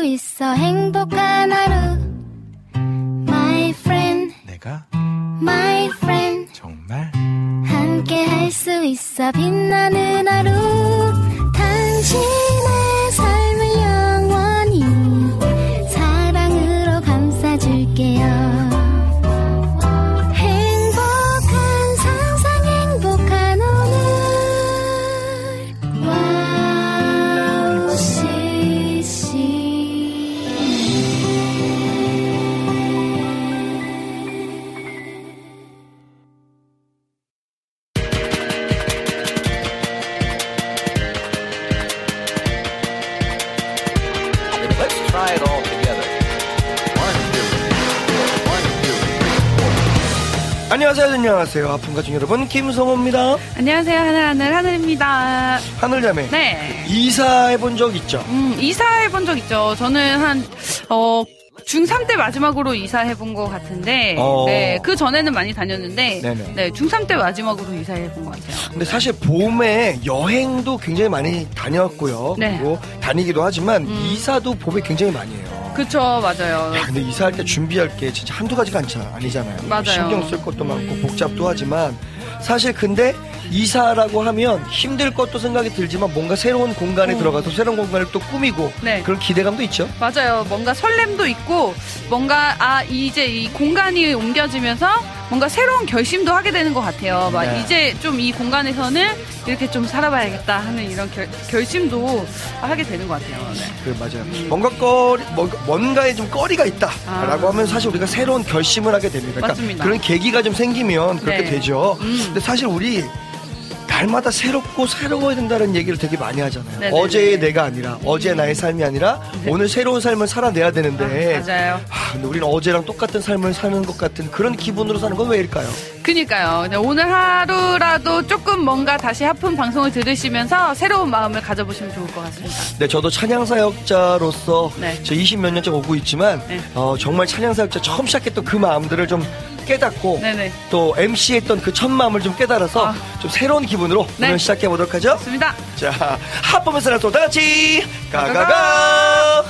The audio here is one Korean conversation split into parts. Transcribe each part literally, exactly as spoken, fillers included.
있어 행복한 하루 My friend 내가 My friend 정말 함께 할 수 있어 빛나는 하루 당신의 삶을 영원히 사랑으로 감싸줄게요 안녕하세요, 안녕하세요. 아픈 가족 여러분, 김성호입니다. 안녕하세요, 하늘하늘 하늘입니다. 하늘자매. 네. 이사해본 적 있죠? 음, 이사해본 적 있죠. 저는 한, 어, 중삼 때 마지막으로 이사해본 것 같은데, 어... 네, 그 전에는 많이 다녔는데, 네네. 네, 중삼 때 마지막으로 이사해본 것 같아요. 근데 사실 봄에 여행도 굉장히 많이 다녔고요. 네. 그리고 다니기도 하지만, 음. 이사도 봄에 굉장히 많이 해요. 그쵸, 맞아요. 야, 근데 이사할 때 준비할 게 진짜 한두 가지가 아니잖아요. 맞아요. 신경 쓸 것도 많고, 복잡도 하지만, 사실 근데 이사라고 하면 힘들 것도 생각이 들지만 뭔가 새로운 공간에 오. 들어가서 새로운 공간을 또 꾸미고 네. 그런 기대감도 있죠. 맞아요. 뭔가 설렘도 있고 뭔가 아 이제 이 공간이 옮겨지면서 뭔가 새로운 결심도 하게 되는 것 같아요. 막 네. 이제 좀 이 공간에서는 이렇게 좀 살아봐야겠다 하는 이런 결, 결심도 하게 되는 것 같아요. 네. 그 맞아요. 음. 뭔가 꺼리, 뭔가에 좀 꺼리가 있다라고 아. 하면 사실 우리가 새로운 결심을 하게 됩니다. 그러니까 맞습니다. 그런 계기가 좀 생기면 그렇게 네. 되죠. 음. 근데 사실 우리 날마다 새롭고 새로워야 된다는 얘기를 되게 많이 하잖아요. 네네네. 어제의 내가 아니라 어제 나의 삶이 아니라 네. 오늘 새로운 삶을 살아내야 되는데 아, 맞아요. 아, 근데 우리는 어제랑 똑같은 삶을 사는 것 같은 그런 기분으로 사는 건 왜일까요? 그니까요. 오늘 하루라도 조금 뭔가 다시 하품 방송을 들으시면서 새로운 마음을 가져보시면 좋을 것 같습니다. 네, 저도 찬양사역자로서 네. 저 이십몇 년째 오고 있지만 네. 어, 정말 찬양사역자 처음 시작했던 그 마음들을 좀 깨닫고 네네. 또 엠씨 했던 그 첫 마음을 좀 깨달아서 아. 좀 새로운 기분으로 네. 오늘 시작해보도록 하죠. 좋습니다. 자, 핫범에서 또 다같이 가가가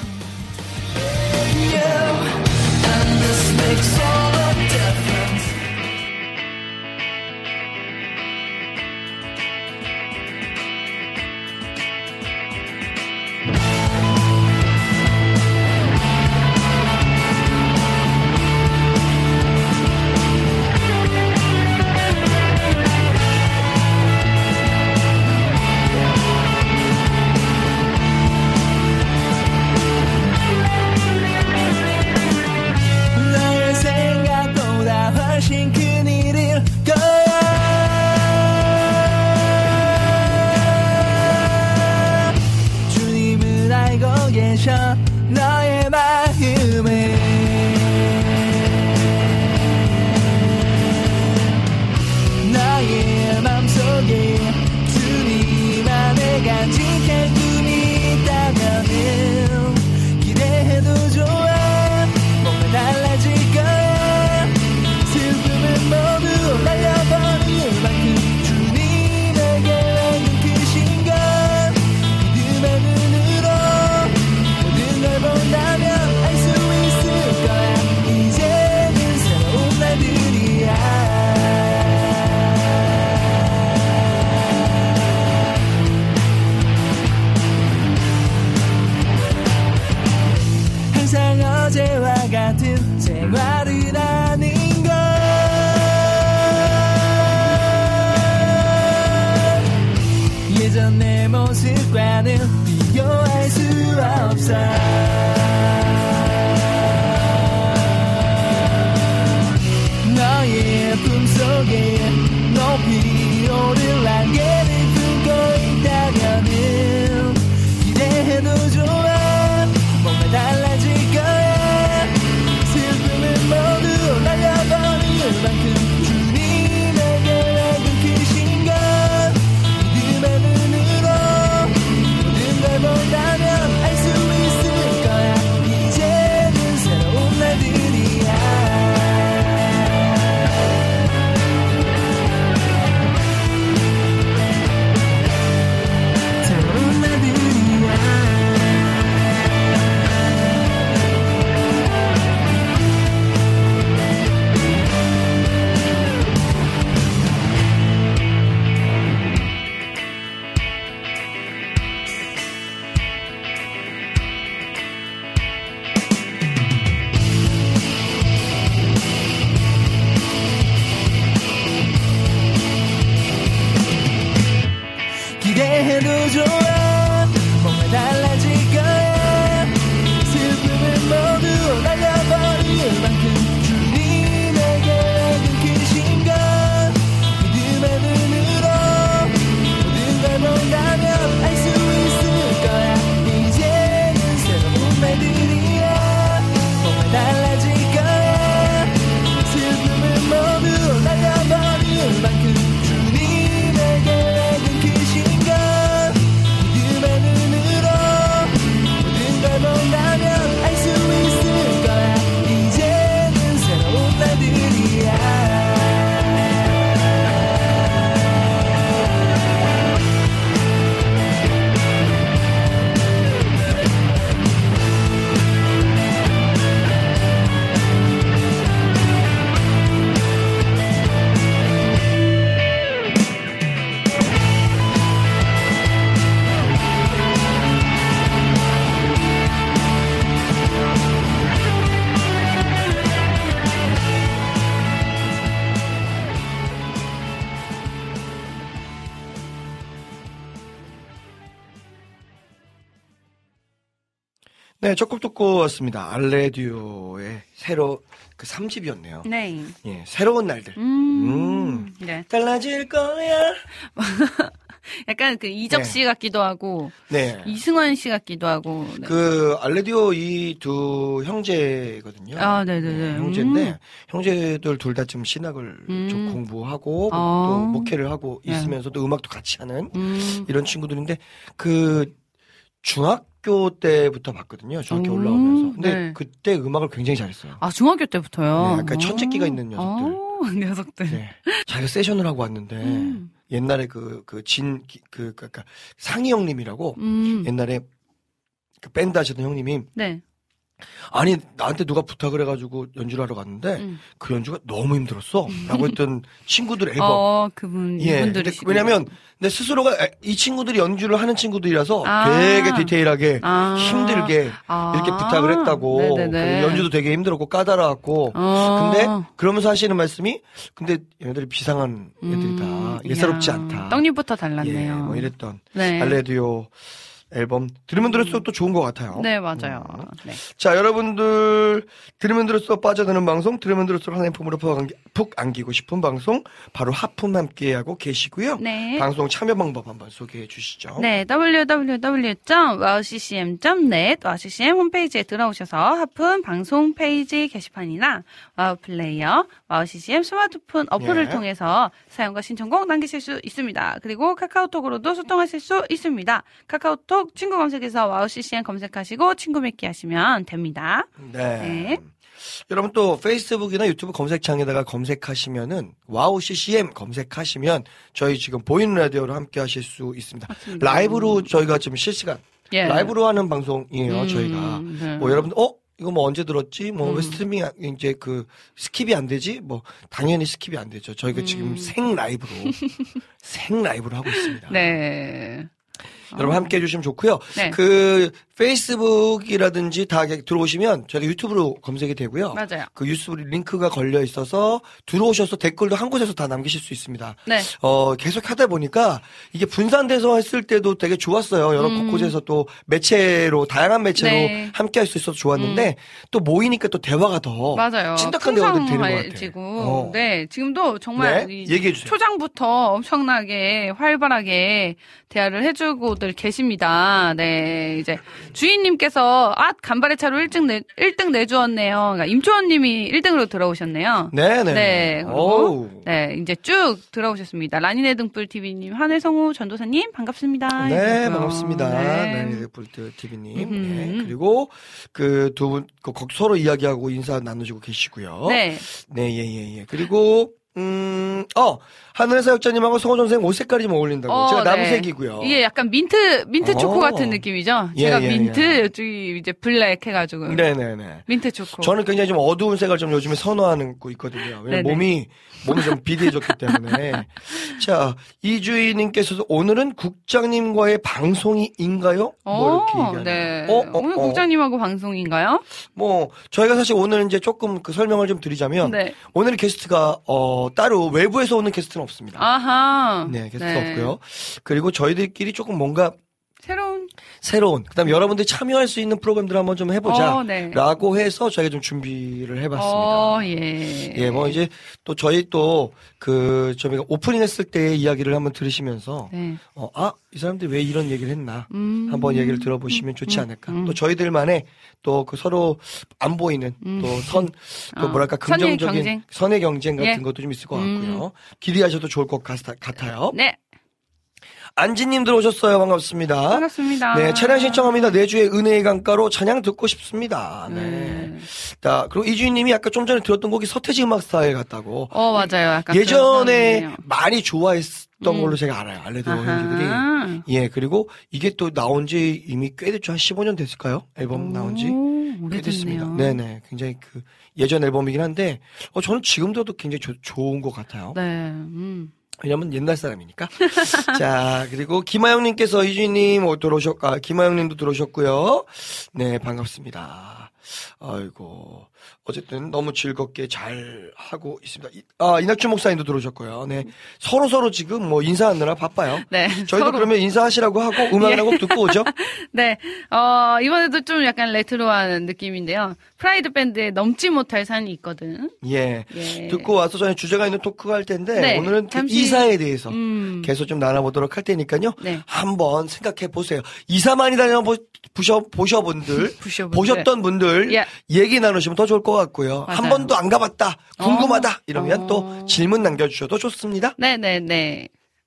해도 좋아 뭔가 달라질 거야 슬픔을 모두 날려버릴 만큼 주님 내게 끊기신 것 믿음의 눈으로 모든 걸 본다면 알 수 있을 거야 이제는 새로운 날들이야 뭔가 달라질 거야 슬픔을 모두 날려버릴 만큼 주님 내게 끊기신 것 믿음의 눈으로 모든 걸 본다면 알 수 있을 거야 이제는 새로운 날들이야 네, 첫 곡 듣고 왔습니다. 알레듀오의 새로 그 삼 집이었네요. 네. 예, 새로운 날들. 음. 음. 네. 달라질 거야. 약간 그 이적 씨 네. 같기도 하고, 네. 이승환 씨 같기도 하고. 네. 그 알레듀오 이 두 형제거든요. 아, 네네네. 네, 형제인데 음. 형제들 둘 다 좀 신학을 음. 좀 공부하고 아. 또 목회를 하고 네. 있으면서도 음악도 같이 하는 음. 이런 친구들인데 그 중학교 때부터 봤거든요. 중학교 음. 올라오면서. 근데 네. 그때 음악을 굉장히 잘했어요. 아, 중학교 때부터요? 네, 약간 천재기가 있는 녀석들. 어, 녀석들. 네. 자기가 세션을 하고 왔는데 음. 옛날에 그 그 진 그 그니까 상희 형님이라고 음. 옛날에 그 밴드 하시던 형님이 네. 아니 나한테 누가 부탁을 해가지고 연주를 하러 갔는데 음. 그 연주가 너무 힘들었어라고 했던 친구들 앨범. 어, 그분, 예. 이분들이. 왜냐면 내 스스로가 이 친구들이 연주를 하는 친구들이라서 아. 되게 디테일하게 아. 힘들게 아. 이렇게 부탁을 했다고. 네네네. 그 연주도 되게 힘들었고 까다로웠고. 어. 근데 그러면서 하시는 말씀이 근데 얘네들이 비상한 애들이다. 음. 예사롭지 이야. 않다. 떡잎부터 달랐네요. 예, 뭐 이랬던 네. 알레듀오 앨범 들으면 들을수록 또 좋은 것 같아요. 네, 맞아요. 음. 네. 자, 여러분들 들으면 들을수록 빠져드는 방송, 들으면 들을수록 하나님 품으로 푹, 안기, 푹 안기고 싶은 방송, 바로 하품 함께하고 계시고요. 네. 방송 참여 방법 한번 소개해 주시죠. 네, 더블유 더블유 더블유 점 와우씨씨엠 점 넷 와우씨씨엠 홈페이지에 들어오셔서 하품 방송 페이지 게시판이나 와우 플레이어, 와우씨씨엠 스마트폰 어플을 예. 통해서 사용과 신청곡 남기실 수 있습니다. 그리고 카카오톡으로도 소통하실 수 있습니다. 카카오톡 친구 검색에서 와우씨씨엠 검색하시고 친구 맺기 하시면 됩니다. 네. 네. 여러분 또 페이스북이나 유튜브 검색창에다가 검색하시면은 와우 씨씨엠 검색하시면 저희 지금 보이는 라디오로 함께 하실 수 있습니다. 맞습니다. 라이브로 저희가 지금 실시간 예. 라이브로 하는 방송이에요. 음, 저희가 네. 뭐 여러분들 어 이거 뭐 언제 들었지? 뭐 왜 음. 스트리밍 이제 그 스킵이 안 되지? 뭐 당연히 스킵이 안 되죠. 저희가 음. 지금 생 라이브로 생 라이브로 하고 있습니다. 네. 여러분 함께 해주시면 좋고요. 네. 그 페이스북이라든지 다 들어오시면 저희가 유튜브로 검색이 되고요. 맞아요. 그 유튜브 링크가 걸려 있어서 들어오셔서 댓글도 한 곳에서 다 남기실 수 있습니다. 네. 어, 계속 하다 보니까 이게 분산돼서 했을 때도 되게 좋았어요. 여러 음. 곳곳에서 또 매체로, 다양한 매체로 네. 함께 할 수 있어서 좋았는데 또 모이니까 또 대화가 더 맞아요. 찐득한 대화들이 되는 것 같아요. 풍성해지고. 어. 네, 지금도 정말 네, 이 얘기해 주세요. 초장부터 엄청나게 활발하게 대화를 해주고들 계십니다. 네, 이제 주인님께서 아 간발의 차로 일 등 내 일 등 내주었네요. 그러니까 임초원님이 일 등으로 들어오셨네요. 네네. 네, 오우. 그리고 네 이제 쭉 들어오셨습니다. 라니네 등불 티비님, 한혜성우 전도사님 반갑습니다. 네, 해주고요. 반갑습니다. 네. 네, 볼트 티비님. 음흠. 네, 그리고 그 두 분, 그 서로 이야기하고 인사 나누시고 계시고요. 네. 네, 예, 예, 예. 그리고, 음, 어, 하늘의 사역자님하고 성호 선생 옷 색깔이 좀 어울린다고. 어, 제가 네. 남색이고요. 이게 약간 민트 민트 초코 어. 같은 느낌이죠. 예, 제가 예, 민트 예. 여기 이제 블랙 해가지고 네네네. 민트 초코. 저는 굉장히 좀 어두운 색을 좀 요즘에 선호하는 거 있거든요. 왜냐면 네네. 몸이, 몸이 좀 비대해졌기 때문에. 자, 이주희님께서도 오늘은 국장님과의 방송인가요? 뭐 이렇게 얘기하네요. 네. 어, 어, 오늘 어. 국장님하고 방송인가요? 뭐 저희가 사실 오늘 이제 조금 그 설명을 좀 드리자면 네. 오늘 게스트가 어 따로 외부에서 오는 게스트는 없습니다. 아하. 네, 게스트 네. 없고요. 그리고 저희들끼리 조금 뭔가 새로운 새로운 그다음 여러분들이 참여할 수 있는 프로그램들을 한번 좀 해보자 어, 네. 라고 해서 저희가 좀 준비를 해봤습니다. 어, 예. 예, 뭐 이제 또 저희 또 그 저희가 오프닝 했을 때의 이야기를 한번 들으시면서 네. 어, 아, 이 사람들이 왜 이런 얘기를 했나 음. 한번 얘기를 들어보시면 좋지 않을까. 음. 또 저희들만의 또 그 서로 안 보이는 음. 또 선, 그 어. 뭐랄까 선의 긍정적인 경쟁. 선의 경쟁 같은 예. 것도 좀 있을 것 음. 같고요. 기대하셔도 좋을 것 같, 같아요. 네. 안지님 들어오셨어요. 반갑습니다. 반갑습니다. 네, 찬양 신청합니다. 내주의 은혜의 강가로 찬양 듣고 싶습니다. 네. 네. 자, 그리고 이주인님이 아까 좀 전에 들었던 곡이 서태지 음악스타일 같다고. 어, 맞아요. 약간 예전에 그런 많이 좋아했던 음. 걸로 제가 알아요. 알레드로 아하. 형제들이. 예, 그리고 이게 또 나온 지 이미 꽤 됐죠. 한 십오 년 됐을까요? 앨범 나온 지. 오, 꽤 됐습니다. 오래됐네요. 네네. 굉장히 그 예전 앨범이긴 한데, 어, 저는 지금 들어도 굉장히 조- 좋은 것 같아요. 네. 음. 왜냐면 옛날 사람이니까. 자, 그리고 김하영님께서 이주인님 들어오셨, 아, 김하영님도 들어오셨고요. 네, 반갑습니다. 아이고. 어쨌든 너무 즐겁게 잘 하고 있습니다. 이- 아, 이낙주 목사님도 들어오셨고요. 네. 서로서로 지금 뭐 인사하느라 바빠요. 네. 저희도 서로. 그러면 인사하시라고 하고 음악 한 곡 듣고 오죠? 네. 어, 이번에도 좀 약간 레트로한 느낌인데요. 프라이드 밴드의 넘지 못할 산이 있거든. 예. 예. 듣고 와서 저희 주제가 있는 토크가 할 텐데, 네, 오늘은 그 잠시- 이사에 대해서 음. 계속 좀 나눠보도록 할 테니까요. 네. 한번 생각해 보세요. 이사 많이 다녀보셔, 보셔분들, 부셔분들. 보셨던 분들, 예. 얘기 나누시면 더 좋을 것 같고요. 맞아요. 한 번도 안 가봤다, 궁금하다, 어. 이러면 어. 또 질문 남겨주셔도 좋습니다. 네네네.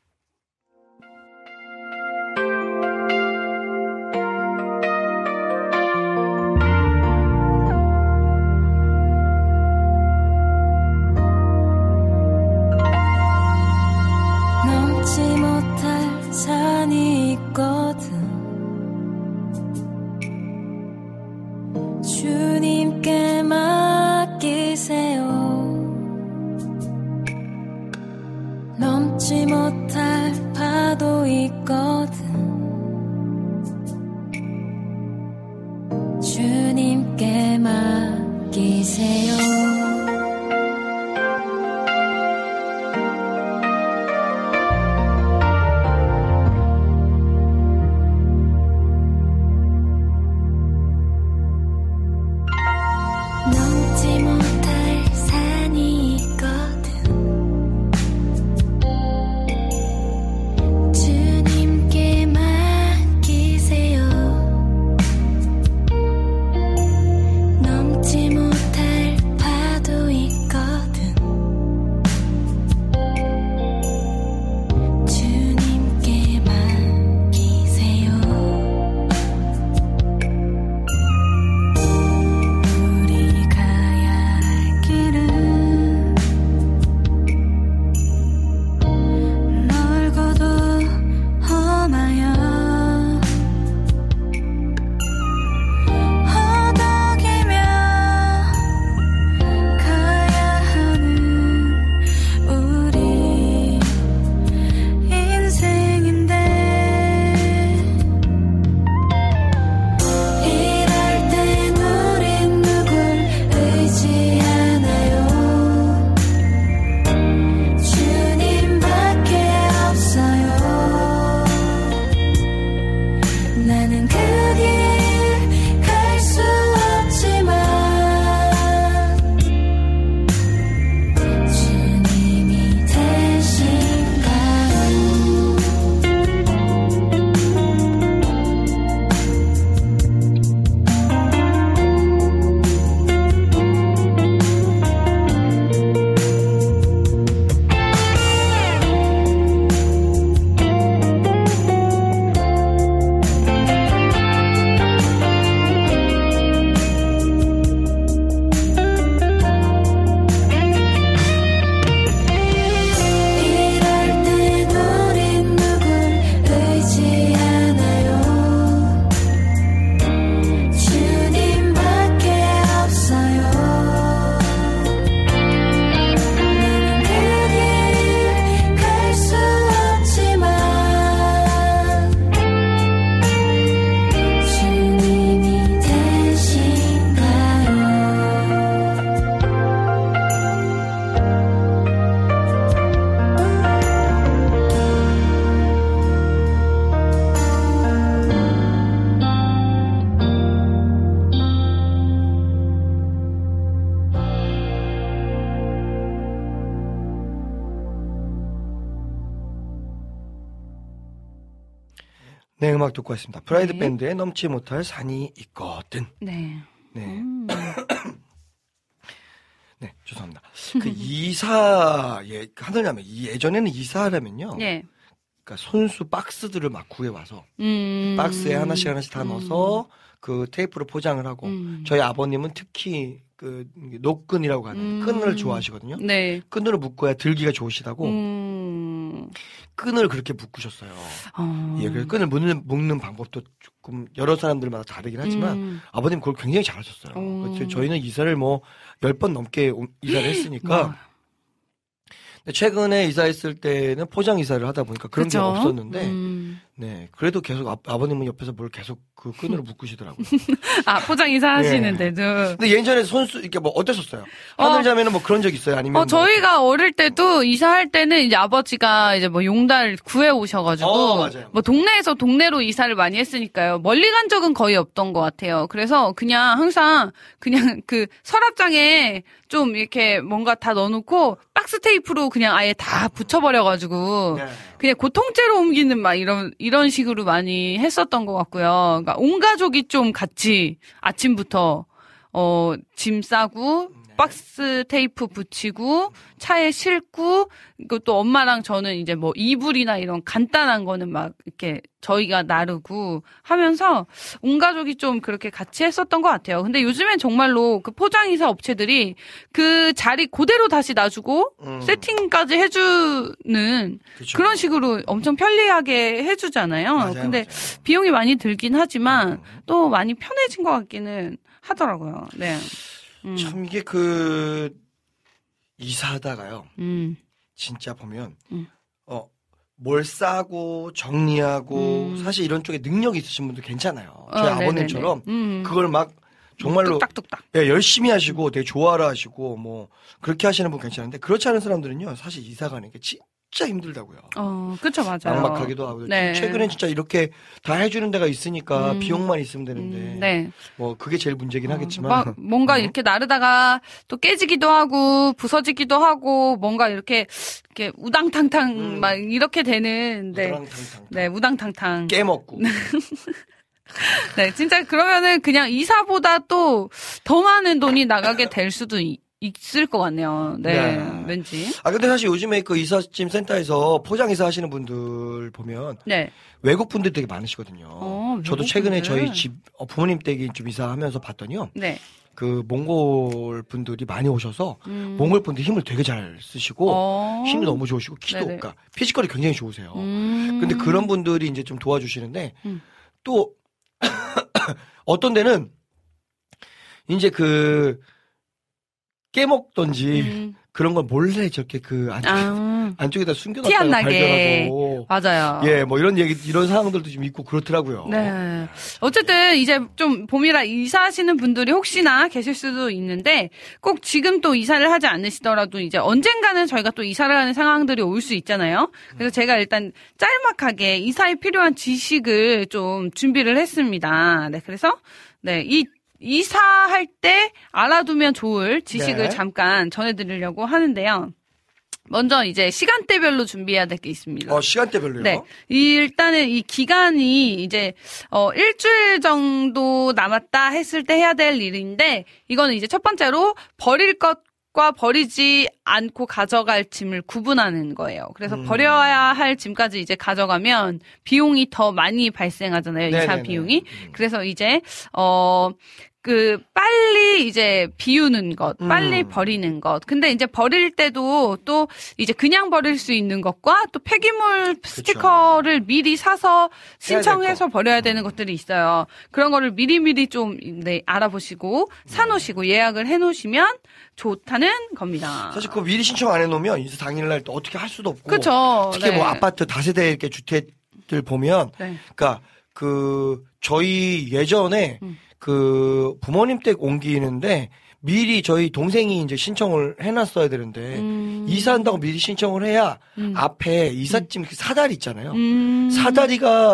넘지 못할 산이 있거든 주님께 맡기세요 넘지 못할 파도 있거든 주님께 맡기세요 넘지 못할 산이 있거든 주님께 맡기세요 넘지 못할 네, 음악 듣고 왔습니다. 프라이드 네. 밴드의 넘지 못할 산이 있거든. 네. 네. 음. 네, 죄송합니다. 그 이사, 예, 하느냐면, 예전에는 이사하려면요. 예. 그러니까 손수 박스들을 막 구해와서, 음. 박스에 하나씩 하나씩 다 음. 넣어서, 그 테이프로 포장을 하고, 음. 저희 아버님은 특히 그 노끈이라고 하는 음. 끈을 좋아하시거든요. 네. 끈으로 묶어야 들기가 좋으시다고 음. 끈을 그렇게 묶으셨어요. 어. 예, 그래서 끈을 묶는, 묶는 방법도 조금 여러 사람들마다 다르긴 하지만 음. 아버님 그걸 굉장히 잘하셨어요. 음. 그래서 저희는 이사를 뭐 열 번 넘게 오- 이사를 했으니까. 와. 근데 최근에 이사했을 때는 포장 이사를 하다 보니까 그런 그쵸? 게 없었는데, 음. 네, 그래도 계속 아, 아버님은 옆에서 뭘 계속 그 끈으로 묶으시더라고요. 아, 포장 이사 하시는데도. 근데 예전에 손수 이렇게 뭐 어떠셨어요? 어. 하늘자매는 뭐 그런 적 있어요? 아니면 어, 저희가 어릴 때도 이사할 때는 이제 아버지가 이제 뭐 용달 구해 오셔가지고. 어, 맞아요. 뭐 동네에서 동네로 이사를 많이 했으니까요. 멀리 간 적은 거의 없던 것 같아요. 그래서 그냥 항상 그냥 그 서랍장에 좀 이렇게 뭔가 다 넣어놓고 박스 테이프로 그냥 아예 다 붙여버려가지고. 네. 그냥 그 통째로 옮기는 막 이런, 이런 식으로 많이 했었던 것 같고요. 그러니까 온 가족이 좀 같이 아침부터, 어, 짐 싸고, 박스 테이프 붙이고, 차에 싣고, 또 엄마랑 저는 이제 뭐 이불이나 이런 간단한 거는 막 이렇게 저희가 나르고 하면서 온 가족이 좀 그렇게 같이 했었던 것 같아요. 근데 요즘엔 정말로 그 포장이사 업체들이 그 자리 그대로 다시 놔주고 음. 세팅까지 해주는 그쵸. 그런 식으로 엄청 편리하게 해주잖아요. 맞아요, 근데 맞아요. 비용이 많이 들긴 하지만 음. 또 많이 편해진 것 같기는 하더라고요. 네. 음. 참 이게 그 이사하다가요. 음. 진짜 보면 음. 어, 뭘 싸고 정리하고 음. 사실 이런 쪽에 능력이 있으신 분들 괜찮아요. 어, 저희 네네네. 아버님처럼 음. 그걸 막 정말로 뚝딱뚝딱. 예, 열심히 하시고 되게 좋아라 하시고 뭐 그렇게 하시는 분 괜찮은데 그렇지 않은 사람들은요. 사실 이사 가는 게 진짜 힘들다고요. 어, 그쵸, 맞아요. 막막하기도 하고 네. 최근엔 진짜 이렇게 다 해주는 데가 있으니까 음. 비용만 있으면 되는데 음, 네. 뭐 그게 제일 문제긴 어, 하겠지만 막 뭔가 어? 이렇게 나르다가 또 깨지기도 하고 부서지기도 하고 뭔가 이렇게 이렇게 우당탕탕 음. 막 이렇게 되는 네. 우당탕탕 네, 우당탕탕. 깨먹고 네, 진짜 그러면은 그냥 이사보다 또 더 많은 돈이 나가게 될 수도 이- 있을 것 같네요. 네, 네. 왠지. 아 근데 사실 요즘에 그 이삿짐 센터에서 포장 이사 하시는 분들 보면 네. 외국 분들 되게 많으시거든요. 어, 저도 외국 최근에 분들. 저희 집 어, 부모님 댁에 좀 이사하면서 봤더니요. 네. 그 몽골 분들이 많이 오셔서 음. 몽골 분들 힘을 되게 잘 쓰시고 어. 힘이 너무 좋으시고 키도 네네. 그러니까 피지컬이 굉장히 좋으세요. 음. 근데 그런 분들이 이제 좀 도와주시는데 음. 또 어떤 데는 이제 그 깨먹던지 음. 그런 걸 몰래 저렇게 그 안쪽에, 아, 안쪽에다 티 안 숨겨놨다가 나게. 발견하고 맞아요. 예, 뭐 이런 얘기 이런 상황들도 좀 있고 그렇더라고요. 네. 어쨌든 이제 좀 봄이라 이사하시는 분들이 혹시나 계실 수도 있는데 꼭 지금 또 이사를 하지 않으시더라도 이제 언젠가는 저희가 또 이사를 하는 상황들이 올 수 있잖아요. 그래서 제가 일단 짤막하게 이사에 필요한 지식을 좀 준비를 했습니다. 네. 그래서 네, 이 이사할 때 알아두면 좋을 지식을 네. 잠깐 전해드리려고 하는데요. 먼저 이제 시간대별로 준비해야 될 게 있습니다. 어, 시간대별로요? 네. 이 일단은 이 기간이 이제 어 일주일 정도 남았다 했을 때 해야 될 일인데 이거는 이제 첫 번째로 버릴 것과 버리지 않고 가져갈 짐을 구분하는 거예요. 그래서 음. 버려야 할 짐까지 이제 가져가면 비용이 더 많이 발생하잖아요. 이사 네네네. 비용이. 음. 그래서 이제 어 그 빨리 이제 비우는 것, 빨리 음. 버리는 것. 근데 이제 버릴 때도 또 이제 그냥 버릴 수 있는 것과 또 폐기물 스티커를 미리 사서 신청해서 버려야 되는 것들이 있어요. 그런 거를 미리미리 좀 네, 알아보시고 사놓으시고 예약을 해놓으시면 좋다는 겁니다. 사실 그거 미리 신청 안 해놓으면 인사 당일날 또 어떻게 할 수도 없고. 그렇죠. 특히 네. 뭐 아파트 다세대 이렇게 주택들 보면, 네. 그러니까 그 저희 예전에 음. 그 부모님 댁 옮기는데 미리 저희 동생이 이제 신청을 해놨어야 되는데 음. 이사한다고 미리 신청을 해야 음. 앞에 이삿짐 그 사다리 있잖아요. 음. 사다리가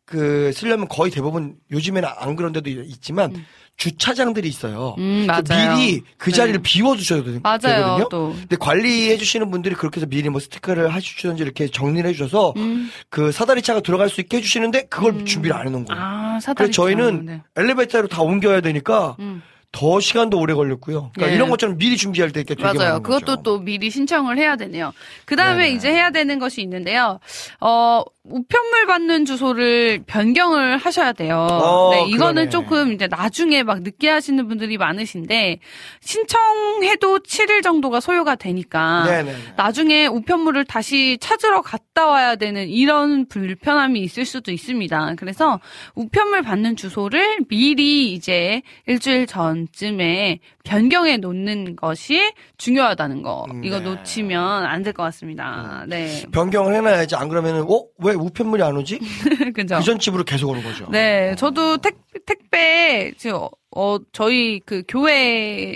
그 쓰려면 거의 대부분 요즘에는 안 그런 데도 있지만 음. 주차장들이 있어요. 음, 그 맞아요. 미리 그 자리를 네. 비워두셔야 되거든요. 맞아요. 또. 근데 관리해 주시는 분들이 그렇게 해서 미리 뭐 스티커를 해주시든지 이렇게 정리를 해주셔서 음. 그 사다리차가 들어갈 수 있게 해주시는데 그걸 음. 준비를 안 해놓은 거예요. 아, 사다리. 그래서 저희는 네. 엘리베이터로 다 옮겨야 되니까 음. 더 시간도 오래 걸렸고요. 그러니까 예. 이런 것처럼 미리 준비할 때 되게 맞아요. 많은 그것도 거죠. 또 미리 신청을 해야 되네요. 그 다음에 네네. 이제 해야 되는 것이 있는데요. 어, 우편물 받는 주소를 변경을 하셔야 돼요. 어, 네, 이거는 그러네. 조금 이제 나중에 막 늦게 하시는 분들이 많으신데, 신청해도 칠 일 정도가 소요가 되니까, 네네. 나중에 우편물을 다시 찾으러 갔다 와야 되는 이런 불편함이 있을 수도 있습니다. 그래서 우편물 받는 주소를 미리 이제 일주일 전쯤에 변경해 놓는 것이 중요하다는 거. 음, 이거 네. 놓치면 안 될 것 같습니다. 네. 변경을 해놔야지. 안 그러면은 어? 왜 우편물이 안 오지? 그죠? 그 전 집으로 계속 오는 거죠. 네, 저도 택, 택배, 저, 어, 저희 그 교회에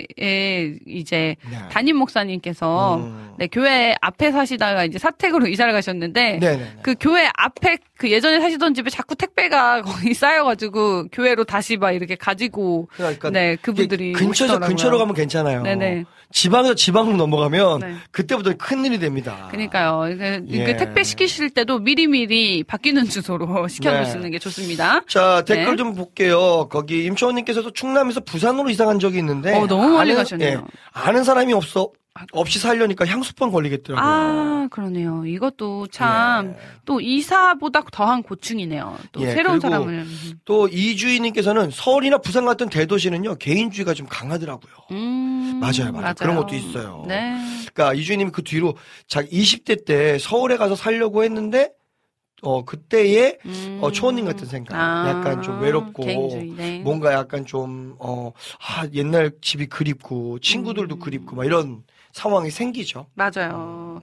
이제 네. 담임 목사님께서 음. 네, 교회 앞에 사시다가 이제 사택으로 이사를 가셨는데 네네네. 그 교회 앞에 그 예전에 사시던 집에 자꾸 택배가 거의 쌓여가지고 교회로 다시 막 이렇게 가지고 그러니까 네, 그분들이 이게 근처에서 오시더라고요. 근처로 가면 괜찮아요. 네네. 지방에서 지방으로 넘어가면 네. 그때부터 큰일이 됩니다. 그러니까요. 그, 예. 그 택배 시키실 때도 미리미리 바뀌는 주소로 시켜놓으시는 네. 게 좋습니다. 자, 댓글 네. 좀 볼게요. 거기 임초원님께서도 충남에서 부산으로 이사 간 적이 있는데. 어, 너무 멀리 아는- 가셨네요. 예, 아는 사람이 없어. 없이 살려니까 향수병 걸리겠더라고요. 아, 그러네요. 이것도 참, 예. 또 이사보다 더한 고충이네요. 또 예, 새로운 그리고 사람을. 또 이주희님께서는 서울이나 부산 같은 대도시는요, 개인주의가 좀 강하더라고요. 음, 맞아요, 맞아요. 그런 것도 있어요. 네. 그러니까 이주희님이 그 뒤로 자기 이십 대 때 서울에 가서 살려고 했는데, 어, 그때의 음. 어, 초원님 같은 생각. 아, 약간 좀 외롭고, 개인주의, 네. 뭔가 약간 좀, 어, 아, 옛날 집이 그립고, 친구들도 음. 그립고, 막 이런 상황이 생기죠. 맞아요.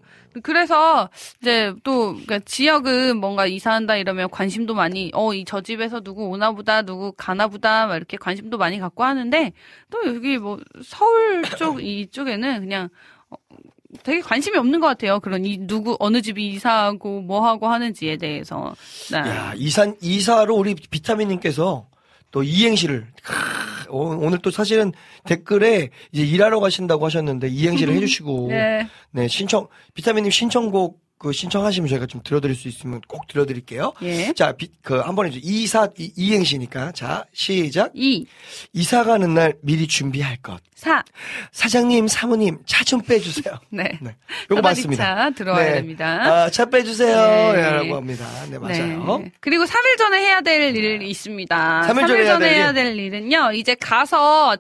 그래서 이제 또 그러니까 지역은 뭔가 이사한다 이러면 관심도 많이 어 이 저 집에서 누구 오나 보다 누구 가나 보다 막 이렇게 관심도 많이 갖고 하는데 또 여기 뭐 서울 쪽 이쪽에는 그냥 어, 되게 관심이 없는 것 같아요. 그런 이 누구 어느 집이 이사하고 뭐 하고 하는지에 대해서. 네. 야, 이사, 이사로 우리 비타민님께서 또 이행시를, 크, 오늘 또 사실은 댓글에 이제 일하러 가신다고 하셨는데 이행시를 해주시고, 네. 네, 신청, 비타민님 신청곡 그 신청하시면 저희가 좀 들려드릴 수 있으면 꼭 들려드릴게요. 예. 자, 비, 그, 한 번에 이제 이사, 이, 이행시니까. 자, 시작. 이, 이사 가는 날 미리 준비할 것. 사. 사장님, 사모님, 차 좀 빼주세요. 네. 네. 요거 맞습니다. 차 들어와야 네. 됩니다. 아, 차 빼주세요. 네. 라고 합니다. 네, 맞아요. 네. 그리고 삼 일 전에 해야 될 일이 있습니다. 삼 일 전에 해야 될 해야 일. 될 일은요. 이제 가서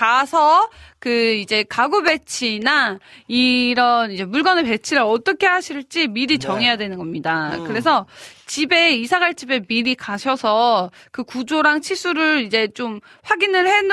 가서 그 이제 가구 배치나 이런 이제 물건의 배치를 어떻게 하실지 미리 정해야 되는 겁니다. 음. 그래서 집에 이사 갈 집에 미리 가셔서 그 구조랑 치수를 이제 좀 확인을 해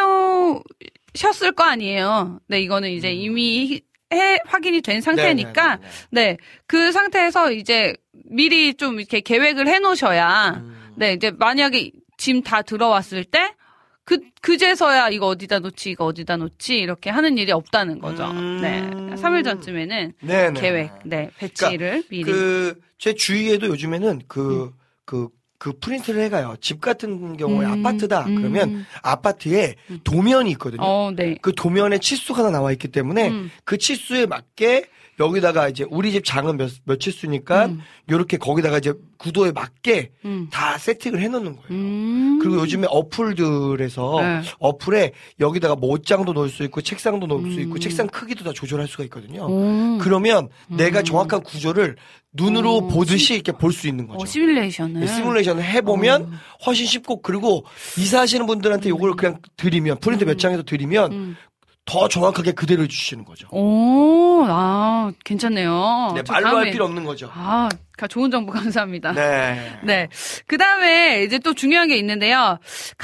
놓으셨을 거 아니에요. 네, 이거는 이제 이미 해 확인이 된 상태니까 네, 네, 네, 네, 그 상태에서 이제 미리 좀 이렇게 계획을 해 놓으셔야, 음. 네, 이제 만약에 짐 다 들어왔을 때, 그, 그제서야 이거 어디다 놓지, 이거 어디다 놓지, 이렇게 하는 일이 없다는 거죠. 음. 네. 삼 일 전쯤에는 네, 네. 계획, 네, 배치를 미리. 그, 제 주위에도 요즘에는 그, 그, 그 프린트를 해가요. 집 같은 경우에 음, 아파트다. 음. 그러면 아파트에 도면이 있거든요. 어, 네. 그 도면에 치수가 하나 나와 있기 때문에 음. 그 치수에 맞게 여기다가 이제 우리 집 장은 몇, 몇 치수니까 음. 요렇게 거기다가 이제 구도에 맞게 음. 다 세팅을 해 놓는 거예요. 음. 그리고 요즘에 어플들에서 네. 어플에 여기다가 뭐 옷장도 넣을 수 있고 책상도 넣을 수 있고 음. 책상 크기도 다 조절할 수가 있거든요. 오. 그러면 내가 음. 정확한 구조를 눈으로 오, 보듯이 이렇게 볼 수 있는 어, 거죠. 시뮬레이션을. 네, 시뮬레이션을 해보면 음. 훨씬 쉽고 그리고 이사하시는 분들한테 이걸 그냥 드리면 프린트 몇 장에서 드리면 음. 더 정확하게 그대로 해주시는 거죠. 오, 아, 괜찮네요. 네, 저 말로 다음에- 할 필요 없는 거죠. 아, 가- 좋은 정보 감사합니다. 네. 네. 그 다음에 이제 또 중요한 게 있는데요.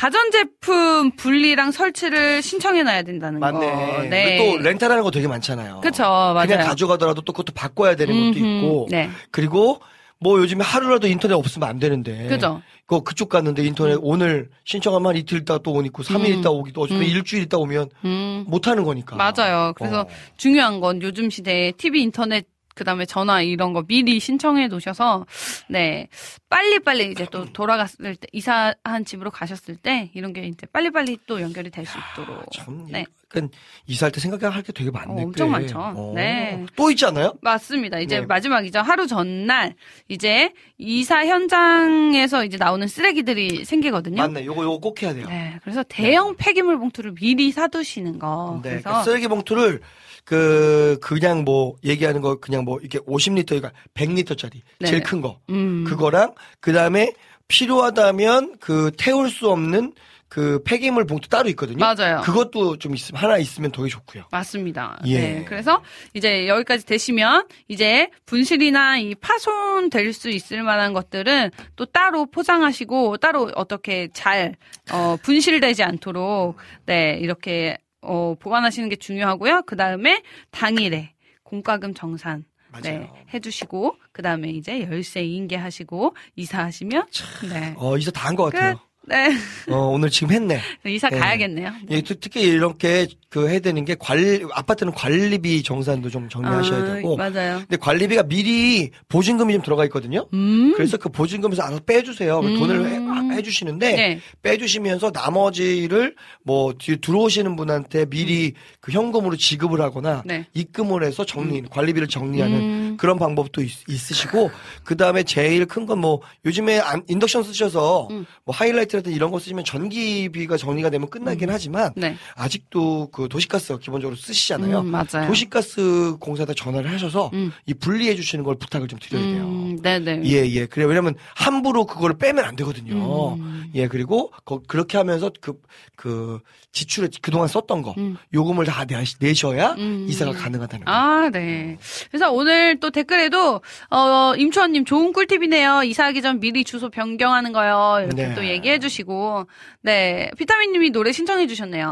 가전제품 분리랑 설치를 신청해놔야 된다는 거. 맞네. 네. 그리고 또 렌탈하는 거 되게 많잖아요. 그쵸, 맞아요. 그냥 가져가더라도 또 그것도 바꿔야 되는 것도 음흠, 있고. 네. 그리고 뭐 요즘에 하루라도 인터넷 없으면 안 되는데. 그죠. 그 그쪽 갔는데 인터넷 오늘 신청하면 한 이틀 있다 또 오니까 삼 일 음. 있다 오기도 어쩌면 음. 일주일 있다 오면 음. 못 하는 거니까. 맞아요. 그래서 어. 중요한 건 요즘 시대에 티비 인터넷 그다음에 전화 이런 거 미리 신청해 놓으셔서 네 빨리빨리 이제 또 돌아갔을 때 이사한 집으로 가셨을 때 이런 게 이제 빨리빨리 또 연결이 될 수 있도록. 참, 네. 그러니까 이사할 때 생각할 게 되게 많네. 어, 엄청 꽤. 많죠. 어. 네. 또 있지 않아요? 맞습니다. 이제 네. 마지막이죠. 하루 전날 이제 이사 현장에서 이제 나오는 쓰레기들이 생기거든요. 맞네. 요거 요거 꼭 해야 돼요. 네. 그래서 대형 폐기물 봉투를 미리 사두시는 거. 네. 그래서 그러니까 쓰레기 봉투를 그 그냥 뭐 얘기하는 거 그냥 뭐 이렇게 오십 리터가 백 리터짜리 네네. 제일 큰 거. 음. 그거랑 그다음에 필요하다면 그 태울 수 없는 그 폐기물 봉투 따로 있거든요. 맞아요. 그것도 좀 있으면 하나 있으면 되게 좋고요. 맞습니다. 예. 네. 그래서 이제 여기까지 되시면 이제 분실이나 이 파손 될 수 있을 만한 것들은 또 따로 포장하시고 따로 어떻게 잘 어, 분실되지 않도록 네 이렇게 어, 보관하시는 게 중요하고요. 그 다음에 당일에 공과금 정산 맞아요. 네, 해주시고 그 다음에 이제 열쇠 인계하시고 이사하시면 네. 어 이사 다 한 것 같아요. 끝. 네. 어 오늘 지금 했네. 이사 네. 가야겠네요. 예, 특- 특히 이렇게 그 해야 되는 게 관리 아파트는 관리비 정산도 좀 정리하셔야 아, 되고. 맞아요. 근데 관리비가 미리 보증금이 좀 들어가 있거든요. 음. 그래서 그 보증금에서 알아서 빼주세요. 음. 돈을 해, 해주시는데 네. 빼주시면서 나머지를 뭐 뒤에 들어오시는 분한테 미리 그 현금으로 지급을 하거나 네. 입금을 해서 정리 관리비를 정리하는 음. 그런 방법도 있, 으시고 그 다음에 제일 큰 건 뭐 요즘에 안- 인덕션 쓰셔서 음. 뭐 하이라이트라든 이런 거 쓰시면 전기비가 정리가 되면 끝나긴 하지만 네. 아직도 그 도시가스 기본적으로 쓰시잖아요. 음, 맞아요. 도시가스 공사에다 전화를 하셔서 음. 이 분리해 주시는 걸 부탁을 좀 드려야 돼요. 음, 네네. 예, 예. 그래 왜냐면 함부로 그거를 빼면 안 되거든요. 음. 예, 그리고 거- 그렇게 하면서 그, 그 지출에 그동안 썼던 거 음. 요금을 다 내, 내셔야 음. 이사가 가능하다는 거. 아, 네. 그래서 오늘 또 댓글에도, 어, 임초원님 좋은 꿀팁이네요. 이사하기 전 미리 주소 변경하는 거요. 이렇게 네. 또 얘기해 주시고, 네. 비타민님이 노래 신청해 주셨네요.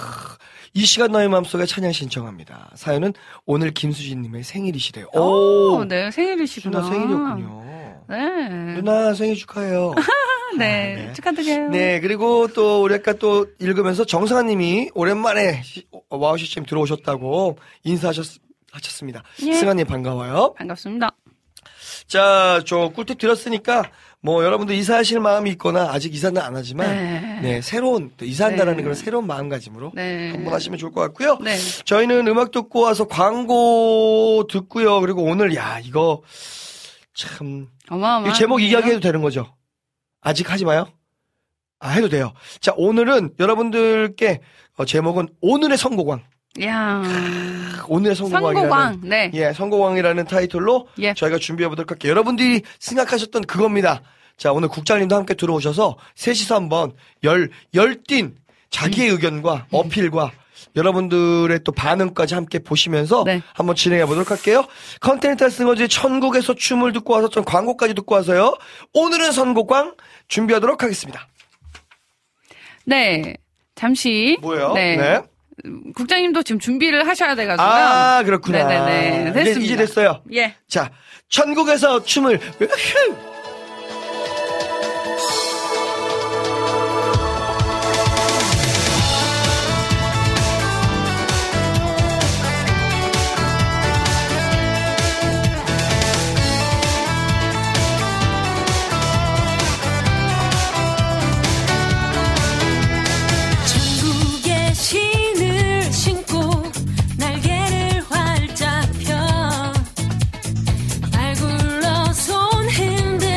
이 시간 너의 마음속에 찬양 신청합니다. 사연은 오늘 김수진님의 생일이시래요. 오, 오, 네. 생일이시구나. 누나 생일이었군요. 네. 누나 생일 축하해요. 네. 네. 축하드려요. 네, 그리고 또 우리 아까 또 읽으면서 정상아님이 오랜만에 시- 와우 시스템 들어오셨다고 인사하셨습니다. 예. 승아님 반가워요. 반갑습니다. 자, 저 꿀팁 드렸으니까 뭐 여러분들 이사하실 마음이 있거나 아직 이사는 안 하지만 네. 네, 새로운 또 이사한다라는 네. 그런 새로운 마음가짐으로 네. 한번 하시면 좋을 것 같고요. 네. 저희는 음악 듣고 와서 광고 듣고요. 그리고 오늘 야 이거 참 어마어마. 이 제목 이야기해도 되는 거죠? 아직 하지 마요. 아 해도 돼요. 자 오늘은 여러분들께 어, 제목은 오늘의 선곡왕. 야 오늘의 선곡왕이라는 선곡왕. 네. 예 선곡왕이라는 타이틀로 예. 저희가 준비해 보도록 할게요. 여러분들이 생각하셨던 그겁니다. 자 오늘 국장님도 함께 들어오셔서 셋이서 한번 열 열띤 자기의 음. 의견과 어필과 여러분들의 또 반응까지 함께 보시면서 네. 한번 진행해 보도록 할게요. 컨티넨탈 싱어즈의 천국에서 춤을 듣고 와서 전 광고까지 듣고 와서요. 오늘은 선곡광 준비하도록 하겠습니다. 네. 잠시. 뭐예요? 네. 네. 국장님도 지금 준비를 하셔야 돼가지고요. 아 그렇구나. 네네네. 이제, 됐습니다. 이제 됐어요. 예. 자 천국에서 춤을 천국의 신을 신고 날개를 활짝 펴 말 굴러 손 흔들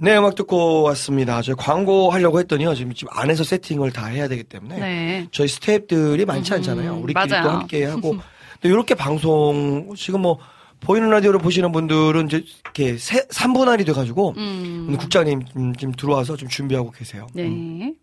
네, 음악 듣고 왔습니다. 저희 광고 하려고 했더니요. 지금 집 안에서 세팅을 다 해야 되기 때문에. 네. 저희 스태프들이 많지 않잖아요. 우리끼리 맞아요. 또 함께 하고. 또 이렇게 방송, 지금 뭐, 보이는 라디오를 보시는 분들은 이제 이렇게 세, 삼 분 할이 돼가지고. 음. 오늘 국장님 음, 지금 들어와서 좀 준비하고 계세요. 네. 음.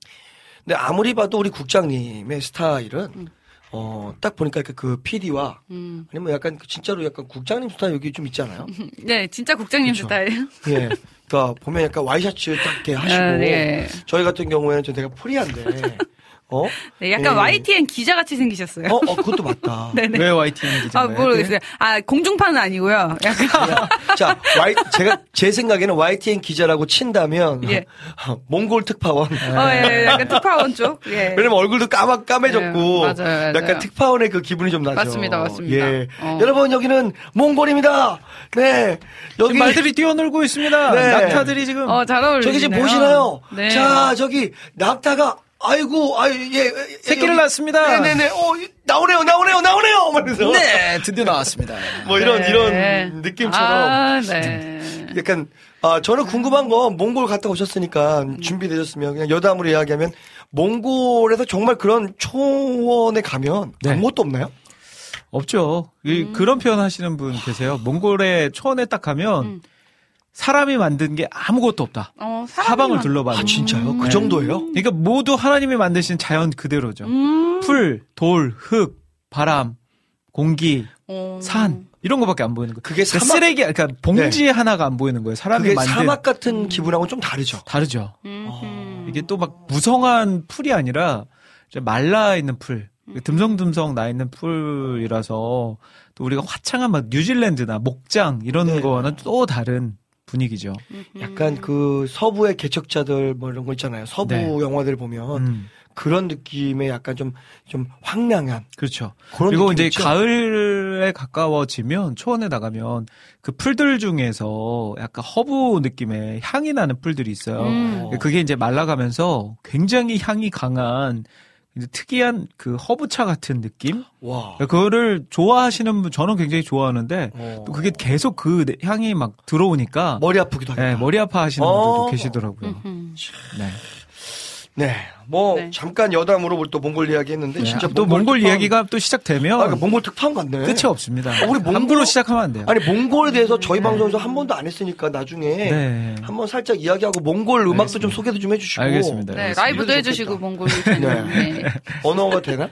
근데 아무리 봐도 우리 국장님의 스타일은, 음. 어, 딱 보니까 그 피디와 음. 아니면 약간 진짜로 약간 국장님 스타일 여기 좀 있잖아요. 네, 진짜 국장님 그쵸. 스타일. 예. 그러니까 보면 약간 와이셔츠 딱 이렇게 하시고 아, 네. 저희 같은 경우에는 좀 되게 프리한데 어? 네, 약간 예. 와이티엔 기자 같이 생기셨어요. 어, 어, 그것도 맞다. 네네. 왜 와이티엔 아, 기자인가요? 모르겠어요. 아, 공중파는 아니고요. 약간. 자, 와이, 제가 제 생각에는 와이티엔 기자라고 친다면 예. 몽골 특파원. 어, 예, 약간 특파원 쪽. 예. 왜냐면 얼굴도 까맣 까매졌고 예, 맞아요, 맞아요. 약간 특파원의 그 기분이 좀 나죠. 맞습니다, 맞습니다. 예. 어. 여러분 여기는 몽골입니다. 네. 여기 지금 말들이 뛰어놀고 있습니다. 네. 낙타들이 지금 어, 잘 어울리네요. 저기 지금 보시나요? 네. 자, 저기 낙타가 아이고, 아유, 예, 새끼를 여기- 낳았습니다. 네네네. 어, 나오네요, 나오네요, 나오네요. 말면서. 네, 드디어 나왔습니다. 뭐 이런 네. 이런 느낌처럼 아, 네. 약간 아 저는 궁금한 건 몽골 갔다 오셨으니까 준비되셨으면 그냥 여담으로 이야기하면 몽골에서 정말 그런 초원에 가면 네. 아무것도 없나요? 없죠. 이, 그런 표현 하시는 분 계세요. 몽골의 초원에 딱 가면 음. 사람이 만든 게 아무것도 없다. 어, 사방을 사람이만- 둘러봐도. 아 진짜요? 그 네. 정도예요? 그러니까 모두 하나님이 만드신 자연 그대로죠. 음. 풀, 돌, 흙, 바람, 공기, 어. 산 이런 거밖에 안 보이는 거예요. 그게 그러니까 사막- 쓰레기, 그러니까 봉지 하나가 안 보이는 거예요. 사람이 그게 만든 사막 같은 기분하고는 좀 다르죠. 다르죠. 음. 이게 또 막 무성한 풀이 아니라 이제 말라 있는 풀, 듬성듬성 나 있는 풀이라서 또 우리가 화창한 막 뉴질랜드나 목장 이런 네. 거와는 또 다른 분위기죠. 약간 그 서부의 개척자들 뭐 이런 거 있잖아요. 서부 네. 영화들 보면 음, 그런 느낌의 약간 좀 좀 황량한 그렇죠. 그런 그리고 느낌이 이제 있죠? 가을에 가까워지면 초원에 나가면 그 풀들 중에서 약간 허브 느낌의 향이 나는 풀들이 있어요. 음. 그게 이제 말라가면서 굉장히 향이 강한 이제 특이한 그 허브차 같은 느낌? 와. 그거를 좋아하시는 분, 저는 굉장히 좋아하는데, 어. 또 그게 계속 그 향이 막 들어오니까, 머리 아프기도 하겠다. 네, 머리 아파 하시는 분들도 어. 계시더라고요. 음. 네. 네. 뭐 네. 잠깐 여담으로 우리 또 몽골 이야기 했는데 진짜 또 몽골 특파원- 이야기가 또 시작되면, 아, 그러니까 몽골 특파원 같네. 끝이 없습니다. 어, 우리 몽골- 함부로 시작하면 안 돼요. 아니 몽골에 대해서 저희 방송에서 한 번도 안 했으니까 나중에 네. 한번 살짝 이야기하고 몽골 음악도 알겠습니다. 좀 소개도 좀 해주시고. 알겠습니다. 네, 알겠습니다. 라이브도 이거 해주시고, 좋겠다. 몽골 채널. 네. 언어가 되나?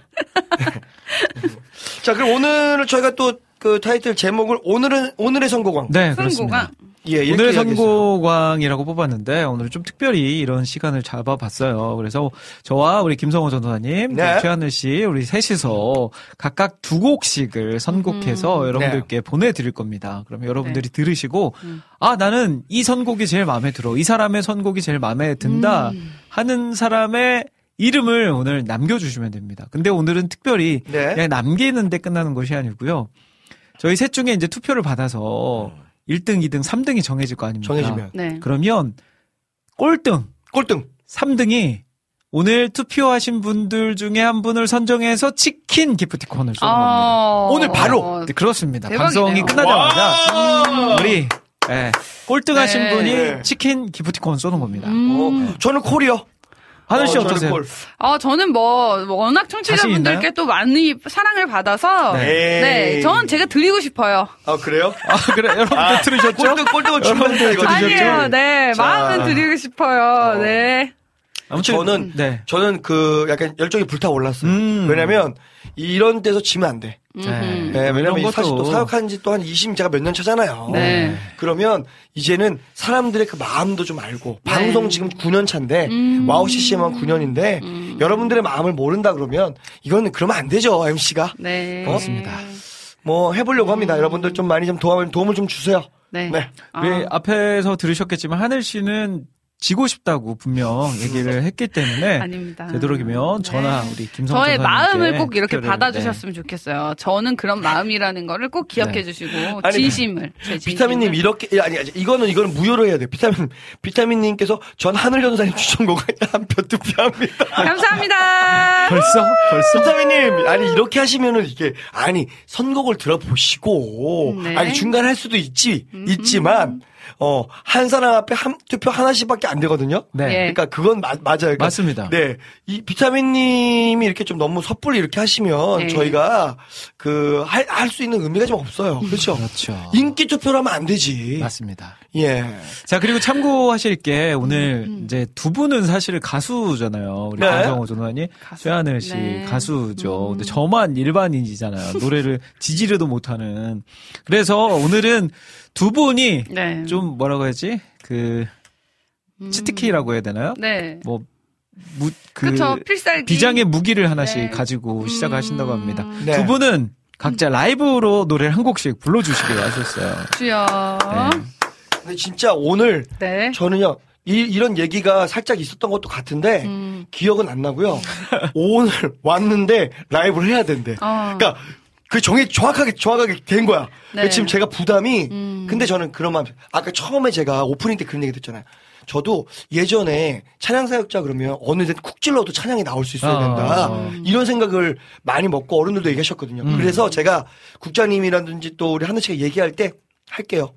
자, 그럼 오늘 저희가 또 그 타이틀 제목을 오늘은 오늘의 선곡왕. 네, 선고가. 그렇습니다. 예, 이렇게 오늘의 이야기했어요. 선곡왕이라고 뽑았는데 오늘 좀 특별히 이런 시간을 잡아봤어요. 그래서 저와 우리 김성호 전도사님, 네. 또 최하늘 씨, 우리 셋이서 각각 두 곡씩을 선곡해서 음. 여러분들께 보내드릴 겁니다. 그러면 여러분들이 네. 들으시고 음. 아 나는 이 선곡이 제일 마음에 들어, 이 사람의 선곡이 제일 마음에 든다 음. 하는 사람의 이름을 오늘 남겨주시면 됩니다. 근데 오늘은 특별히 네. 그냥 남기는데 끝나는 것이 아니고요. 저희 셋 중에 이제 투표를 받아서 일 등, 이 등, 삼 등이 정해질 거 아닙니까? 정해지면 네. 그러면 꼴등, 꼴등. 삼 등이 오늘 투표하신 분들 중에 한 분을 선정해서 치킨 기프티콘을 쏘는 겁니다. 아, 오늘 바로? 네, 그렇습니다. 대박이네요. 방송이 끝나자마자 우리 예, 꼴등하신 네. 분이 치킨 기프티콘 쏘는 겁니다. 음. 어, 저는 콜이요. 하늘 씨 어, 어, 저는 떠세요? 콜. 아, 저는 뭐, 워낙 자신 청취자분들께 있나요? 또 많이 사랑을 받아서, 네. 네. 저는 제가 드리고 싶어요. 아, 그래요? 아 그래 여러분들 들으셨죠? 꼴등, 꼴등은 준비한다 이거죠. 아니에요, 네. 자. 마음은 드리고 싶어요, 네. 아무튼 저는 네. 저는 그 약간 열정이 불타올랐어요. 음. 왜냐면 이런 데서 지면 안 돼. 네. 음흠. 네, 왜냐면 이런 이 사실 또 것도- 사역한 지 또 한 이십 제가 몇 년 차잖아요. 네. 그러면 이제는 사람들의 그 마음도 좀 알고 네. 방송 지금 구 년 차인데 음. 와우 씨씨엠만 구 년인데 음. 여러분들의 마음을 모른다 그러면 이거는 그러면 안 되죠, 엠씨가. 네. 그렇습니다. 뭐 해보려고 합니다. 여러분들 좀 많이 좀 도움을, 도움을 좀 주세요. 네. 네. 우리 아. 앞에서 들으셨겠지만 하늘 씨는 지고 싶다고 분명 얘기를 했기 때문에 아닙니다. 되도록이면 저나 네. 우리 김성호 저의 선생님께 마음을 꼭 이렇게 투표를, 받아주셨으면 좋겠어요. 저는 그런 마음이라는 거를 꼭 기억해 네. 주시고, 아니, 진심을. 제 진심을. 비타민님 이렇게 아니 아니 이거는 이거는 무효로 해야 돼요. 비타민 비타민님께서 전 하늘 전사님 추천곡 한표 투표합니다. 감사합니다. 벌써 벌써 비타민님 아니 이렇게 하시면은 이게 아니 선곡을 들어보시고 네. 아니 중간 할 수도 있지 있지만 어, 한 사람 앞에 한 투표 하나씩밖에 안 되거든요. 네. 예. 그러니까 그건 마- 맞아요. 그러니까 맞습니다. 네. 이 비타민님이 이렇게 좀 너무 섣불리 이렇게 하시면 네. 저희가 그, 할, 할 수 있는 의미가 좀 없어요. 그렇죠? 그렇죠. 인기 투표를 하면 안 되지. 맞습니다. 예. 자, 그리고 참고하실 게 오늘 음, 음. 이제 두 분은 사실 가수잖아요. 우리 네. 강성호 전원이 가수. 최하늘 씨 네. 가수죠. 음. 근데 저만 일반인이잖아요. 노래를 지지르도 못하는. 그래서 오늘은 두 분이 네. 좀 뭐라고 해야지? 그 음. 치트키라고 해야 되나요? 네. 뭐 무, 그 그쵸, 필살기. 비장의 무기를 하나씩 네. 가지고 음. 시작하신다고 합니다. 네. 두 분은 각자 라이브로 노래를 한 곡씩 불러주시기로 하셨어요. 주여. 네. 근데 진짜 오늘 네. 저는요, 이, 이런 얘기가 살짝 있었던 것도 같은데, 음. 기억은 안 나고요. 오늘 왔는데 라이브를 해야 된대. 어. 그러니까 그 정해 정확하게 정확하게 된 거야. 네. 지금 제가 부담이 음. 근데 저는 그런 마음. 아까 처음에 제가 오프닝 때 그런 얘기 했잖아요. 저도 예전에 찬양 사역자 그러면 어느 데 쿡 찔러도 찬양이 나올 수 있어야 된다. 아. 이런 생각을 많이 먹고 어른들도 얘기하셨거든요. 음. 그래서 제가 국장님이라든지 또 우리 하늘 씨가 얘기할 때 할게요.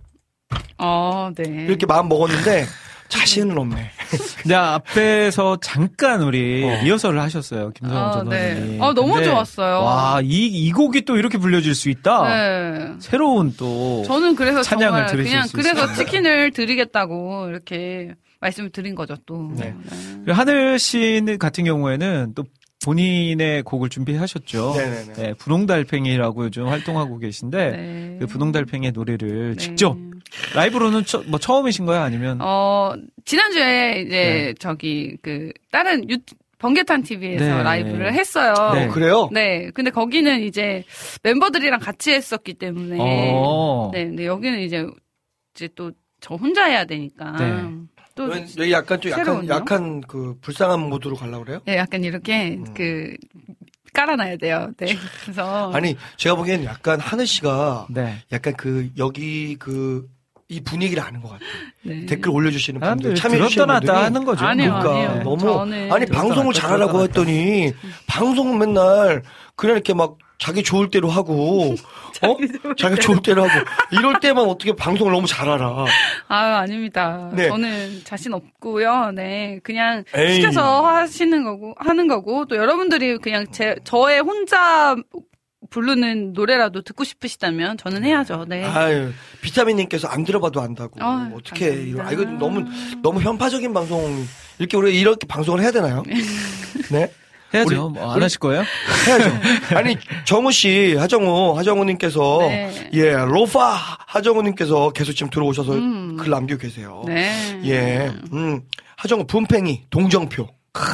어, 네. 이렇게 마음 먹었는데 자신은 없네. 근데 앞에서 잠깐 우리 어. 리허설을 하셨어요. 김성호 아, 전원이. 네. 아, 너무 근데 좋았어요. 와, 이, 이 곡이 또 이렇게 불려질 수 있다? 네. 새로운 또. 저는 그래서 찬양을 정말 들으실 그냥 수 그래서 있습니다. 치킨을 드리겠다고 이렇게 말씀을 드린 거죠, 또. 네. 그리고 하늘 씨 같은 경우에는 또 본인의 곡을 준비하셨죠. 네네네. 네, 분홍달팽이라고 요즘 활동하고 계신데, 네. 그 분홍달팽이의 노래를 네. 직접 라이브로는 처, 뭐 처음이신 거예요? 아니면? 어, 지난주에 이제 네. 저기 그 다른 유 번개탄 티비에서 네. 라이브를 했어요. 네. 어, 그래요? 네. 근데 거기는 이제 멤버들이랑 같이 했었기 때문에. 어. 네. 근데 여기는 이제 이제 또 저 혼자 해야 되니까. 네. 또 왜- 여기 약간 좀 약간 새로운요? 약간 그 불쌍한 모드로 가려고 그래요? 네, 약간 이렇게 음. 그 깔아놔야 돼요. 네. 그래서 아니 제가 보기에는 약간 하늘 씨가 네. 약간 그 여기 그 이 분위기를 아는 것 같아요. 네. 댓글 올려주시는 분들 사람들 참여해 주시는 들었다 놨다 분들이 하는 거죠. 아니요, 그러니까 아니요. 너무 저는 아니 들었다 방송을 놨다, 잘하라고 들었다 했더니 방송은 맨날 그냥 이렇게 막 자기 좋을 대로 하고 어 자기 좋을 대로 하고 이럴 때만 어떻게 방송을 너무 잘 알아? 아, 아닙니다. 네. 저는 자신 없고요. 네. 그냥 에이. 시켜서 하시는 거고, 하는 거고, 또 여러분들이 그냥 제, 저의 혼자 부르는 노래라도 듣고 싶으시다면 저는 해야죠. 네. 아유 비타민님께서 안 들어봐도 안다고 아, 어떻게 감사합니다. 이거 아, 이거 너무 너무 현파적인 방송 이렇게 우리가 이렇게 방송을 해야 되나요? 네. 해야죠. 우리- 뭐 안 우리- 하실 거예요? 해야죠. 아니 정우 씨, 하정우, 하정우님께서 네. 예 로파 하정우님께서 계속 지금 들어오셔서 음. 글 남기고 계세요. 네. 예, 음 하정우 분팽이 동정표.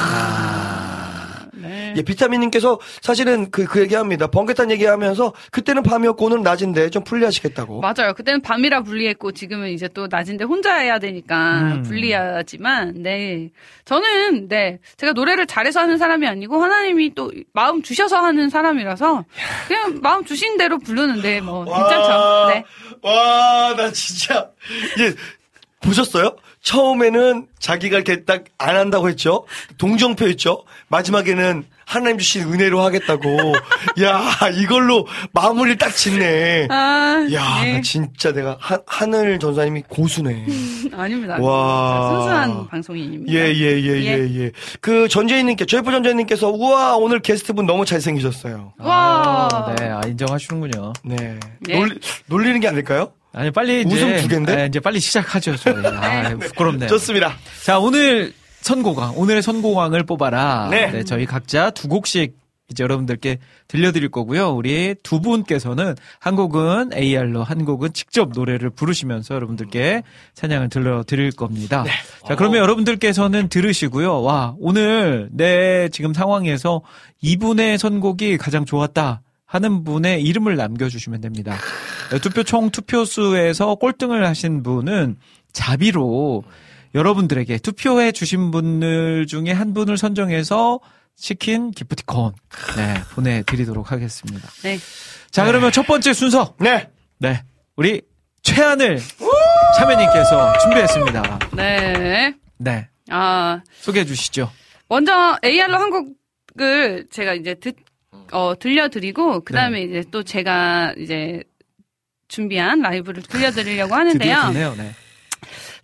네. 예, 비타민님께서 사실은 그, 그 얘기합니다. 번개탄 얘기하면서 그때는 밤이었고 오늘은 낮인데 좀 불리하시겠다고. 맞아요. 그때는 밤이라 불리했고 지금은 이제 또 낮인데 혼자 해야 되니까 음. 불리하지만 네 저는 네 제가 노래를 잘해서 하는 사람이 아니고 하나님이 또 마음 주셔서 하는 사람이라서 그냥 마음 주신 대로 부르는데 뭐 괜찮죠. 네. 와, 나 진짜. 예, 보셨어요? 처음에는 자기가 이렇게 딱 안 한다고 했죠? 동정표 했죠? 마지막에는 하나님 주신 은혜로 하겠다고. 야, 이걸로 마무리를 딱 짓네. 아, 야, 네. 나 진짜 내가 하, 하늘 전사님이 고수네. 아닙니다. 와. 순수한 방송인입니다. 예, 예, 예, 예, 예. 그 전재인님께, 저희프 전재인님께서, 우와, 오늘 게스트분 너무 잘생기셨어요. 와. 아, 네, 아, 인정하시는군요. 네. 네. 놀리, 놀리는 게 아닐까요? 아니, 빨리 이제. 웃음 두 개인데? 네, 이제 빨리 시작하죠, 저희. 아, 부끄럽네요. 좋습니다. 자, 오늘 선곡왕, 오늘의 선곡왕을 뽑아라. 네. 저희 각자 두 곡씩 이제 여러분들께 들려드릴 거고요. 우리 두 분께서는 한 곡은 에이알로, 한 곡은 직접 노래를 부르시면서 여러분들께 찬양을 들려드릴 겁니다. 네. 자, 그러면 여러분들께서는 들으시고요. 와, 오늘 내 지금 상황에서 이분의 선곡이 가장 좋았다 하는 분의 이름을 남겨주시면 됩니다. 투표 총 투표수에서 꼴등을 하신 분은 자비로 여러분들에게 투표해 주신 분들 중에 한 분을 선정해서 치킨 기프티콘 네, 보내드리도록 하겠습니다. 네. 자, 그러면 첫 번째 순서. 네. 네. 우리 최하늘 참여님께서 준비했습니다. 네. 네. 아, 소개해 주시죠. 먼저 에이알로 한 곡을 제가 이제 듣, 어, 들려드리고, 그 다음에 이제 또 제가 이제 준비한 라이브를 들려드리려고 하는데요. 드디어 듣네요. 네.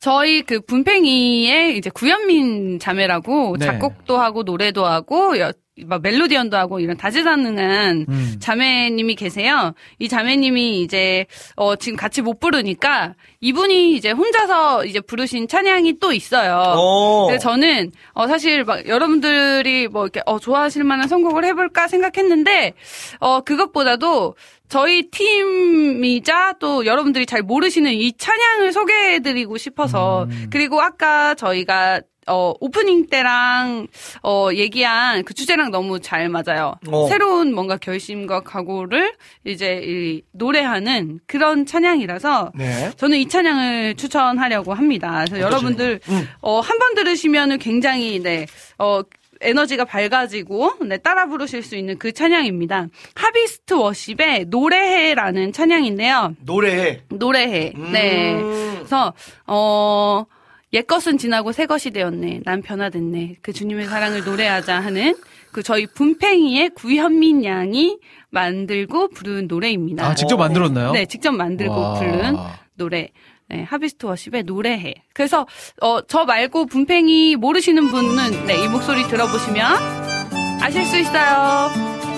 저희 그 분팽이의 이제 구현민 자매라고 네. 작곡도 하고 노래도 하고 여, 막 멜로디언도 하고 이런 다재다능한 음. 자매님이 계세요. 이 자매님이 이제 어 지금 같이 못 부르니까 이분이 이제 혼자서 이제 부르신 찬양이 또 있어요. 오. 그래서 저는 어 사실 막 여러분들이 뭐 이렇게 어 좋아하실 만한 선곡을 해볼까 생각했는데 어 그것보다도 저희 팀이자 또 여러분들이 잘 모르시는 이 찬양을 소개해드리고 싶어서 음. 그리고 아까 저희가 어, 오프닝 때랑, 어, 얘기한 그 주제랑 너무 잘 맞아요. 어. 새로운 뭔가 결심과 각오를 이제 이 노래하는 그런 찬양이라서 네. 저는 이 찬양을 추천하려고 합니다. 그래서 여러분들, 음. 어, 한 번 들으시면은 굉장히, 네, 어, 에너지가 밝아지고, 네, 따라 부르실 수 있는 그 찬양입니다. 하비스트 워십의 노래해라는 찬양인데요. 노래해. 노래해. 네. 음. 그래서, 어, 옛것은 지나고 새것이 되었네. 난 변화됐네. 그 주님의 사랑을 노래하자 하는 그 저희 분팽이의 구현민 양이 만들고 부른 노래입니다. 아, 직접 만들었나요? 네, 직접 만들고 와. 부른 노래. 네, 하비스트 워십의 노래해. 그래서 어, 저 말고 분팽이 모르시는 분은 네, 이 목소리 들어보시면 아실 수 있어요.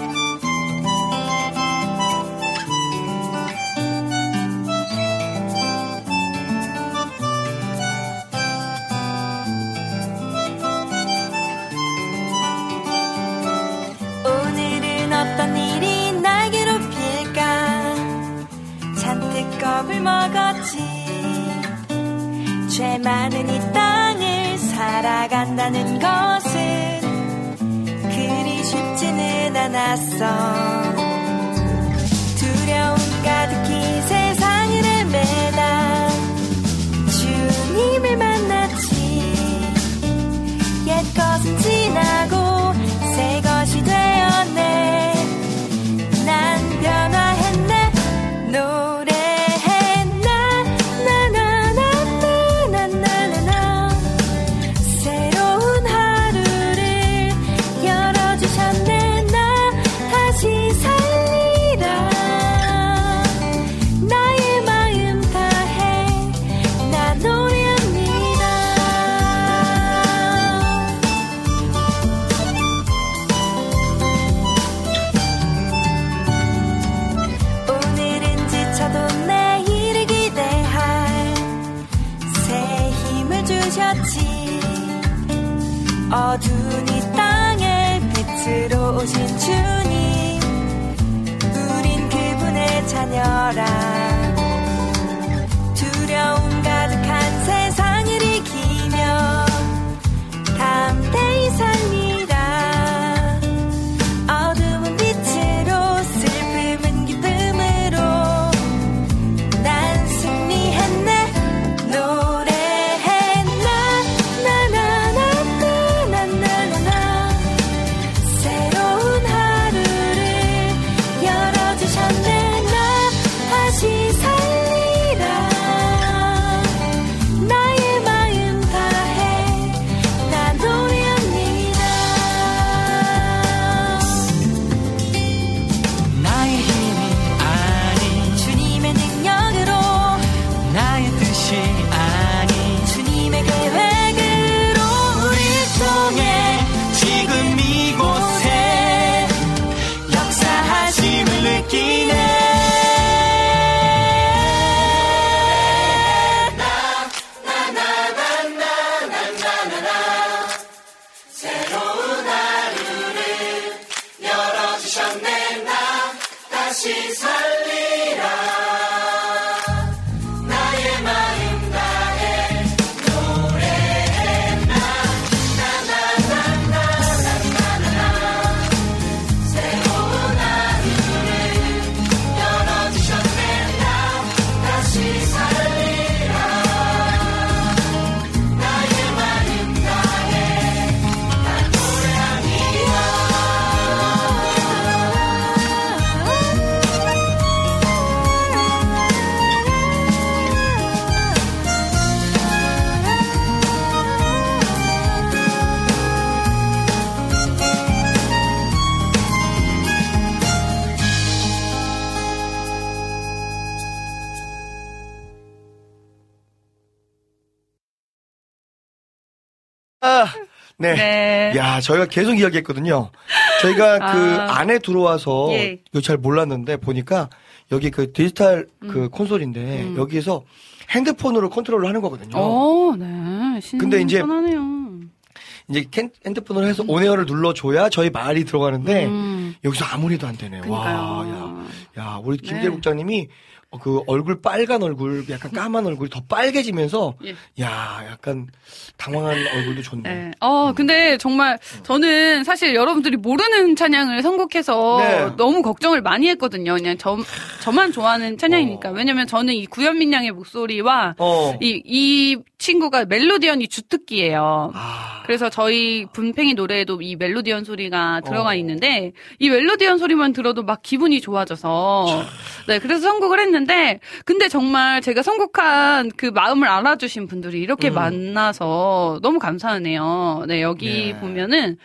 오늘은 어떤 일이 날 괴롭힐까 잔뜩 겁을 먹었지 죄 많은 이 땅을 살아간다는 것은 그리 쉽지는 않았어 두려움 가득히 세상을 헤매다 주님을 만났지 옛것은 지나고 새 것이 되었네 난 변화했네 노래해 나나나나나나나나 새로운 하루를 열어주셨네 나 다시 살리라 나의 마음 다해 나 노래합니다 오늘은 지쳐도 내일을 기대할 새 힘을 주셨지 어두운 이 땅에 빛으로 오신 주님 우린 그분의 자녀라 두려움 가득한 세상을 이기며 담대히 살리라 어둠은 빛으로 슬픔은 기쁨으로 난 승리했네 노래해 나나나나나나나나 새로운 하루를 열어주셨네 나 다시 네. 네. 야, 저희가 계속 이야기했거든요. 저희가 아. 그 안에 들어와서 예. 이거 잘 몰랐는데 보니까 여기 그 디지털 음. 그 콘솔인데 음. 여기에서 핸드폰으로 컨트롤을 하는 거거든요. 오, 네. 근데 이제 신선하네요. 이제 캔- 핸드폰으로 해서 온에어를 눌러줘야 저희 말이 들어가는데 음. 여기서 아무리도 안 되네요. 와, 그러니까요. 야, 야, 우리 김대 네. 국장님이 어, 그 얼굴 빨간 얼굴, 약간 까만 얼굴이 더 빨개지면서 예. 야, 약간 당황한 얼굴도 좋네. 네. 어, 근데 정말 저는 사실 여러분들이 모르는 찬양을 선곡해서 네. 너무 걱정을 많이 했거든요. 그냥 저, 저만 좋아하는 찬양이니까. 어. 왜냐면 저는 이 구현민 양의 목소리와 어. 이, 이 친구가 멜로디언이 주특기예요. 아. 그래서 저희 분팽이 노래에도 이 멜로디언 소리가 들어가 어. 있는데 이 멜로디언 소리만 들어도 막 기분이 좋아져서 네 그래서 선곡을 했는데 근데 정말 제가 선곡한 그 마음을 알아주신 분들이 이렇게 음. 만나서 너무 감사하네요. 네 여기 네. 보면은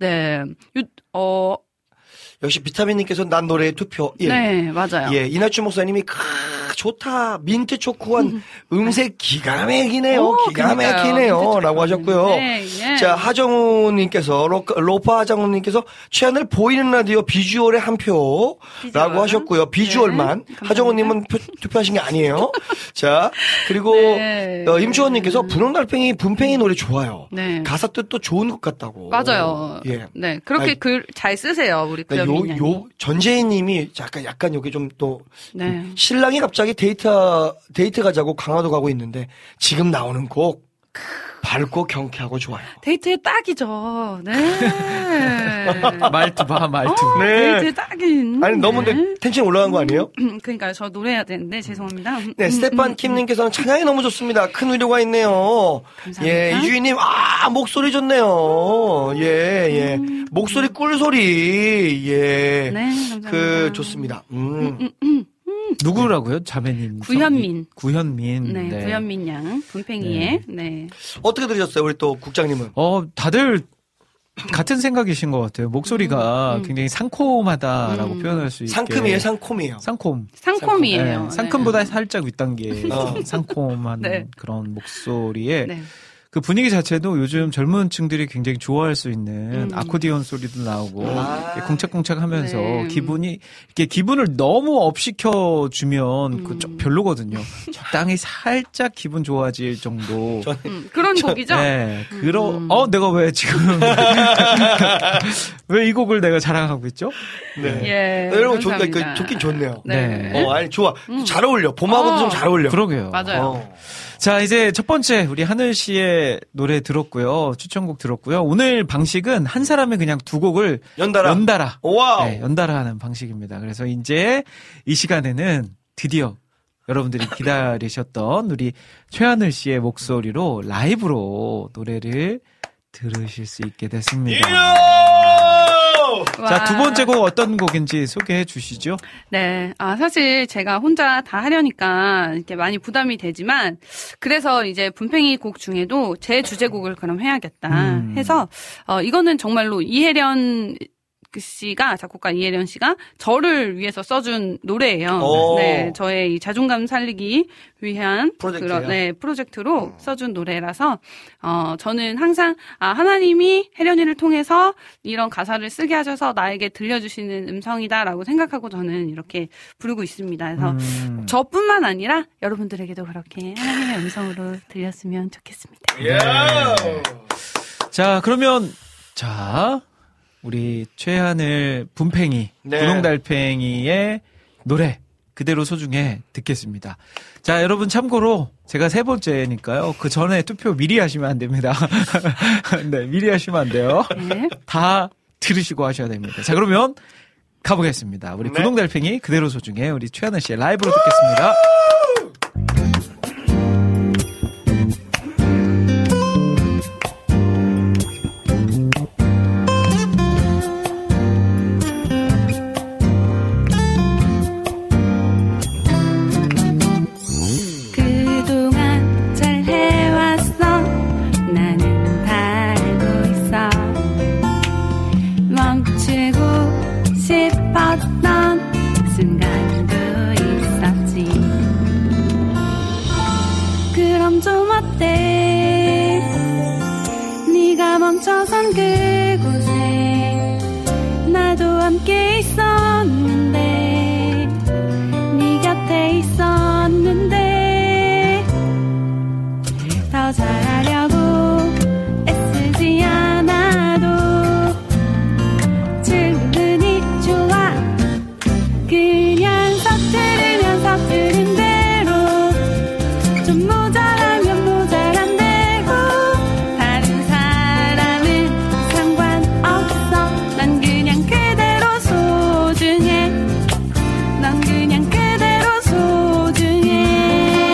네어 역시 비타민님께서 난 노래에 투표. 예. 네 맞아요. 예, 이나춘 목사님이 크 좋다. 민트 초코한 음색 기가 막히네요. 오, 기가 그러니까요. 막히네요. 민트 라고 하셨고요. 네, 예. 자, 하정우님께서, 로, 로파 하정우님께서 최하늘 보이는 라디오 비주얼에 한 표라고 비주얼. 하셨고요. 비주얼만. 네, 감사합니다. 하정우님은 표- 투표하신 게 아니에요. 자, 그리고 네. 어, 임주원님께서 분홍달팽이 분팽이 노래 좋아요. 네. 가사 뜻도 좋은 것 같다고. 맞아요. 예. 네 그렇게 아니, 글 잘 쓰세요 우리 네, 요, 구현민 양이. 요, 전재희님이 약간, 약간 여기 좀 또, 네. 신랑이 갑자기 데이트, 데이트 가자고 강화도 가고 있는데, 지금 나오는 곡, 밝고 경쾌하고 좋아요. 데이트에 딱이죠. 네. 말투 봐, 말투. 어, 네. 데이트에 딱인. 아니, 너무 근데 텐션 올라간 거 아니에요? 그러니까 저 노래해야 되는데 죄송합니다. 네, 스테판 킴님께서는 찬양이 너무 좋습니다. 큰 위로가 있네요. 감사합니다. 예, 이주희님, 아, 목소리 좋네요. 예, 예. 목소리 꿀소리, 예. 네, 감사합니다. 그, 좋습니다. 음. 누구라고요? 자매님. 구현민. 구현민. 네, 구현민 양 분팽이의 네. 어떻게 들으셨어요, 우리 또 국장님은? 어, 다들 같은 생각이신 것 같아요. 목소리가 음, 음. 굉장히 상콤하다라고 음. 표현할 수 있게. 상큼이에요, 상콤이에요. 상콤. 상콤이에요. 네, 상큼보다 살짝 윗단계 어. 상콤한 네. 그런 목소리에 네. 그 분위기 자체도 요즘 젊은 층들이 굉장히 좋아할 수 있는 음. 아코디언 소리도 나오고 아. 이렇게 쿵짝쿵짝 하면서 네. 기분이 이렇게 기분을 너무 업시켜 주면 음. 그 좀 별로거든요. 적당히 살짝 기분 좋아질 정도. 전- 음, 그런 곡이죠. 네, 그러 음. 어 내가 왜 지금 왜 이 곡을 내가 자랑하고 있죠? 네. 예. 네, 여러분, 좋, 그, 감사합니다. 좋긴 좋네요. 네. 네. 어, 아니, 좋아. 음. 잘 어울려. 봄하고도 어. 좀 잘 어울려. 그러게요. 맞아요. 어. 자, 이제 첫 번째 우리 하늘 씨의 노래 들었고요. 추천곡 들었고요. 오늘 방식은 한 사람이 그냥 두 곡을 연달아. 연달아. 와우. 네, 연달아 하는 방식입니다. 그래서 이제 이 시간에는 드디어 여러분들이 기다리셨던 우리 최하늘 씨의 목소리로 라이브로 노래를 들으실 수 있게 됐습니다. 자, 두 번째 곡 어떤 곡인지 소개해 주시죠. 네. 아, 사실 제가 혼자 다 하려니까 이렇게 많이 부담이 되지만, 그래서 이제 분팽이 곡 중에도 제 주제곡을 그럼 해야겠다 음. 해서, 어, 이거는 정말로 이혜련 그 씨가, 작곡가 이혜련 씨가 저를 위해서 써준 노래예요. 오. 네. 저의 이 자존감 살리기 위한 프로젝트예요? 그런, 네, 프로젝트로 써준 노래라서, 어, 저는 항상, 아, 하나님이 혜련이를 통해서 이런 가사를 쓰게 하셔서 나에게 들려주시는 음성이다라고 생각하고 저는 이렇게 부르고 있습니다. 그래서 음. 저뿐만 아니라 여러분들에게도 그렇게 하나님의 음성으로 들렸으면 좋겠습니다. 예. 자, 그러면 자, 우리 최하늘 분팽이, 네. 분홍달팽이의 노래 그대로 소중해 듣겠습니다. 자, 여러분 참고로 제가 세 번째니까요. 그 전에 투표 미리 하시면 안 됩니다. 네, 미리 하시면 안 돼요. 네. 다 들으시고 하셔야 됩니다. 자, 그러면 가보겠습니다. 우리 네. 분홍달팽이 그대로 소중해 우리 최하늘 씨의 라이브로 듣겠습니다. 그동안 잘 해왔어 나는 다 알고 있어 멈추고 싶었던 순간도 있었지 멈춰선 그곳에 나도 함께 있었는데 네 곁에 있었는데 더 잘하려고 애쓰지 않아도 충분히 좋아 그냥 서투르면 서투른 대로 좀 모자라면 모자란 대로 다른 사람은 상관없어 난 그냥 그대로 소중해 넌 그냥 그대로 소중해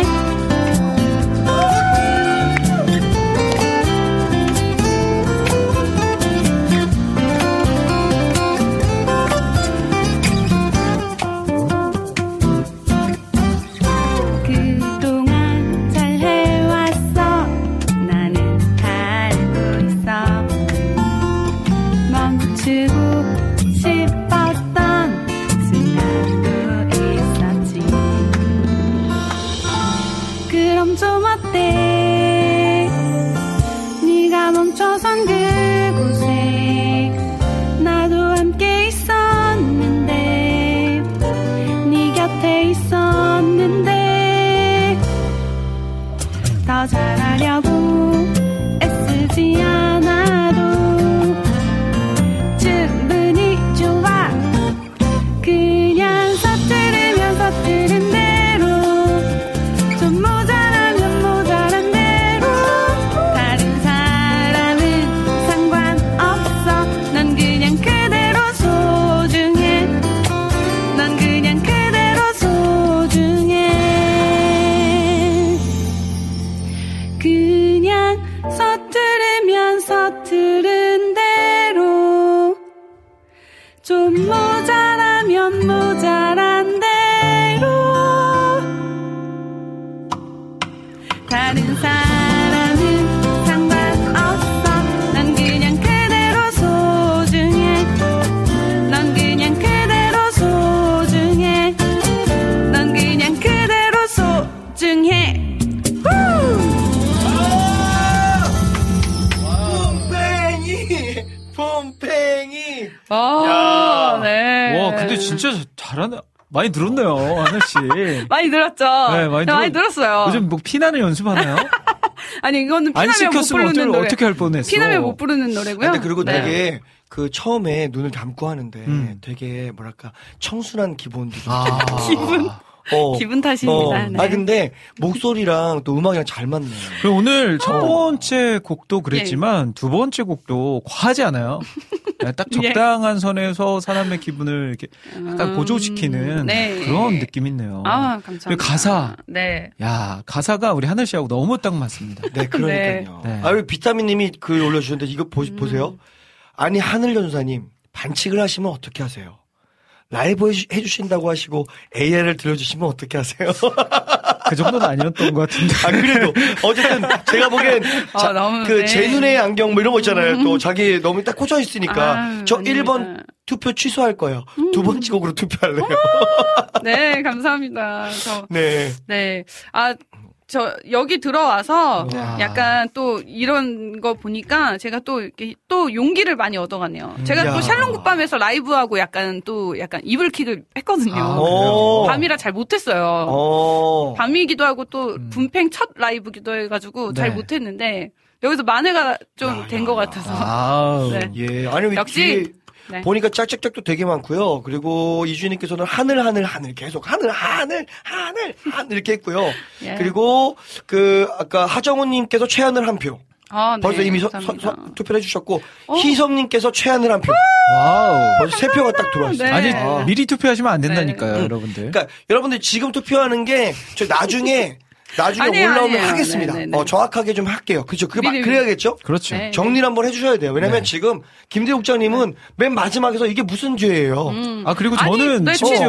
그동안 잘 해왔어 나는 알고 있어 멈추고 싶었던 순간도 있었지 그럼 좀 어때 네가 멈춰선 그곳에 나도 함께 있었는데 네 곁에 있었는데 더 잘하려고 애쓰지 않아도 충분히 좋아 그냥 서투르면 서투른 대로 좀 모자라면 모자란 대로 다른 사람은 상관없어 넌 그냥 그대로 소중해 넌 그냥 그대로 소중해 그냥 서투르면 서투른 대로 좀 모자라면 모자란 대로 다른 사람은 상관없어 난 그냥 그대로 소중해 넌 그냥 그대로 소중해 넌 그냥 그대로 소중해 폼팽이! 폼팽이! 아, 네. 와, 근데 진짜 잘하네. 많이 늘었네요, 하늘씨. 많이 늘었죠? 네, 많이, 많이 늘었- 늘었어요. 요즘 뭐 피난을 연습하나요? 아니, 이거는 안 피나면 못 시켰으면 부르는 어떻게, 노래. 어떻게 할 뻔했어. 피나면 못 부르는 노래고요. 근데 그리고 네. 되게 그 처음에 눈을 감고 하는데 음. 되게 뭐랄까 청순한 기본도 좀 아. 기분. 어. 기분 탓입니다. 어. 네. 아 근데 목소리랑 또 음악이랑 잘 맞네. 그리고 오늘 첫 어. 번째 곡도 그랬지만 예. 두 번째 곡도 과하지 않아요. 네, 딱 적당한 선에서 사람의 기분을 이렇게 약간 음, 고조시키는 네. 그런 느낌 있네요. 아, 감사합니다. 그리고 가사. 네. 야, 가사가 우리 하늘 씨하고 너무 딱 맞습니다. 네, 그러니까요. 네. 아, 우리 비타민님이 글 올려주셨는데 이거 보, 음. 보세요. 아니 하늘 연사님 반칙을 하시면 어떻게 하세요? 라이브 해주, 해주신다고 하시고 에이아이를 들려주시면 어떻게 하세요? 그 정도는 아니었던 것 같은데. 아 그래도 어쨌든 제가 보기엔 아, 자, 너무, 그 네. 제 눈의 안경 뭐 이런 거 있잖아요. 또 자기 너무 딱 꽂혀 있으니까 아, 저 아닙니다. 일 번 투표 취소할 거예요. 두 번째 곡으로 투표할래요. 네, 감사합니다. 저, 네. 네. 아, 저, 여기 들어와서 와. 약간 또 이런 거 보니까 제가 또 이렇게 또 용기를 많이 얻어가네요. 제가 야. 또 샬롬국밤에서 라이브하고 약간 또 약간 이불킥을 했거든요. 아, 오. 밤이라 잘 못했어요. 어. 밤이기도 하고 또 음. 분팽 첫 라이브기도 해가지고 잘 네. 못했는데 여기서 만회가 좀 야, 된 야, 것 야. 같아서. 아우. 네. 예. 아니 역시. 뒤에 네. 보니까 짝짝짝도 되게 많고요. 그리고 이주님께서는 하늘 하늘 하늘 계속 하늘 하늘 하늘 하늘 이렇게 했고요. 예. 그리고 그 아까 하정우님께서 최하늘 한 표. 아, 네. 벌써 이미 서, 서, 감사합니다. 서, 투표를 해주셨고 어? 희섭님께서 최하늘 한 표. 와우. 벌써 세 표가 딱 들어왔어요. 네. 아니, 아. 미리 투표하시면 안 된다니까요, 네. 여러분들. 그러니까 여러분들 지금 투표하는 게 저 나중에 나중에 아니에요, 올라오면 아니에요. 하겠습니다. 네, 네, 네. 어, 정확하게 좀 할게요. 그죠? 그 미리, 그래야겠죠? 그렇죠. 네. 정리를 한번 해주셔야 돼요. 왜냐면 네. 지금 김대국장님은 맨 마지막에서 이게 무슨 죄예요? 음. 아, 그리고 아니, 저는 네, 심지어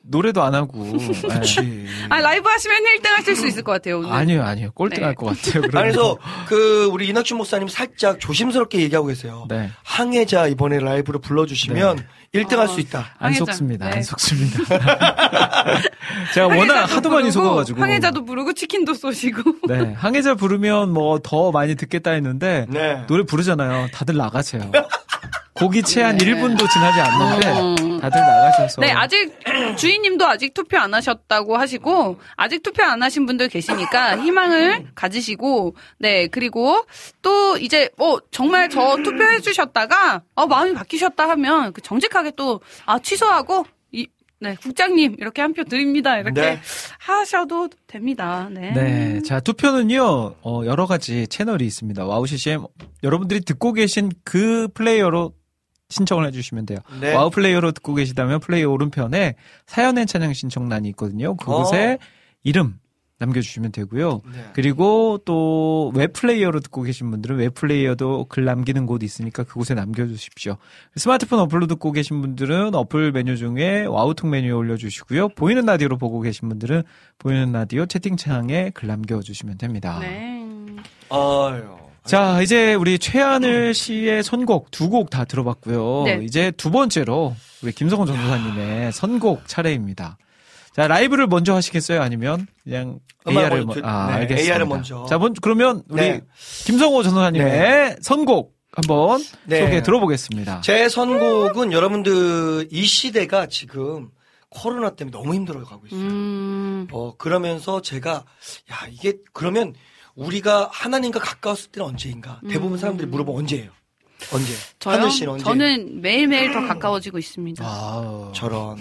노래도 안 하고. 그렇지. 아, 라이브 하시면 일 등 하실 수 있을 것 같아요, 오늘. 아니요, 아니요. 꼴등 네. 할 것 같아요. 그래서 그 우리 이낙준 목사님 살짝 조심스럽게 얘기하고 계세요. 네. 항해자 이번에 라이브로 불러주시면 네. 일 등 할 수 어. 있다. 안 항해자. 속습니다. 네. 안 속습니다. 제가 워낙 항해자도 하도 많이 부르고, 속아가지고. 항해자도 부르고 치킨도 쏘시고. 네. 항해자 부르면 뭐 더 많이 듣겠다 했는데. 네. 노래 부르잖아요. 다들 나가세요. 곡이 채 한 네. 일 분도 지나지 않는데. 어. 다들 나가셔서. 네, 아직 주인님도 아직 투표 안 하셨다고 하시고 아직 투표 안 하신 분들 계시니까 희망을 가지시고 네, 그리고 또 이제 뭐 정말 저 투표해 주셨다가 어, 마음이 바뀌셨다 하면 그 정직하게 또 아, 취소하고 이 네, 국장님 이렇게 한 표 드립니다. 이렇게 네. 하셔도 됩니다. 네. 네. 자, 투표는요, 어, 여러 가지 채널이 있습니다. 와우 씨씨엠. 여러분들이 듣고 계신 그 플레이어로 신청을 해주시면 돼요. 네. 와우 플레이어로 듣고 계시다면 플레이어 오른편에 사연의 찬양 신청란이 있거든요. 그곳에 어. 이름 남겨주시면 되고요. 네. 그리고 또 웹 플레이어로 듣고 계신 분들은 웹 플레이어도 글 남기는 곳이 있으니까 그곳에 남겨주십시오. 스마트폰 어플로 듣고 계신 분들은 어플 메뉴 중에 와우톡 메뉴에 올려주시고요. 보이는 라디오로 보고 계신 분들은 보이는 라디오 채팅창에 글 남겨주시면 됩니다. 네. 아유. 자, 이제 우리 최하늘 씨의 선곡 두 곡 다 들어봤고요. 네. 이제 두 번째로 우리 김성원 전도사님의 선곡 차례입니다. 자, 라이브를 먼저 하시겠어요? 아니면 그냥 음악 에이아르을 먼저 먼저? 아, 네, 알겠습니다. 에이아르 먼저. 자, 먼저 그러면 우리 네. 김성호 전도사님의 네. 선곡 한번 네. 소개해 들어보겠습니다. 제 선곡은 여러분들 이 시대가 지금 코로나 때문에 너무 힘들어가고 있어요. 음. 어, 그러면서 제가, 야, 이게, 그러면 우리가 하나님과 가까웠을 때는 언제인가? 대부분 사람들이 물어보면 언제예요? 언제? 저요? 하늘 씨는 언제? 저는 매일매일 더 가까워지고 있습니다. 아, 저런.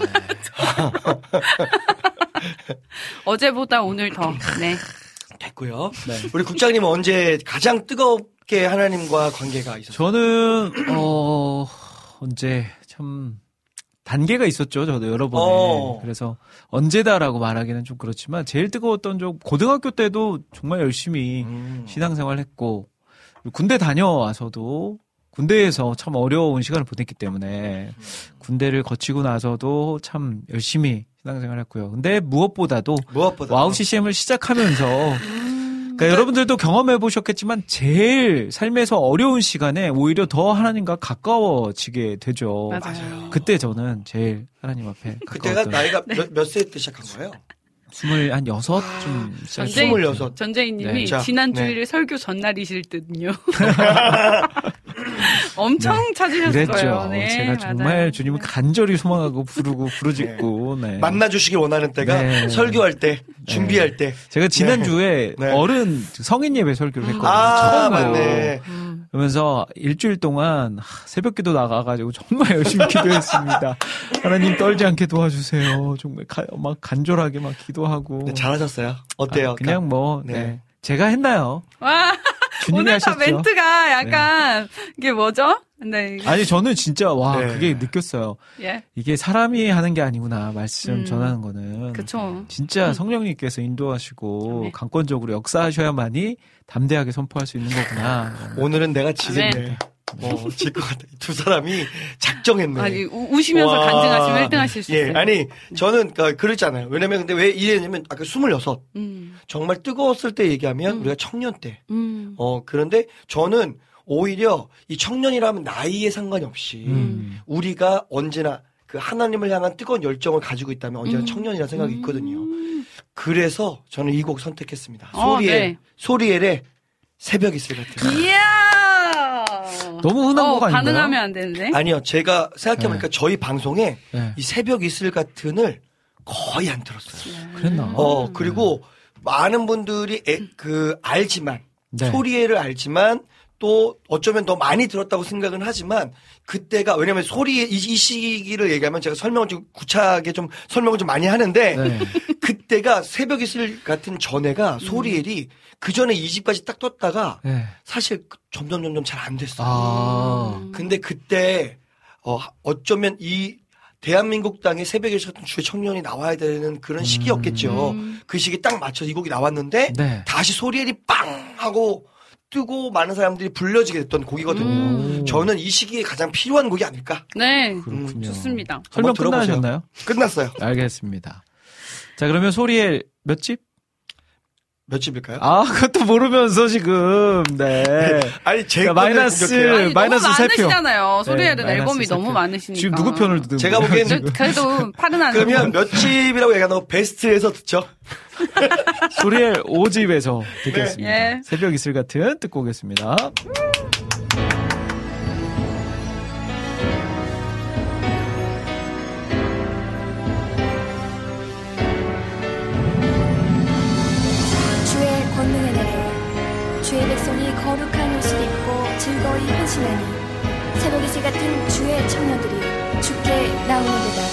어제보다 오늘 더. 네. 됐고요. 네. 우리 국장님은 언제 가장 뜨겁게 하나님과 관계가 있었어요? 저는 어 언제 참 단계가 있었죠. 저도 여러 번에. 어. 그래서 언제다라고 말하기는 좀 그렇지만 제일 뜨거웠던 좀 고등학교 때도 정말 열심히 음. 신앙생활 했고 군대 다녀와서도 군대에서 참 어려운 시간을 보냈기 때문에 군대를 거치고 나서도 참 열심히 신앙생활 했고요. 근데 무엇보다도 무엇보다. 와우 씨씨엠을 시작하면서 그러니까 여러분들도 경험해 보셨겠지만 제일 삶에서 어려운 시간에 오히려 더 하나님과 가까워지게 되죠. 맞아요. 그때 저는 제일 하나님 앞에 그때가 가까웠던 나이가 몇, 몇 세 때 시작한 거예요? 스물 한 여섯쯤 시작. 전쟁- 스물여섯. 전재희님이 네. 자, 지난 네. 주일에 설교 전날이실 듯요. 엄청 찾으셨어요. 그랬죠. 네, 제가 정말 맞아요. 주님을 간절히 소망하고 부르고 부르짖고 네. 만나주시길 원하는 때가 네. 설교할 때, 준비할 때. 제가 지난주에 네. 어른 성인 예배 설교를 했거든요. 아, 처음으로. 맞네. 음. 그러면서 일주일 동안 하, 새벽기도 나가가지고 정말 열심히 기도했습니다. 하나님 떨지 않게 도와주세요. 정말 가, 막 간절하게 막 기도하고. 네, 잘하셨어요. 어때요? 아, 그냥 뭐 네. 네. 제가 했나요? 와, 주님이 오늘 다 하셨죠. 멘트가 약간 이게 뭐죠? 네. 아니 저는 진짜 와 네. 그게 느꼈어요. 예. 이게 사람이 하는 게 아니구나 말씀 음. 전하는 거는. 그쵸. 진짜 성령님께서 인도하시고 네. 강권적으로 역사하셔야만이 담대하게 선포할 수 있는 거구나. 오늘은 내가 지겠네. 네. 어, 질 것 같아. 두 사람이 작정했네. 아니, 우, 우시면서 와. 간증하시면 일 등 하실 수 예, 있어요. 아니, 저는 그, 그랬잖아요. 왜냐면 근데 왜 이랬냐면 아까 스물여섯. 음. 정말 뜨거웠을 때 얘기하면 음. 우리가 청년 때. 음. 어, 그런데 저는 오히려 이 청년이라면 나이에 상관이 없이 음. 우리가 언제나 그 하나님을 향한 뜨거운 열정을 가지고 있다면 언제나 음. 청년이라는 생각이 있거든요. 음. 그래서 저는 이 곡 선택했습니다. 어, 소리에, 네. 소리엘의 새벽 이슬 같은. 이야! 너무 흔한 어, 거 아닌가요? 반응하면 안 되는데? 아니요, 제가 생각해보니까 저희 방송에 네. 이 새벽 이슬 같은을 거의 안 들었어요. 그랬나? 어, 그리고 많은 분들이 애, 그, 알지만, 네. 소리에를 알지만, 또 어쩌면 더 많이 들었다고 생각은 하지만, 그때가, 왜냐면 소리에, 이, 이 시기를 얘기하면 제가 설명을 좀 구차하게 좀 설명을 좀 많이 하는데, 네. 그때가 새벽 이슬 같은 전에가 소리엘이 그 전에 이 집까지 딱 떴다가, 네. 사실 점점 점점 잘 안 됐어요. 아. 근데 그때, 어, 어쩌면 이, 대한민국 땅에 새벽에 같은 주의 청년이 나와야 되는 그런 시기였겠죠. 음. 그 시기 딱 맞춰서 이 곡이 나왔는데 네. 다시 소리엘이 빵 하고 뜨고 많은 사람들이 불려지게 됐던 곡이거든요. 음. 저는 이 시기에 가장 필요한 곡이 아닐까. 네. 그렇군요. 좋습니다. 설명 한번 들어보세요. 끝나셨나요? 끝났어요. 알겠습니다. 자, 그러면 소리엘 몇 집? 몇 집일까요? 아, 그것도 모르면서 지금, 네. 아니, 제 자, 마이너스, 아니, 마이너스 너무 세 표. 많으시잖아요. 소리엘은 네, 앨범이 마이너스 세 너무 표. 많으시니까. 지금 누구 편을 듣는 제가 거예요, 보기엔 지금? 그래도 파른 하늘. 그러면 몇 집이라고 얘기하나 베스트에서 듣죠. 소리엘 오 집에서 듣겠습니다. 네. 예. 새벽 이슬 같은 듣고 오겠습니다. 주의 권능의 날에 주의 백성이 거룩한 옷을 입고 즐거이 헌신하니 새벽 이슬 같은 주의 청년들이 주께 나오는도다.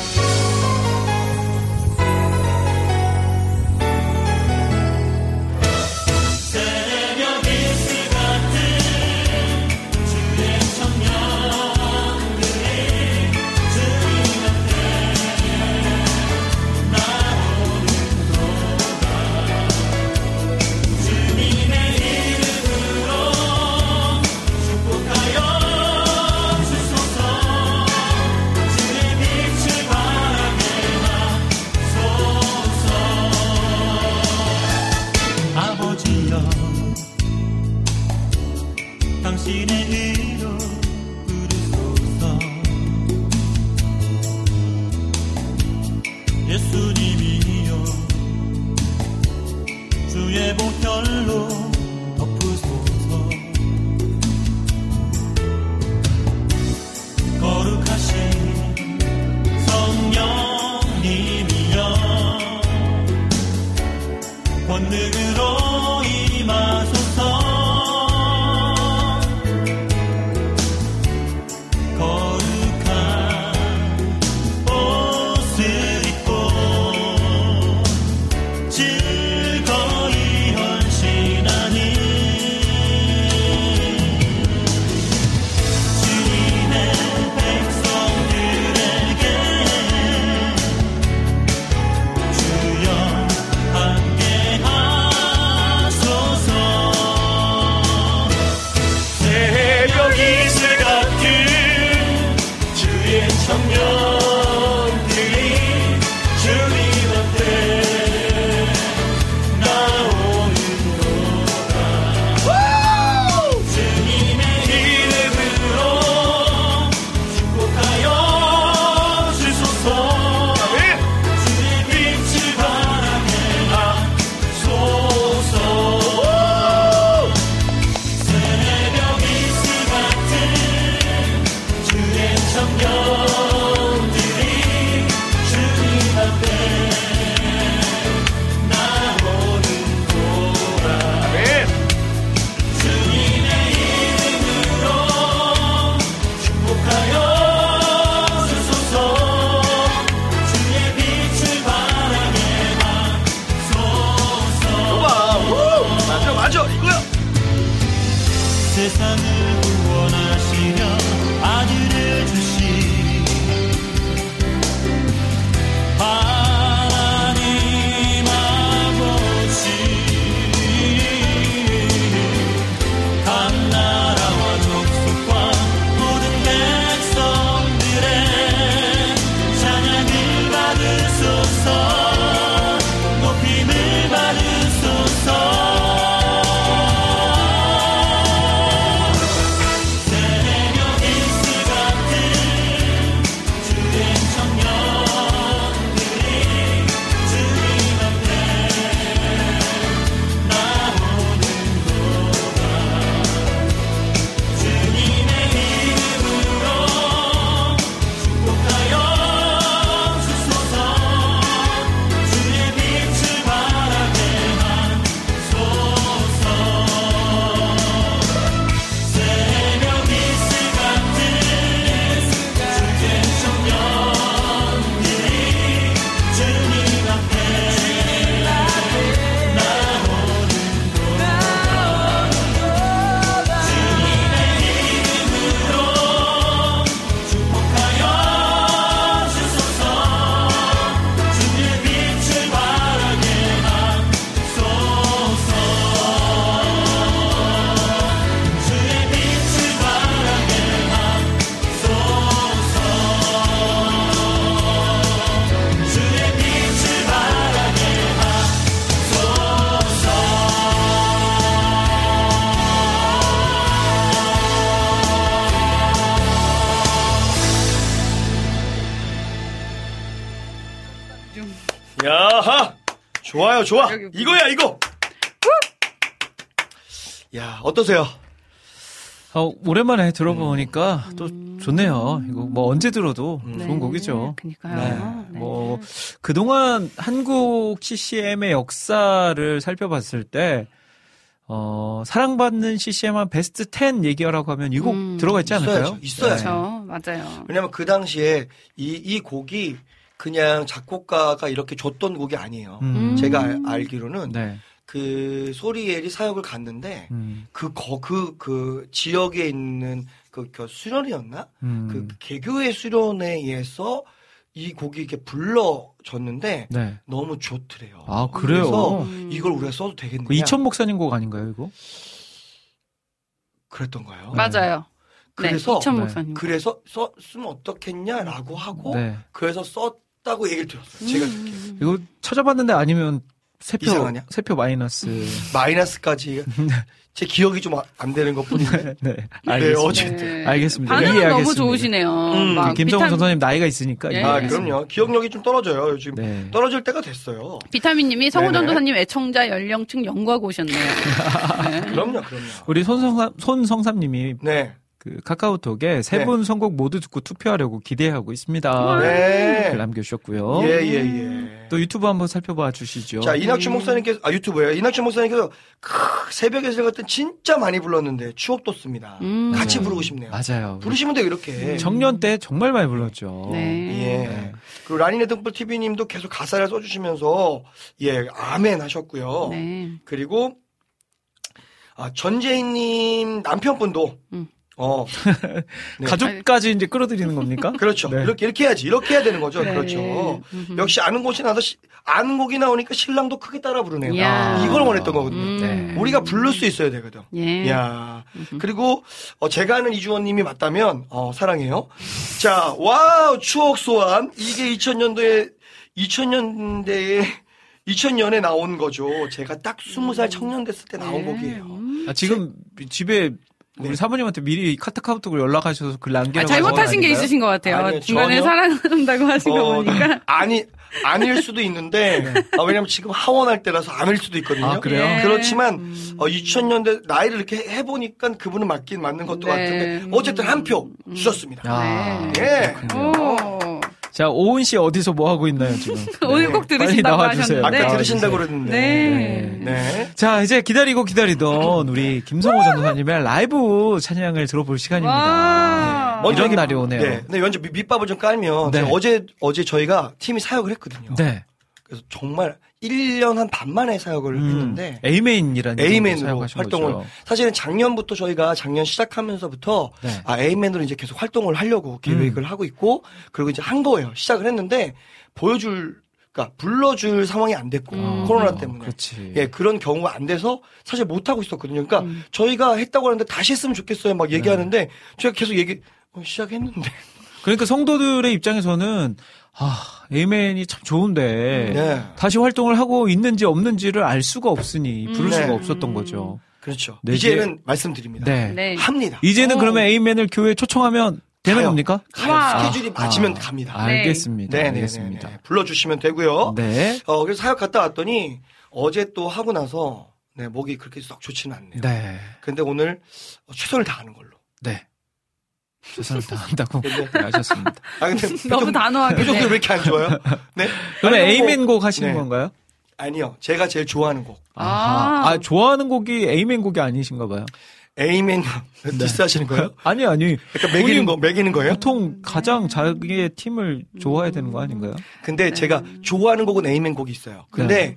당신의 이름 부르소서. 예수님이여 주의 보혈로 덮으소서. 거룩하신 성령님이여 권능으로 임하소서. 세상을 구원하시려 아들을 주신 하나님 아버지, 각 나라와 족속과 모든 백성들의 찬양을 받으소서. 높임을 받으소서. 새벽 이슬 같은 좋아요, 좋아. 여기. 이거야, 이거. 야, 어떠세요? 어, 오랜만에 들어보니까 또 좋네요. 이거 뭐 언제 들어도 음. 좋은 곡이죠. 그니까요. 네. 뭐 그동안 한국 씨씨엠의 역사를 살펴봤을 때 어, 사랑받는 씨씨엠 베스트 텐 얘기하라고 하면 이 곡 음. 들어가 있지 않을까요? 있어야죠. 있어요. 그렇죠. 맞아요. 왜냐면 그 당시에 이, 이 곡이 그냥 작곡가가 이렇게 줬던 곡이 아니에요. 음. 제가 알, 알기로는 네. 그 소리엘이 사역을 갔는데 음. 그, 거, 그, 그 지역에 있는 그, 그 수련이었나? 음. 그 개교의 수련에 의해서 이 곡이 이렇게 불러졌는데 네. 너무 좋더래요. 아, 그래요? 그래서 음. 이걸 우리가 써도 되겠느냐? 그 이천 목사님 곡 아닌가요, 이거? 그랬던가요? 맞아요. 그래서 네, 이천 네. 목사님. 그래서 써, 쓰면 어떻겠냐라고 하고 네. 그래서 썼다고 얘기를 들었어요. 제가 음. 듣기에. 이거 찾아봤는데 아니면 세표 이상하냐? 세표 마이너스. 마이너스까지 제 기억이 좀 안 되는 것뿐인데. 네. 네, 알겠습니다. 어쨌든. 알겠습니다. 반응은 너무 이해하겠습니다. 좋으시네요. 음, 막 김성훈 비타민- 선생님 나이가 있으니까. 예. 아, 이해하겠습니다. 그럼요. 기억력이 좀 떨어져요. 요즘 네. 떨어질 때가 됐어요. 비타민님이 성우 네네. 전도사님 애청자 연령층 연구하고 오셨네요. 네. 그럼요, 그럼요. 우리 손성삼, 손성삼님이 네. 그 카카오톡에 세 네. 분 선곡 모두 듣고 투표하려고 기대하고 있습니다. 네. 글 남겨주셨고요. 예, 예, 예. 또 유튜브 한번 살펴봐 주시죠. 자, 이낙준 목사님께서, 아, 유튜브예요. 이낙준 목사님께서, 크, 새벽에 새 같은 진짜 많이 불렀는데, 추억 돋습니다. 음. 같이 맞아요. 부르고 싶네요. 맞아요. 부르시면 돼요, 이렇게. 청년 때 정말 많이 불렀죠. 네. 예. 네. 그리고 라니네 등불 티비님도 계속 가사를 써주시면서, 예, 아멘 하셨고요. 네. 그리고, 아, 전재인님 남편분도, 음. 어, 네. 가족까지 이제 끌어들이는 겁니까? 그렇죠. 네. 이렇게, 이렇게 해야지. 이렇게 해야 되는 거죠. 네. 그렇죠. 음흠. 역시 아는 곳이 나서, 시- 아는 곡이 나오니까 신랑도 크게 따라 부르네요. 이야. 이걸 원했던 거거든요. 음. 네. 우리가 부를 수 있어야 되거든. 예. 야 그리고 어, 제가 아는 이주원님이 맞다면 어, 사랑해요. 자, 와우 추억 소환. 이게 이천 년도에 이천 년대에 이천 년에 나온 거죠. 제가 딱 스무 살 청년 됐을 때 나온 네. 곡이에요. 음. 아, 지금 집에 우리 네. 사모님한테 미리 카카오톡으로 연락하셔서 글 아, 남기라고 잘못하신 게 아닌가요? 있으신 것 같아요. 아니요, 중간에 전혀. 사랑한다고 하신 거 어, 보니까. 아니 아닐 수도 있는데 아, 왜냐면 지금 하원할 때라서 아닐 수도 있거든요. 아, 그래요? 예. 그렇지만 음. 어, 이천 년대 나이를 이렇게 해보니까 그분은 맞긴 맞는 것도 네. 같은데 어쨌든 한 표 주셨습니다. 아, 네. 예. 그렇군요. 오. 자, 오은 씨 어디서 뭐 하고 있나요, 지금? 오늘 꼭 빨리 들으신다고 나와주세요. 아까 하셨는데. 들으신다고 그러는데. 네. 네. 자, 이제 기다리고 기다리던 우리 김성호 전도사님의 라이브 찬양을 들어볼 시간입니다. 와. 먼저 이런 이게- 날이 오네요. 네. 네, 먼저 밑- 밑밥을 좀 깔면 네. 제가 어제 어제 저희가 팀이 사역을 했거든요. 네. 그래서 정말 일 년 한 반 만에 사역을 음, 했는데 에이맨이라는 에이맨으로 사용하신 활동을 거죠. 사실은 작년부터 저희가 작년 시작하면서부터 네. 아 에이맨으로 이제 계속 활동을 하려고 계획을 하고 있고 그리고 이제 한 거예요. 시작을 했는데 보여줄 그러니까 불러줄 상황이 안 됐고 음. 코로나 때문에 그렇지. 예 그런 경우가 안 돼서 사실 못 하고 있었거든요. 그러니까 음. 저희가 했다고 하는데 다시 했으면 좋겠어요. 막 얘기하는데 제가 계속 얘기 어, 시작했는데 그러니까 성도들의 입장에서는 아, 에이맨이 참 좋은데 네. 다시 활동을 하고 있는지 없는지를 알 수가 없으니 부를 네. 수가 없었던 거죠. 그렇죠. 네, 이제는 말씀드립니다. 네. 네. 합니다. 이제는 오. 그러면 에이맨을 교회에 초청하면 되는 가요. 겁니까? 가요. 와. 스케줄이 맞으면 아, 갑니다. 알겠습니다. 네, 네, 네, 알겠습니다. 네. 불러주시면 되고요. 네. 어, 그래서 사역 갔다 왔더니 어제 또 하고 나서 네, 목이 그렇게 썩 좋지는 않네요. 네. 근데 오늘 어, 최선을 다하는 걸로. 네. 최선을 다한다고 근데- 하셨습니다. 아, 근데 너무 표정- 단호하게. 표정도 왜 이렇게 안 좋아요? 네. 그러면 아니, 뭐- 에이맨 곡 하시는 네. 건가요? 아니요. 제가 제일 좋아하는 곡. 아하. 아. 아, 좋아하는 곡이 에이맨 곡이 아니신가 봐요. 에이맨 디스하시는 거예요? 아니, 아니. 그러니까 매기는 거, 매기는 거예요? 보통 가장 자기의 팀을 좋아해야 되는 거 아닌가요? 근데 제가 좋아하는 곡은 에이맨 곡이 있어요. 근데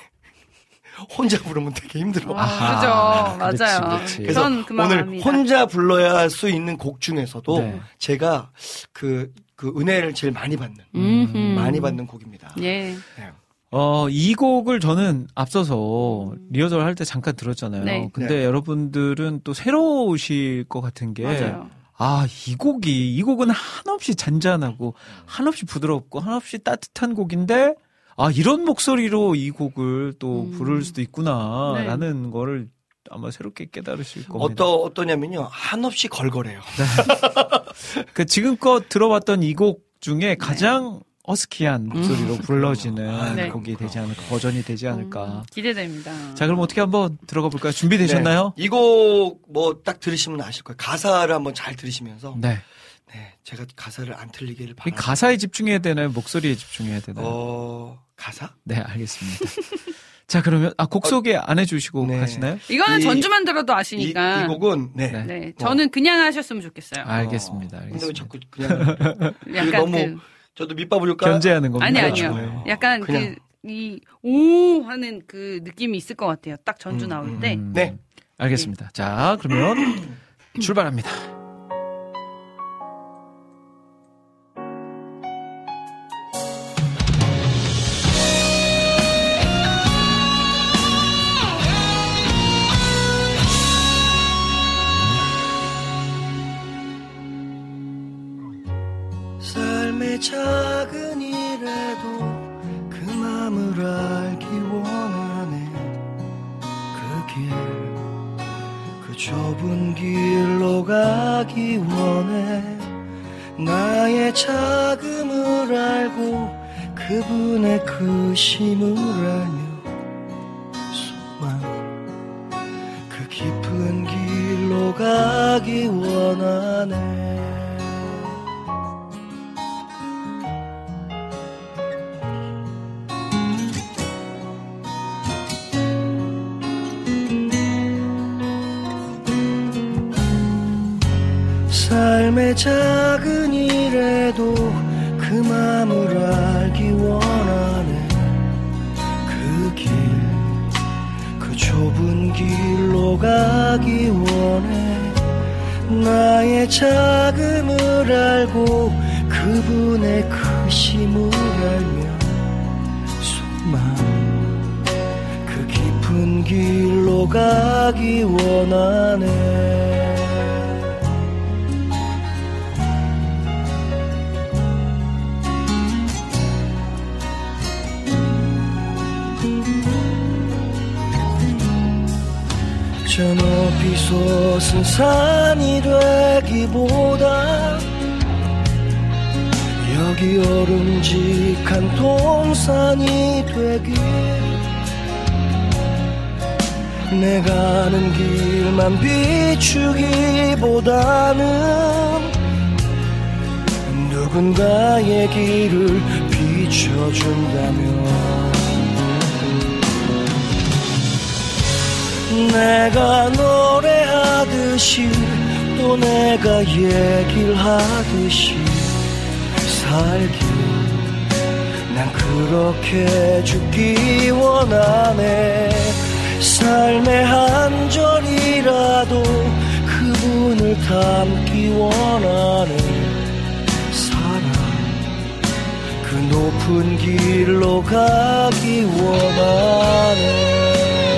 혼자 부르면 되게 힘들어. 아, 그죠. 그렇지, 맞아요. 그렇지. 그래서 전 그만 오늘 합니다. 혼자 불러야 할 수 있는 곡 중에서도 네. 제가 그, 그 은혜를 제일 많이 받는, 음흠. 많이 받는 곡입니다. 예. 네. 어, 이 곡을 저는 앞서서 리허설 할 때 잠깐 들었잖아요. 네. 근데 네. 여러분들은 또 새로우실 것 같은 게 맞아요. 아, 이 곡이, 이 곡은 한없이 잔잔하고, 한없이 부드럽고, 한없이 따뜻한 곡인데, 아, 이런 목소리로 이 곡을 또 음. 부를 수도 있구나, 네. 라는 거를 아마 새롭게 깨달으실 겁니다. 어떠, 어떠냐면요. 한없이 걸걸해요. 그 지금껏 들어봤던 이 곡 중에 가장 어스키한 목소리로 불러지는 네. 곡이 되지 않을까, 버전이 되지 않을까. 음, 기대됩니다. 자, 그럼 어떻게 한번 들어가 볼까요? 준비되셨나요? 네. 이 곡 뭐 딱 들으시면 아실 거예요. 가사를 한번 잘 들으시면서 네. 네, 제가 가사를 안 틀리기를 이 바랍니다. 가사에 집중해야 되나요? 목소리에 집중해야 되나요? 어, 가사? 네, 알겠습니다. 자, 그러면 아, 곡 소개 안 해주시고 네. 가시나요? 이거는 이- 전주만 들어도 이, 아시니까. 이 곡은 네. 네. 네, 저는 그냥 하셨으면 좋겠어요. 알겠습니다. 어, 근데 왜 알겠습니다. 자꾸 그냥 약간 너무 그 저도 밑밥을 줄까? 견제하는 겁니다. 아니 그렇죠. 아니요. 약간 그냥. 그 이 오 하는 그 느낌이 있을 것 같아요. 딱 전주 음, 나올 음, 때. 음, 네. 알겠습니다. 자, 그러면 출발합니다. 삶의 작은 일에도 그 맘을 알기 원하네. 그 길, 그 좁은 길로 가기 원해. 나의 자금을 알고 그분의 크심을 알며 소망, 그 깊은 길로 가기 원하네. 삶의 작은 일에도 그 맘을 알기 원하네. 그 길, 그 좁은 길로 가기 원해. 나의 자금을 알고 그분의 크심을 알며 소망, 그 깊은 길로 가기 원하네. 저 높이 솟은 산이 되기보다 여기 오름직한 동산이 되길. 내 가는 길만 비추기보다는 누군가의 길을 비춰준다면 내가 노래하듯이 또 내가 얘기를 하듯이 살길 난 그렇게 죽기 원하네. 삶의 한 절이라도 그분을 담기 원하네. 사랑 그 높은 길로 가기 원하네.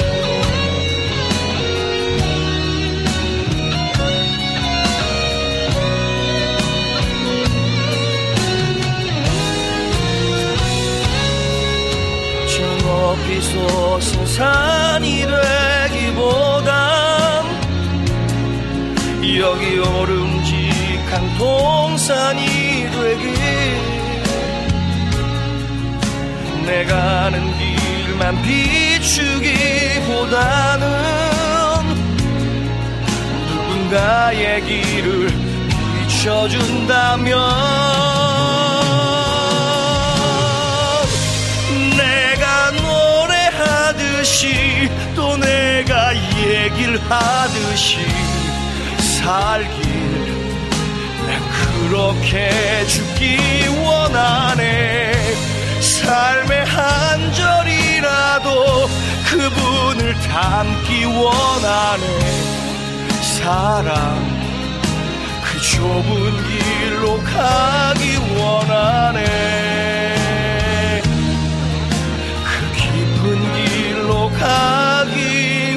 높이 솟은 산이 되기보단 여기 오름직한 동산이 되길. 내 가는 길만 비추기보다는 누군가의 길을 비춰준다면 또 내가 얘기를 하듯이 살길 난 그렇게 죽기 원하네. 삶의 한 절이라도 그분을 담기 원하네. 사랑 그 좁은 길로 가기 원하네. 가기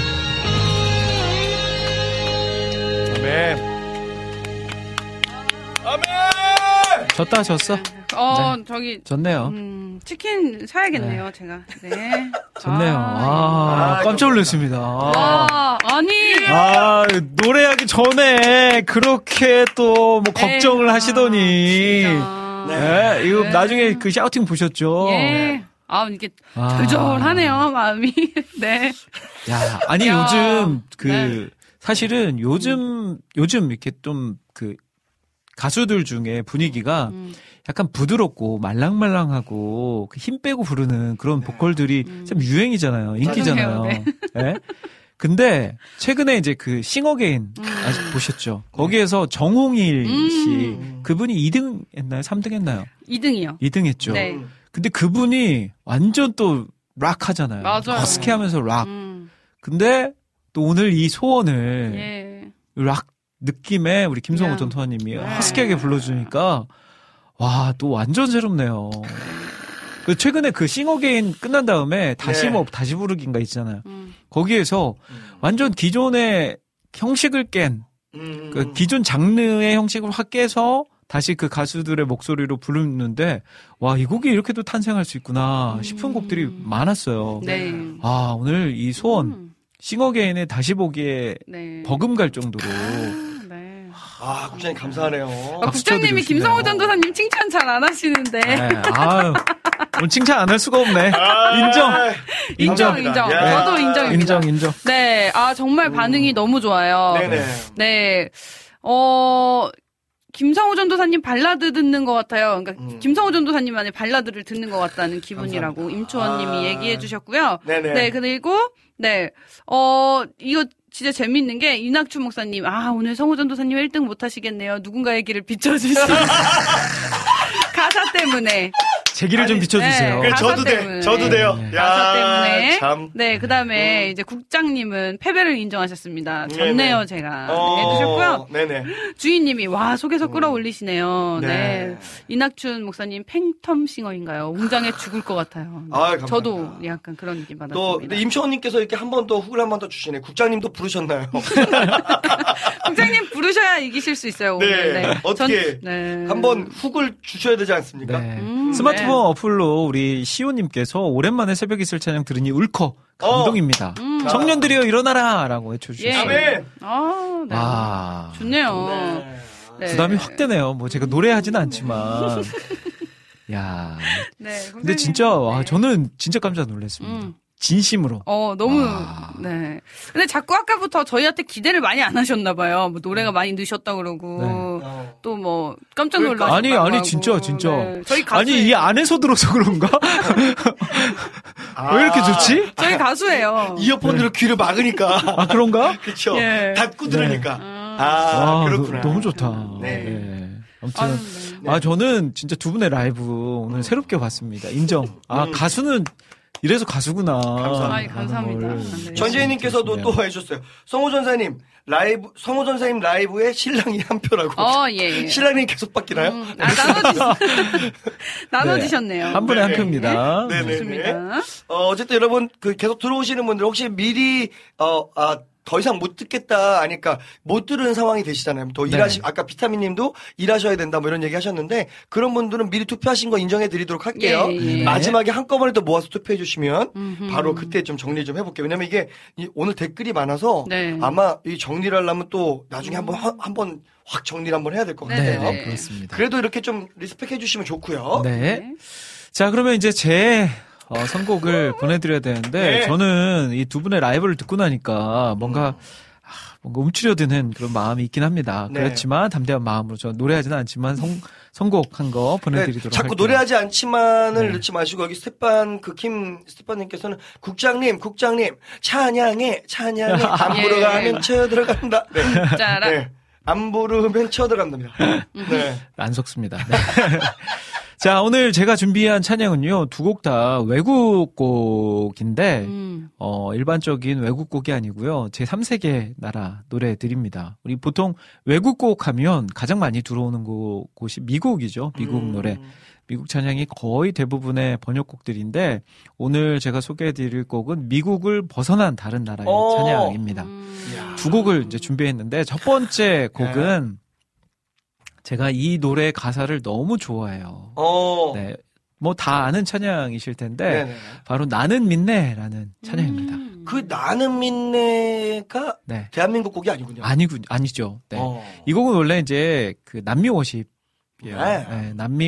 원하네. 아멘. 졌다 졌어. 어, 네. 저기 졌네요. 음, 치킨 사야겠네요, 제가. 네. 좋네요. 아, 아, 깜짝 놀랐습니다. 와, 아니. 아, 노래하기 전에 그렇게 또 뭐 걱정을 에이, 하시더니. 아, 네. 이거 네. 나중에 그 샤우팅 보셨죠? 예. 아, 이게 아. 절절하네요, 마음이. 네. 야, 아니 야. 요즘 그 네. 사실은 요즘 요즘 이렇게 좀 그 가수들 중에 분위기가 음. 약간 부드럽고 말랑말랑하고 그 힘 빼고 부르는 그런 보컬들이 음. 참 유행이잖아요. 인기잖아요. 맞아요, 네. 근데 최근에 이제 그 싱어게인 음. 아직 보셨죠? 거기에서 정홍일 음. 씨 그분이 이 등 했나요? 삼 등 했나요? 이 등이요. 이 등 했죠. 네. 근데 그분이 완전 또 락 하잖아요. 맞아요. 허스키 하면서 락. 음. 근데 또 오늘 이 소원을 예. 락 느낌의 우리 김성호 야. 전투환님이 네. 허스키하게 불러주니까 와, 또 완전 새롭네요. 그 최근에 그 싱어게인 끝난 다음에 다시 네. 뭐 다시 부르기인가 있잖아요. 음. 거기에서 완전 기존의 형식을 깬 음. 그 기존 장르의 형식을 확 깨서 다시 그 가수들의 목소리로 부르는데 와, 이 곡이 이렇게도 탄생할 수 있구나 싶은 곡들이 많았어요. 네. 아, 오늘 이 소원 음. 싱어게인의 다시 보기에 네. 버금갈 정도로 네. 아, 국장님 감사하네요. 아, 박수 국장님이 쳐드리고 김성호 싶네요. 전도사님 칭찬 잘 안 하시는데. 네, 아유, 오늘 칭찬 안 할 수가 없네. 인정. 인정, 감사합니다. 인정. 야. 저도 인정입니다. 인정, 인정. 네. 아, 정말 반응이 너무 좋아요. 네네. 네. 어, 김성호 전도사님 발라드 듣는 것 같아요. 그러니까 음. 김성호 전도사님만의 발라드를 듣는 것 같다는 기분이라고 임초원님이 아. 얘기해 주셨고요. 네네. 네, 그리고, 네, 어, 이거 진짜 재밌는 게 이낙주 목사님, 아, 오늘 성호 전도사님 일 등 못 하시겠네요. 누군가의 길을 비춰주시고. 가사 때문에. 제 길을 좀 비춰주세요. 네. 그래, 가사 저도 때문에. 돼. 저도 돼요. 네. 야, 가사 때문에. 참. 네, 그 다음에 이제 국장님은 패배를 인정하셨습니다. 네네. 졌네요, 제가. 어, 네, 해주셨고요. 네네. 주인님이, 와, 속에서 끌어올리시네요. 네. 네. 이낙춘 목사님 팬텀 싱어인가요? 웅장해 죽을 것 같아요. 네. 아유, 감사합니다. 저도 약간 그런 느낌 또, 받았습니다. 임초원님께서 이렇게 한 번 더 후를 한 번 더 주시네. 국장님도 부르셨나요? 국장님 부르셔야 이기실 수 있어요, 오늘. 네. 어떻게 전- 네. 한번 훅을 주셔야 되지 않습니까? 네. 음, 스마트폰 네. 어플로 우리 시호님께서 오랜만에 새벽 이슬 찬양 들으니 울컥 감동입니다. 음. 청년들이여 일어나라! 라고 외쳐주셨어요. 예. 아멘. 아, 네. 아, 좋네요. 네. 네. 부담이 확 되네요. 뭐 제가 노래하지는 않지만. 야, 네. 근데 선생님. 진짜, 와, 네. 저는 진짜 깜짝 놀랐습니다. 음. 진심으로. 어, 너무, 아. 네. 근데 자꾸 아까부터 저희한테 기대를 많이 안 하셨나봐요. 뭐 노래가 많이 늦었다 그러고. 네. 어. 또 뭐, 깜짝 그러니까. 놀라셨다고 아니, 아니, 하고. 진짜, 진짜. 네. 저희 가수. 아니, 이 안에서 들어서 그런가? 아. 왜 이렇게 좋지? 저희 가수예요. 이어폰으로 귀를 막으니까. 아, 그런가? 그쵸. 예. 닫고 들으니까. 음. 아, 아, 그렇구나. 너, 무 좋다. 네. 네. 아무튼. 아유, 네. 아, 저는 진짜 두 분의 라이브 오늘 새롭게 봤습니다. 인정. 아, 음. 가수는 이래서 가수구나. 감사합니다. 아이, 감사합니다. 하는 걸. 네. 전재희님께서도 또 해주셨어요. 성호 전사님, 라이브, 성호 전사님 라이브에 신랑이 한 표라고. 어, 예, 예. 신랑이 계속 바뀌나요? 음, 아, 나눠주셨, 나눠주셨네요. 한 분에 한 네. 표입니다. 네네. 좋습니다. 어, 어쨌든 여러분, 그 계속 들어오시는 분들 혹시 미리, 어, 아, 더 이상 못 듣겠다 하니까 못 들은 상황이 되시잖아요. 또 네. 일하시, 아까 비타민 님도 일하셔야 된다 뭐 이런 얘기 하셨는데 그런 분들은 미리 투표하신 거 인정해 드리도록 할게요. 예, 예. 마지막에 한꺼번에 또 모아서 투표해 주시면 음흠. 바로 그때 좀 정리 좀 해볼게요. 왜냐면 이게 이- 오늘 댓글이 많아서 네. 아마 이 정리를 하려면 또 나중에 한번, 한- 한번 확 정리를 한번 해야 될 것 네, 같아요. 네, 네. 그렇습니다. 그래도 이렇게 좀 리스펙 해주시면 좋고요. 네. 네. 자, 그러면 이제 제 어, 선곡을 보내드려야 되는데, 네. 저는 이 두 분의 라이브를 듣고 나니까 뭔가, 아, 뭔가 움츠려드는 그런 마음이 있긴 합니다. 네. 그렇지만 담대한 마음으로 저 노래하지는 않지만 선, 선곡한 거 네, 보내드리도록 자꾸 할게요. 노래하지 않지만을 네. 넣지 마시고 여기 스테판 그 김 스테판님께서는 국장님 국장님 찬양해 찬양해 안 예. 부르가면 쳐 들어간다. 네. 짜라. 네. 안 부르면 쳐 들어간답니다. 네. 안 섞습니다. 네. 자, 오늘 제가 준비한 찬양은요, 두 곡 다 외국 곡인데, 음. 어, 일반적인 외국 곡이 아니고요, 제삼 세계 나라 노래들입니다. 우리 보통 외국 곡 하면 가장 많이 들어오는 곳, 곳이 미국이죠. 미국 음. 노래. 미국 찬양이 거의 대부분의 번역곡들인데, 오늘 제가 소개해드릴 곡은 미국을 벗어난 다른 나라의 어. 찬양입니다. 음. 이야. 두 곡을 이제 준비했는데, 첫 번째 곡은 제가 이 노래 가사를 너무 좋아해요. 어. 네. 뭐 다 아는 찬양이실 텐데 네네. 바로 나는 믿네라는 찬양입니다. 음. 그 나는 믿네가 네. 대한민국 곡이 아니군요. 아니군 아니죠. 네. 어. 이 곡은 원래 이제 그 남미 워십이에요. 네. 네, 남미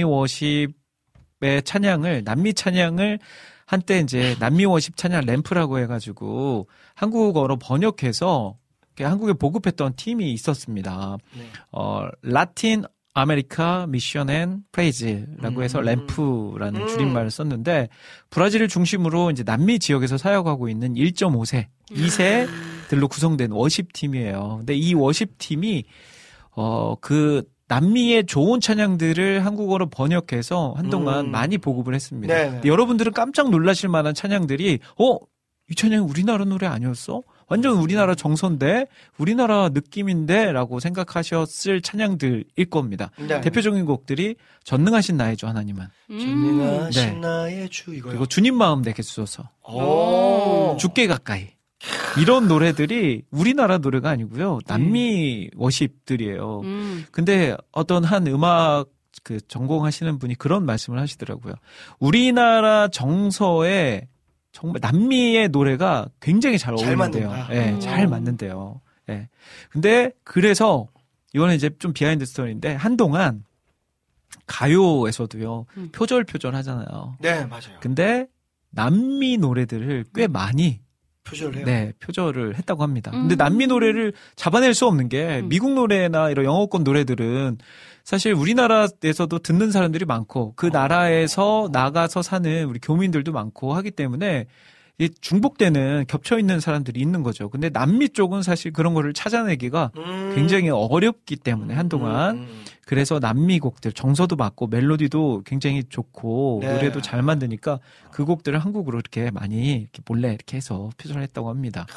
워십의 찬양을 남미 찬양을 한때 이제 남미 워십 찬양 램프라고 해가지고 한국어로 번역해서 한국에 보급했던 팀이 있었습니다. 네. 어 라틴 아메리카 미션 앤 프레이즈라고 해서 음. 램프라는 음. 줄임말을 썼는데 브라질을 중심으로 이제 남미 지역에서 사역하고 있는 일 점 오 세, 이 세들로 구성된 워십 팀이에요. 근데 이 워십 팀이 어 그 남미의 좋은 찬양들을 한국어로 번역해서 한동안 음. 많이 보급을 했습니다. 네네. 근데 여러분들은 깜짝 놀라실 만한 찬양들이 어? 이 찬양 우리나라 노래 아니었어? 완전 우리나라 정서인데 우리나라 느낌인데 라고 생각하셨을 찬양들일 겁니다. 네. 대표적인 곡들이 전능하신 나의 주 하나님은 전능하신 네. 나의 주 이거요. 그리고 주님 마음 내게 주소서 오. 죽게 가까이 이런 노래들이 우리나라 노래가 아니고요. 남미 워십들이에요. 음. 근데 어떤 한 음악 그 전공하시는 분이 그런 말씀을 하시더라고요. 우리나라 정서에 정말 남미의 노래가 굉장히 잘 잘 어울린대요. 맞는다. 예, 음. 잘 맞는데요. 예. 근데 그래서 이거는 이제 좀 비하인드 스토리인데 한동안 가요에서도요. 음. 표절 표절 하잖아요. 네, 맞아요. 근데 남미 노래들을 꽤 많이 표절을 해요. 네, 표절을 했다고 합니다. 음. 근데 남미 노래를 잡아낼 수 없는 게 음. 미국 노래나 이런 영어권 노래들은 사실 우리나라에서도 듣는 사람들이 많고 그 나라에서 나가서 사는 우리 교민들도 많고 하기 때문에 이 중복되는 겹쳐 있는 사람들이 있는 거죠. 근데 남미 쪽은 사실 그런 거를 찾아내기가 음. 굉장히 어렵기 때문에 한동안 음, 음. 그래서 남미 곡들 정서도 맞고 멜로디도 굉장히 좋고 네. 노래도 잘 만드니까 그 곡들을 한국으로 이렇게 많이 이렇게 몰래 이렇게 해서 표절했다고 합니다.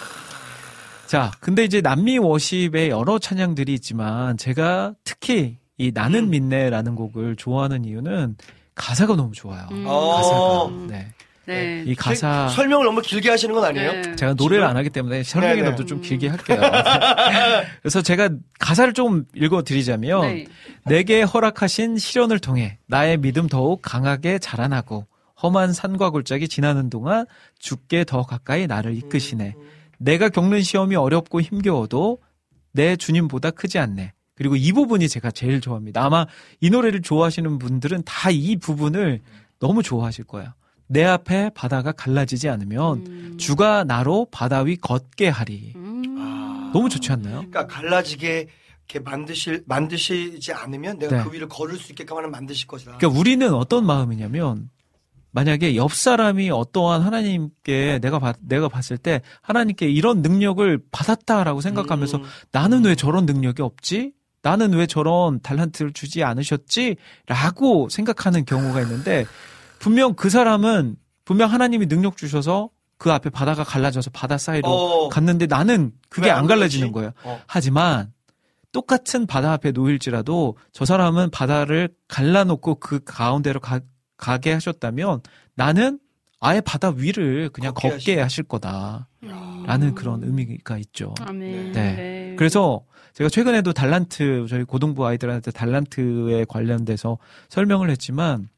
자, 근데 이제 남미 워십의 여러 찬양들이 있지만 제가 특히 이 나는 음. 믿네라는 곡을 좋아하는 이유는 가사가 너무 좋아요. 음. 가사가. 어. 네. 네. 이 가사 설- 설명을 너무 길게 하시는 건 아니에요? 네. 제가 노래를 지금? 안 하기 때문에 설명이라도 네네. 좀 길게 할게요. 그래서 제가 가사를 좀 읽어드리자면 네. 내게 허락하신 시련을 통해 나의 믿음 더욱 강하게 자라나고 험한 산과 골짜기 지나는 동안 주께 더 가까이 나를 이끄시네. 내가 겪는 시험이 어렵고 힘겨워도 내 주님보다 크지 않네. 그리고 이 부분이 제가 제일 좋아합니다. 아마 이 노래를 좋아하시는 분들은 다 이 부분을 너무 좋아하실 거예요. 내 앞에 바다가 갈라지지 않으면 음. 주가 나로 바다 위 걷게 하리. 음. 아. 너무 좋지 않나요? 그러니까 갈라지게 이렇게 만드실 만드시지 않으면 내가 네. 그 위를 걸을 수 있게끔 하는 만드실 것이다. 그러니까 우리는 어떤 마음이냐면 만약에 옆 사람이 어떠한 하나님께 내가 봐, 내가 봤을 때 하나님께 이런 능력을 받았다라고 생각하면서 음. 나는 왜 저런 능력이 없지? 나는 왜 저런 달란트를 주지 않으셨지? 라고 생각하는 경우가 있는데 분명 그 사람은 분명 하나님이 능력 주셔서 그 앞에 바다가 갈라져서 바다 사이로 어. 갔는데 나는 그게 왜 안 안 갈라지는 그러지? 거예요. 어. 하지만 똑같은 바다 앞에 놓일지라도 저 사람은 바다를 갈라놓고 그 가운데로 가, 가게 하셨다면 나는 아예 바다 위를 그냥 걷게 걷게 하시- 하실 거다라는 음. 그런 의미가 있죠. 아멘. 네. 네. 그래서 제가 최근에도 달란트 저희 고등부 아이들한테 달란트에 관련돼서 설명을 했지만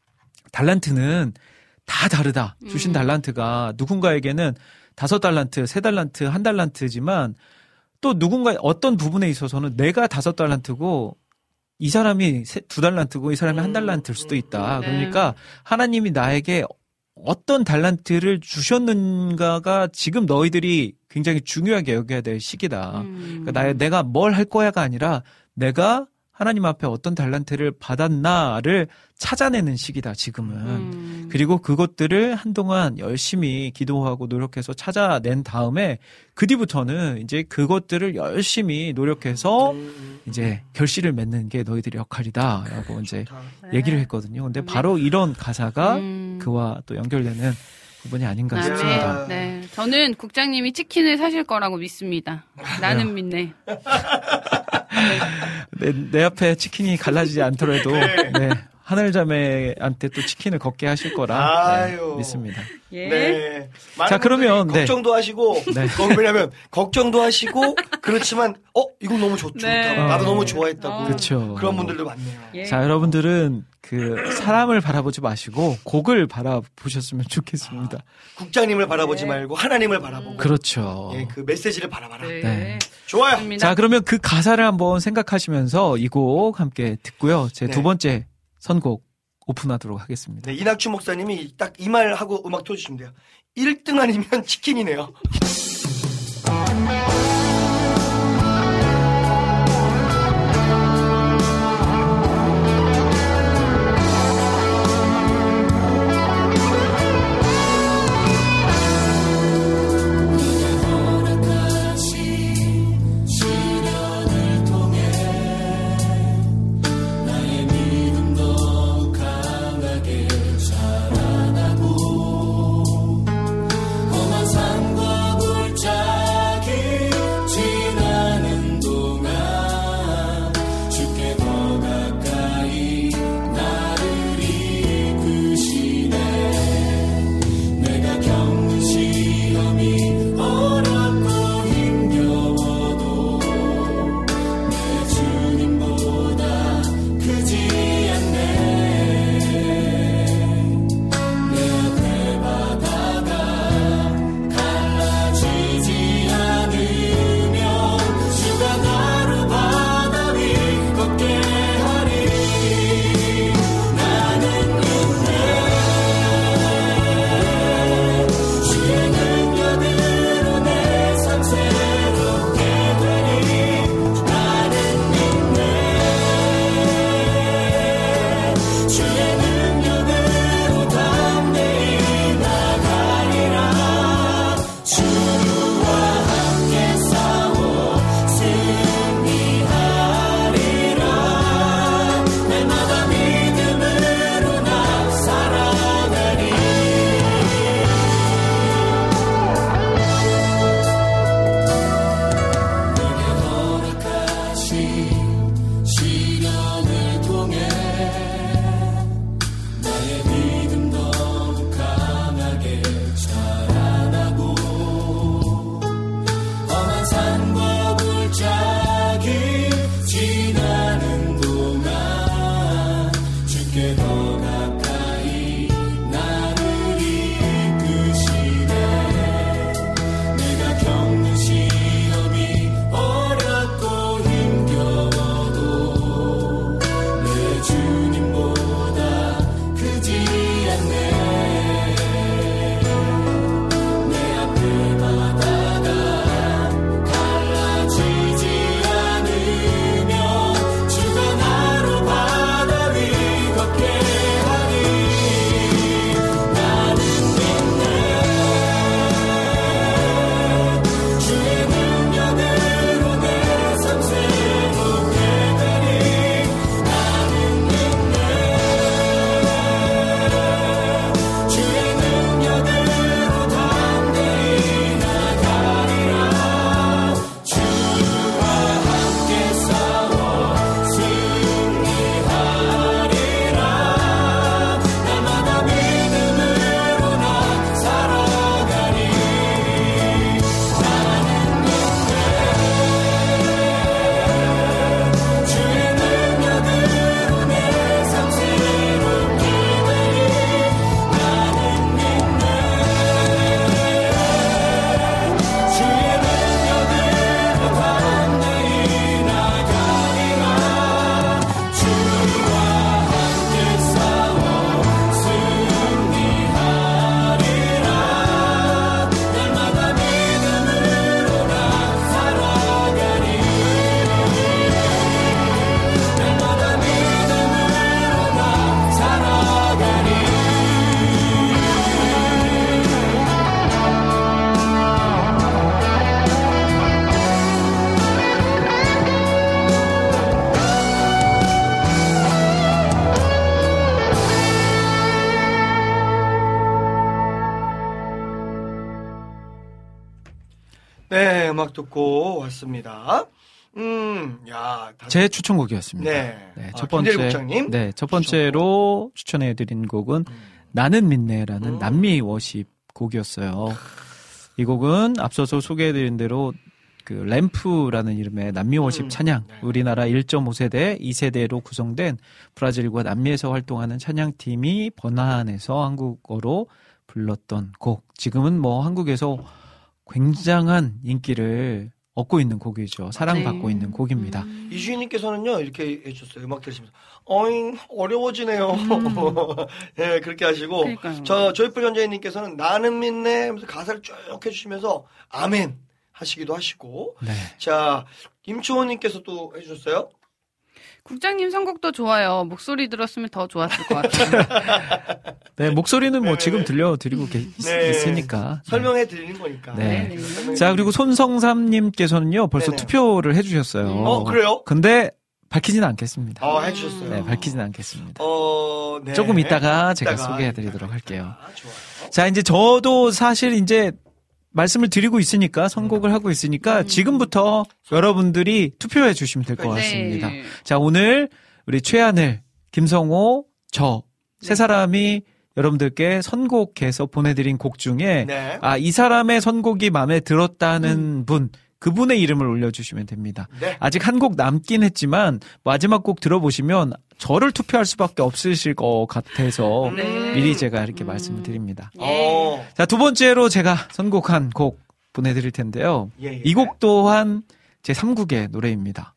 달란트는 다 다르다. 주신 음. 달란트가 누군가에게는 다섯 달란트, 세 달란트, 한 달란트지만 또 누군가 어떤 부분에 있어서는 내가 다섯 달란트고 이 사람이 세- 두 달란트고 이 사람이 한 달란트일 수도 있다. 네. 그러니까 하나님이 나에게 어떤 달란트를 주셨는가가 지금 너희들이 굉장히 중요하게 여겨야 될 시기다. 음. 그러니까 나의 내가 뭘 할 거야가 아니라 내가 하나님 앞에 어떤 달란트를 받았나를 찾아내는 시기다, 지금은. 음. 그리고 그것들을 한동안 열심히 기도하고 노력해서 찾아낸 다음에 그 뒤부터는 이제 그것들을 열심히 노력해서 음. 이제 결실을 맺는 게 너희들의 역할이다라고 이제 좋다. 얘기를 했거든요. 근데 바로 이런 가사가 음. 그와 또 연결되는 부분이 아닌가 아멘. 싶습니다. 네. 저는 국장님이 치킨을 사실 거라고 믿습니다. 나는 믿네. 내, 내 앞에 치킨이 갈라지지 않더라도 네, 하늘자매한테 또 치킨을 걷게 하실 거라 아유. 네, 믿습니다. 예. 네. 많은 자, 그러면, 분들이 네. 걱정도 하시고, 네. 어, 왜냐면, 걱정도 하시고, 그렇지만, 어, 이거 너무 좋, 좋다. 네. 나도 어. 너무 좋아했다고. 그쵸. 그런 분들도 많네요. 예. 자, 여러분들은 그 사람을 바라보지 마시고 곡을 바라보셨으면 좋겠습니다. 국장님을 바라보지 네. 말고, 하나님을 바라보고. 그렇죠. 예, 그 메시지를 바라봐라. 네. 네. 좋아요. 좋습니다. 자, 그러면 그 가사를 한번 생각하시면서 이 곡 함께 듣고요. 제 두 네. 번째 선곡 오픈하도록 하겠습니다. 네, 이낙춘 목사님이 딱 이 말 하고 음악 틀어주시면 돼요. 일 등 아니면 치킨이네요. 네, 음악 듣고 왔습니다. 음, 야, 다- 제 추천곡이었습니다. 네. 네, 아, 첫 번째, 김대일 국장님? 네, 첫 번째로 추천해드린 곡은 나는 믿네라는 음. 남미 워십 곡이었어요. 이 곡은 앞서서 소개해드린 대로 그 램프라는 이름의 남미 워십 음. 찬양, 네. 우리나라 일 점 오 세대, 이 세대로 구성된 브라질과 남미에서 활동하는 찬양팀이 번안해서 한국어로 불렀던 곡. 지금은 뭐 한국에서 굉장한 인기를 얻고 있는 곡이죠. 사랑받고 네. 있는 곡입니다. 음. 이주인님께서는요, 이렇게 해주셨어요. 음악 들으시면서. 어잉, 어려워지네요. 예, 그렇게 하시고. 그러니까요. 저, 조이풀 현재님께서는 나는 믿네 하면서 가사를 쭉 해주시면서 아멘 하시기도 하시고. 네. 자, 임초원님께서 또 해주셨어요. 국장님 선곡도 좋아요. 목소리 들었으면 더 좋았을 것 같아요. 네, 목소리는 뭐 네. 지금 들려드리고 계, 네. 있으니까. 설명해 드리는 거니까. 네. 네. 설명해 자, 그리고 손성삼님께서는요, 벌써 네네. 투표를 해주셨어요. 어, 그래요? 근데 밝히지는 않겠습니다. 아, 해주셨어요. 네, 밝히지는 않겠습니다. 어, 네. 조금 이따가 제가 이따가, 소개해드리도록 이따가, 할게요. 이따가. 좋아요. 자, 이제 저도 사실 이제 말씀을 드리고 있으니까, 선곡을 하고 있으니까, 음. 지금부터 여러분들이 투표해 주시면 될 것 네. 같습니다. 네. 자, 오늘 우리 최하늘, 김성호, 저, 세 사람이 여러분들께 선곡해서 보내드린 곡 중에, 네. 아, 이 사람의 선곡이 마음에 들었다는 분, 그분의 이름을 올려주시면 됩니다. 네. 아직 한 곡 남긴 했지만, 마지막 곡 들어보시면 저를 투표할 수밖에 없으실 것 같아서, 네. 미리 제가 이렇게 음. 말씀을 드립니다. 어, 자, 두 번째로 제가 선곡한 곡 보내드릴 텐데요. 예, 예. 이 곡 또한 제삼 국의 노래입니다.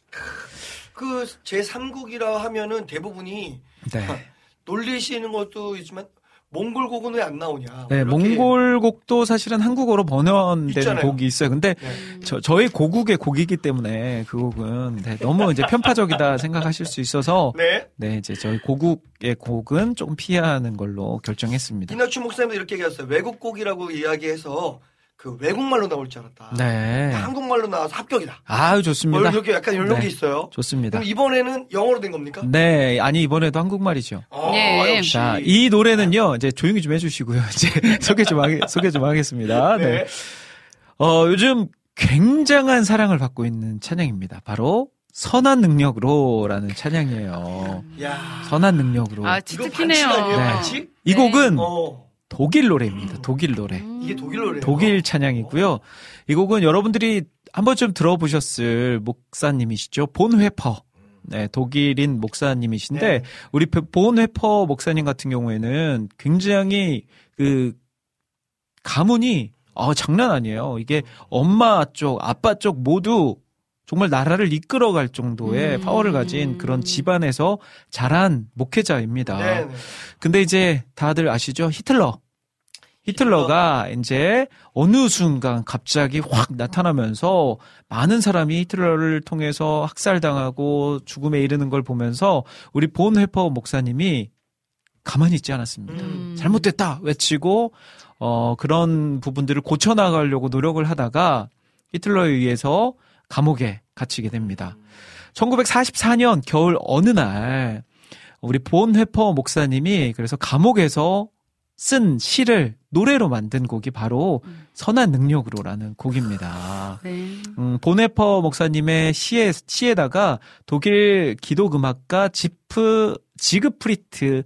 그, 제삼 국이라 하면은 대부분이 네. 놀리시는 것도 있지만, 몽골 곡은 왜 안 나오냐. 네, 뭐 이렇게. 몽골 곡도 사실은 한국어로 번역된 있잖아요. 곡이 있어요. 근데 네. 저, 저희 고국의 곡이기 때문에 그 곡은 네, 너무 이제 편파적이다 생각하실 수 있어서 네. 네, 이제 저희 고국의 곡은 조금 피하는 걸로 결정했습니다. 이낙춘 목사님도 이렇게 얘기했어요. 외국 곡이라고 이야기해서 그 외국말로 나올 줄 알았다. 네. 한국말로 나와서 합격이다. 아유, 좋습니다. 뭐 이렇게 약간 이런 네. 게 있어요. 좋습니다. 그럼 이번에는 영어로 된 겁니까? 네, 아니, 이번에도 한국말이죠. 아, 예. 역시. 자, 이 노래는요, 이제 조용히 좀 해주시고요. 이제 소개 좀 하겠, 소개 좀 하겠습니다. 네. 네. 어, 요즘 굉장한 사랑을 받고 있는 찬양입니다. 바로 선한 능력으로라는 찬양이에요. 야. 선한 능력으로. 아, 이거 치트키네요. 반칙 아니에요? 네. 반칙? 이 곡은 어. 독일 노래입니다. 독일 노래. 이게 독일 노래예요. 독일 찬양이고요. 이 곡은 여러분들이 한 번쯤 들어보셨을 목사님이시죠. 본 회퍼. 네, 독일인 목사님이신데 네. 우리 본 회퍼 목사님 같은 경우에는 굉장히 그 가문이 어, 장난 아니에요. 이게 엄마 쪽, 아빠 쪽 모두 정말 나라를 이끌어갈 정도의 음. 파워를 가진 그런 집안에서 자란 목회자입니다. 네. 네. 근데 이제 다들 아시죠? 히틀러. 히틀러가 이제 어느 순간 갑자기 확 나타나면서 많은 사람이 히틀러를 통해서 학살당하고 죽음에 이르는 걸 보면서 우리 본 회퍼 목사님이 가만히 있지 않았습니다. 음. 잘못됐다 외치고 어 그런 부분들을 고쳐나가려고 노력을 하다가 히틀러에 의해서 감옥에 갇히게 됩니다. 천구백사십사 년 겨울 어느 날 우리 본 회퍼 목사님이 그래서 감옥에서 쓴 시를 노래로 만든 곡이 바로 선한 능력으로라는 곡입니다. 네. 음, 본 회퍼 목사님의 시에, 시에다가 독일 기독음악가 지프, 지그프리트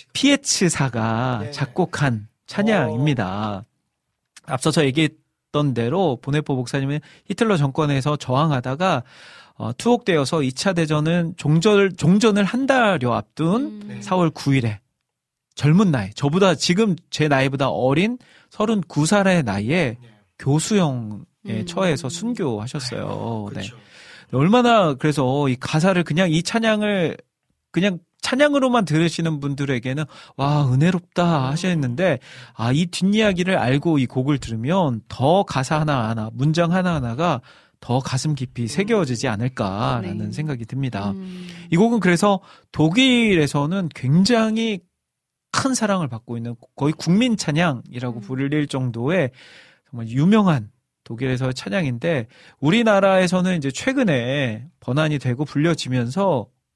피에츠사가 네. 작곡한 찬양입니다. 앞서서 얘기했던 대로 본 회퍼 목사님은 히틀러 정권에서 저항하다가 어, 투옥되어서 이 차 대전은 종전, 종전을 한 달여 앞둔 음. 사월 구일에 젊은 나이, 저보다 지금 제 나이보다 어린 서른두 살의 나이에 네. 교수형에 음. 처해서 순교하셨어요. 네. 그렇죠. 얼마나 그래서 이 가사를 그냥 이 찬양을 그냥 찬양으로만 들으시는 분들에게는 와 은혜롭다 하셨는데 아 이 뒷이야기를 알고 이 곡을 들으면 더 가사 하나하나 문장 하나하나가 더 가슴 깊이 새겨지지 않을까라는 네. 생각이 듭니다. 음. 이 곡은 그래서 독일에서는 굉장히 큰 사랑을 받고 있는 거의 국민 찬양이라고 음. 불릴 정도의 정말 유명한 독일에서의 찬양인데 우리나라에서는 이제 최근에 번안이 되고 불려지면서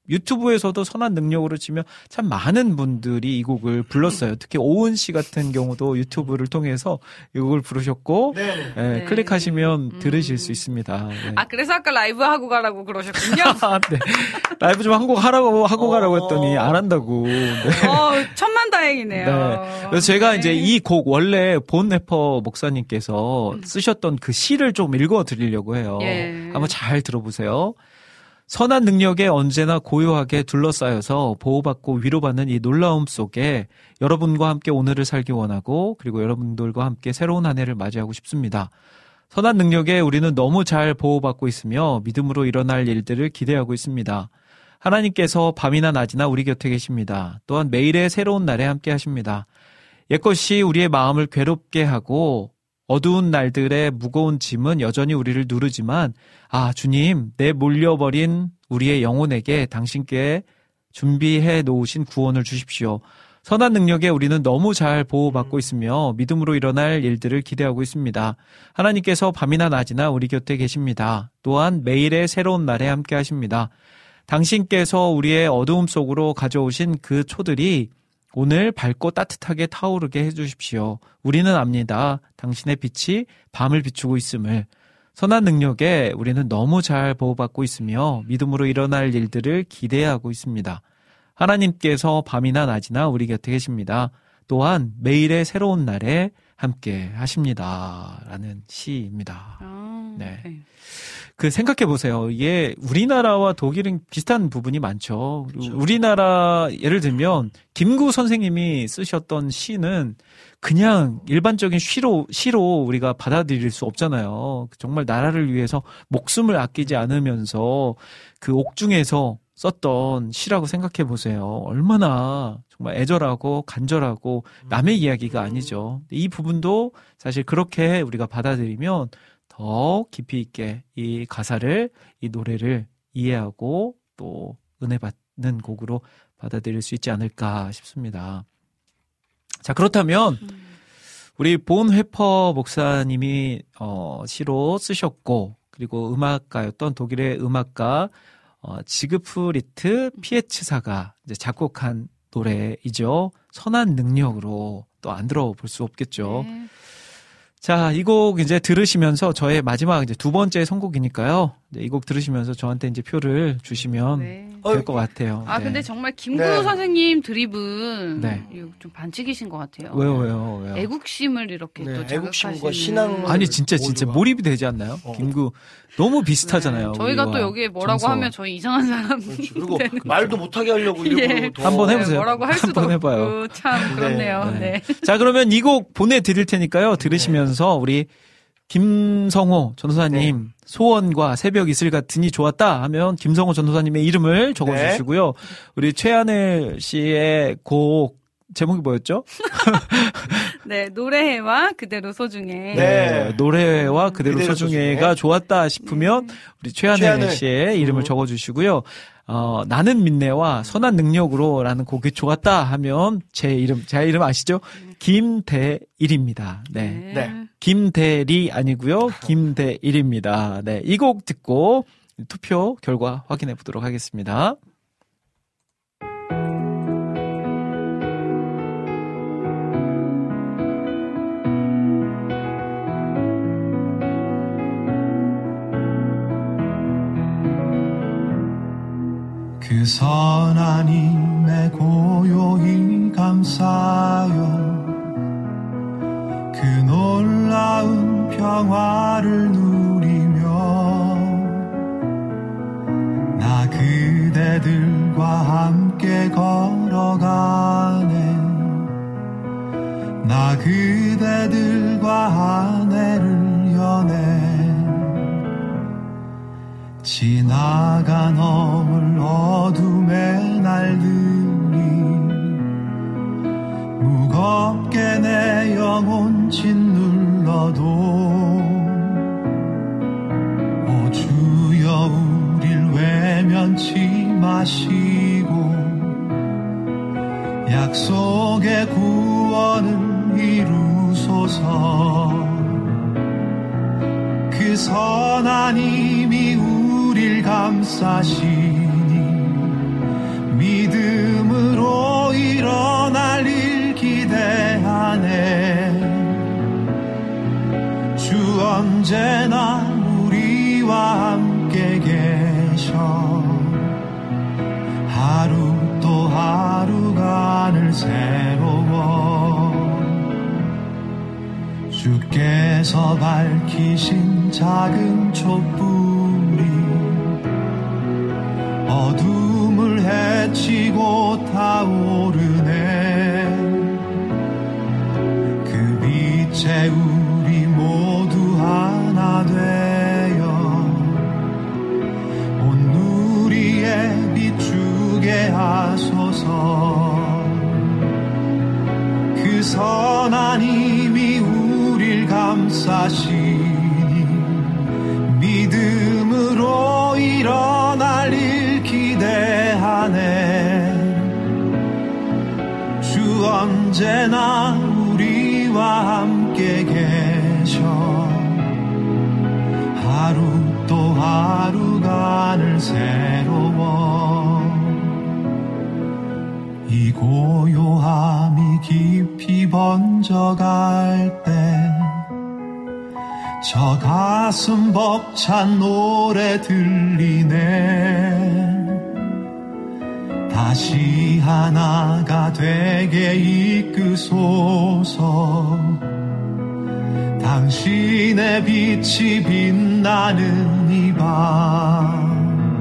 유튜브에서도 선한 능력으로 치면 참 많은 분들이 이 곡을 불렀어요. 특히 오은 씨 같은 경우도 유튜브를 통해서 이 곡을 부르셨고 네. 네, 네. 클릭하시면 음. 들으실 수 있습니다. 네. 아 그래서 아까 라이브 하고 가라고 그러셨군요. 네. 라이브 좀 한 곡 하라고 하고 가라고 했더니 안 한다고. 네. 어, 천만다행이네요. 네. 그래서 제가 네. 이제 이 곡 원래 본 래퍼 목사님께서 음. 쓰셨던 그 시를 좀 읽어드리려고 해요. 예. 한번 잘 들어보세요. 선한 능력에 언제나 고요하게 둘러싸여서 보호받고 위로받는 이 놀라움 속에 여러분과 함께 오늘을 살기 원하고 그리고 여러분들과 함께 새로운 한 해를 맞이하고 싶습니다. 선한 능력에 우리는 너무 잘 보호받고 있으며 믿음으로 일어날 일들을 기대하고 있습니다. 하나님께서 밤이나 낮이나 우리 곁에 계십니다. 또한 매일의 새로운 날에 함께 하십니다. 옛것이 우리의 마음을 괴롭게 하고 어두운 날들의 무거운 짐은 여전히 우리를 누르지만 아 주님 내 몰려버린 우리의 영혼에게 당신께 준비해 놓으신 구원을 주십시오. 선한 능력에 우리는 너무 잘 보호받고 있으며 믿음으로 일어날 일들을 기대하고 있습니다. 하나님께서 밤이나 낮이나 우리 곁에 계십니다. 또한 매일의 새로운 날에 함께 하십니다. 당신께서 우리의 어두움 속으로 가져오신 그 초들이 오늘 밝고 따뜻하게 타오르게 해주십시오. 우리는 압니다. 당신의 빛이 밤을 비추고 있음을. 선한 능력에 우리는 너무 잘 보호받고 있으며 믿음으로 일어날 일들을 기대하고 있습니다. 하나님께서 밤이나 낮이나 우리 곁에 계십니다. 또한 매일의 새로운 날에 함께 하십니다. 라는 시입니다. 아, 네. 네. 그 생각해 보세요. 이게 우리나라와 독일은 비슷한 부분이 많죠. 그렇죠. 우리나라 예를 들면 김구 선생님이 쓰셨던 시는 그냥 일반적인 시로 시로 우리가 받아들일 수 없잖아요. 정말 나라를 위해서 목숨을 아끼지 않으면서 그 옥중에서 썼던 시라고 생각해 보세요. 얼마나 정말 애절하고 간절하고 남의 이야기가 아니죠. 이 부분도 사실 그렇게 우리가 받아들이면 더 깊이 있게 이 가사를, 이 노래를 이해하고 또 은혜 받는 곡으로 받아들일 수 있지 않을까 싶습니다. 자, 그렇다면 우리 본 회퍼 목사님이 어, 시로 쓰셨고 그리고 음악가였던 독일의 음악가 어, 지그프리트 피에츠사가 이제 작곡한 노래이죠. 선한 능력으로 또 안 들어볼 수 없겠죠. 네. 자, 이 곡 이제 들으시면서 저의 마지막 이제 두 번째 선곡이니까요. 이 곡 들으시면서 저한테 이제 표를 주시면 네. 될 것 같아요. 아 네. 근데 정말 김구 네. 선생님 드립은 네. 이거 좀 반칙이신 것 같아요. 왜요, 왜요, 왜요? 애국심을 이렇게 네, 또 애국심과 자극하시는. 신앙. 아니 진짜 진짜 모두가. 몰입이 되지 않나요? 어. 김구 너무 비슷하잖아요. 네. 저희가 또 우리와 여기에 뭐라고 정서와. 하면 저희 이상한 사람 그렇지. 그리고 되는 말도 못하게 하려고 일부러 예. 더. 한번 해보세요. 네, 뭐라고 할 수도 한번 해봐요. 없고 참 그렇네요. 네. 네. 자, 그러면 이 곡 보내드릴 테니까요. 들으시면서 우리 김성호 전도사님 네. 소원과 새벽 이슬 같으니 좋았다 하면 김성호 전도사님의 이름을 적어주시고요. 우리 최하늘 씨의 곡 제목이 뭐였죠? 네, 노래와 그대로 소중해. 네. 네, 노래와 그대로, 그대로 소중해가 소중해. 좋았다 싶으면 우리 최하늘, 최하늘. 씨의 이름을 음. 적어주시고요. 어, 나는 민내와 선한 능력으로라는 곡이 좋았다 하면 제 이름, 제 이름 아시죠? 김대일입니다. 네. 네. 김대리 아니고요. 김대일입니다. 네. 이 곡 듣고 투표 결과 확인해 보도록 하겠습니다. 그 선한 힘에 고요히 감사요 그 놀라운 평화를 누리며 나 그대들과 함께 걸어가네 나 그대들과 한 해를 여네 지나간 어물 어둠의 날들이 무겁게 내 영혼 짓눌러도 오 주여 우릴 외면치 마시고 약속의 구원을 이루소서 그 선한 힘이 우릴 감싸시니 언제나 우리와 함께 계셔 하루 또 하루가 늘 새로워 주께서 밝히신 작은 촛불이 어둠을 헤치고 타오르네 그 빛에 우리 모두 하나 되어 온 누리에 비추게 하소서 그 선한 힘이 우릴 감싸시니 믿음으로 일어날 일 기대하네 주 언제나 우리와 함께 계셔 하루 또 하루가 늘 새로워 이 고요함이 깊이 번져갈 때 저 가슴 벅찬 노래 들리네 다시 하나가 되게 이끄소서 당신의 빛이 빛나는 이 밤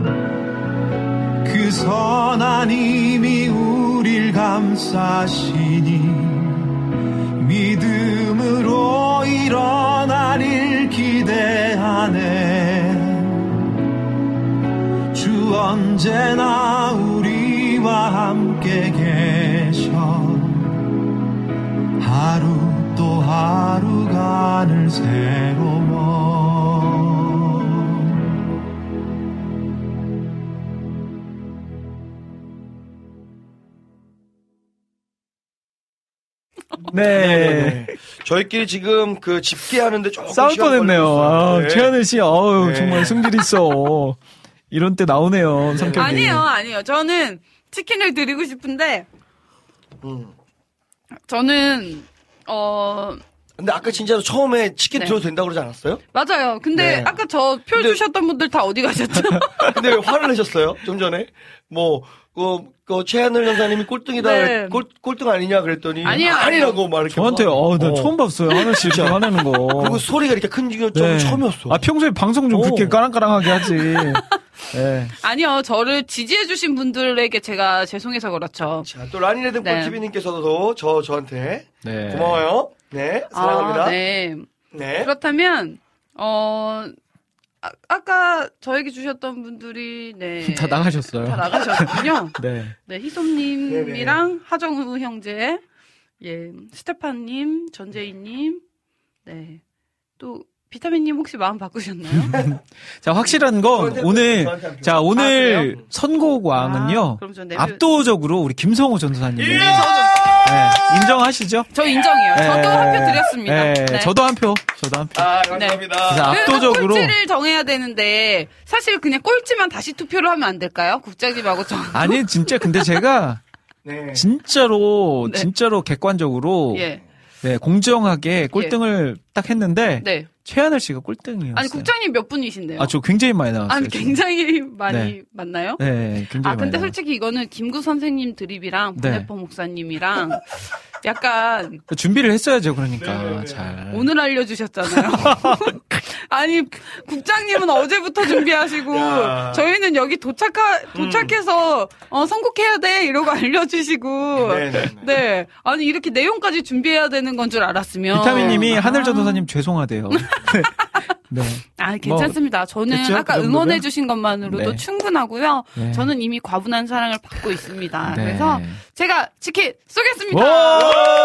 그 선한 힘이 우릴 감싸시니 믿음으로 일어날 일 기대하네 주 언제나 우리와 함께 계셔 하루 또 하루가 늘 새로워 네. 네네네. 저희끼리 지금 그 집계하는데 조금 싸울 시간 뻔했네요. 걸렸어요. 아, 네. 최하늘 씨, 어우, 네. 정말 승질 있어. 이런 때 나오네요, 성격이. 아니에요, 아니에요. 저는 치킨을 드리고 싶은데, 음. 저는, 어, 근데 아까 진짜로 처음에 치킨 네. 드려도 된다고 그러지 않았어요? 맞아요. 근데 네. 아까 저 표 근데- 주셨던 분들 다 어디 가셨죠? 근데 왜 화를 내셨어요? 좀 전에? 뭐, 그, 그, 최하늘 전사님이 꼴등이다, 네. 꼴, 꼴등 아니냐 그랬더니. 아니에요, 아니라고 막 이렇게. 저한테, 막. 어, 나 어. 처음 봤어요. 하늘 씨 이렇게 화내는 거. 그리고 소리가 이렇게 큰 적은 네. 처음이었어. 아, 평소에 방송 좀 오. 그렇게 까랑까랑하게 하지. 네. 아니요, 저를 지지해주신 분들에게 제가 죄송해서 그렇죠. 자, 또 라니레드 네. 티비님께서도 저, 저한테. 네. 고마워요. 네, 사랑합니다. 아, 네. 네. 그렇다면, 어, 아, 아까 저에게 주셨던 분들이, 네. 다 나가셨어요. 다 나가셨군요. 네. 네, 희솜님이랑 하정우 형제, 예, 스테판님, 전재희님, 네. 또, 비타민님 혹시 마음 바꾸셨나요? 자, 확실한 건 저한테 오늘, 저한테 한 표. 자, 아, 오늘 그래요? 선곡왕은요. 아, 그럼 전 내bil- 압도적으로 우리 김성호 전도사님이 예! 네, 인정하시죠? 저 인정이에요. 저도 네. 한 표 드렸습니다. 네, 네. 저도 한 표. 저도 한 표. 아, 감사합니다. 그래서 그래서 압도적으로 꼴찌를 정해야 되는데 사실 그냥 꼴찌만 다시 투표를 하면 안 될까요? 국장님하고 저. 아니 진짜 근데 제가 네. 진짜로 네. 진짜로 객관적으로 예. 네, 공정하게 꼴등을 딱 했는데 네. 최하늘 씨가 꼴등이었어요. 아니 국장님 몇 분이신데요? 아, 저 굉장히 많이 나왔어요. 아니, 지금. 굉장히 많이 네. 맞나요? 네, 굉장히 아 많이 근데 나왔어요. 솔직히 이거는 김구 선생님 드립이랑 네. 보네퍼 목사님이랑 약간 준비를 했어야죠. 그러니까 네, 네. 잘. 오늘 알려주셨잖아요. 아니 국장님은 어제부터 준비하시고 야. 저희는 여기 도착하 도착해서 어, 선곡해야 돼 이러고 알려주시고 네, 네, 네. 네 아니 이렇게 내용까지 준비해야 되는 건 줄 알았으면 비타민님이 아. 하늘 전도사님 죄송하대요. 네. 아 괜찮습니다. 저는 됐죠? 아까 그 정도면? 응원해주신 것만으로도 네. 충분하고요. 네. 저는 이미 과분한 사랑을 받고 있습니다. 네. 그래서 제가 치킨 오! 쏘겠습니다.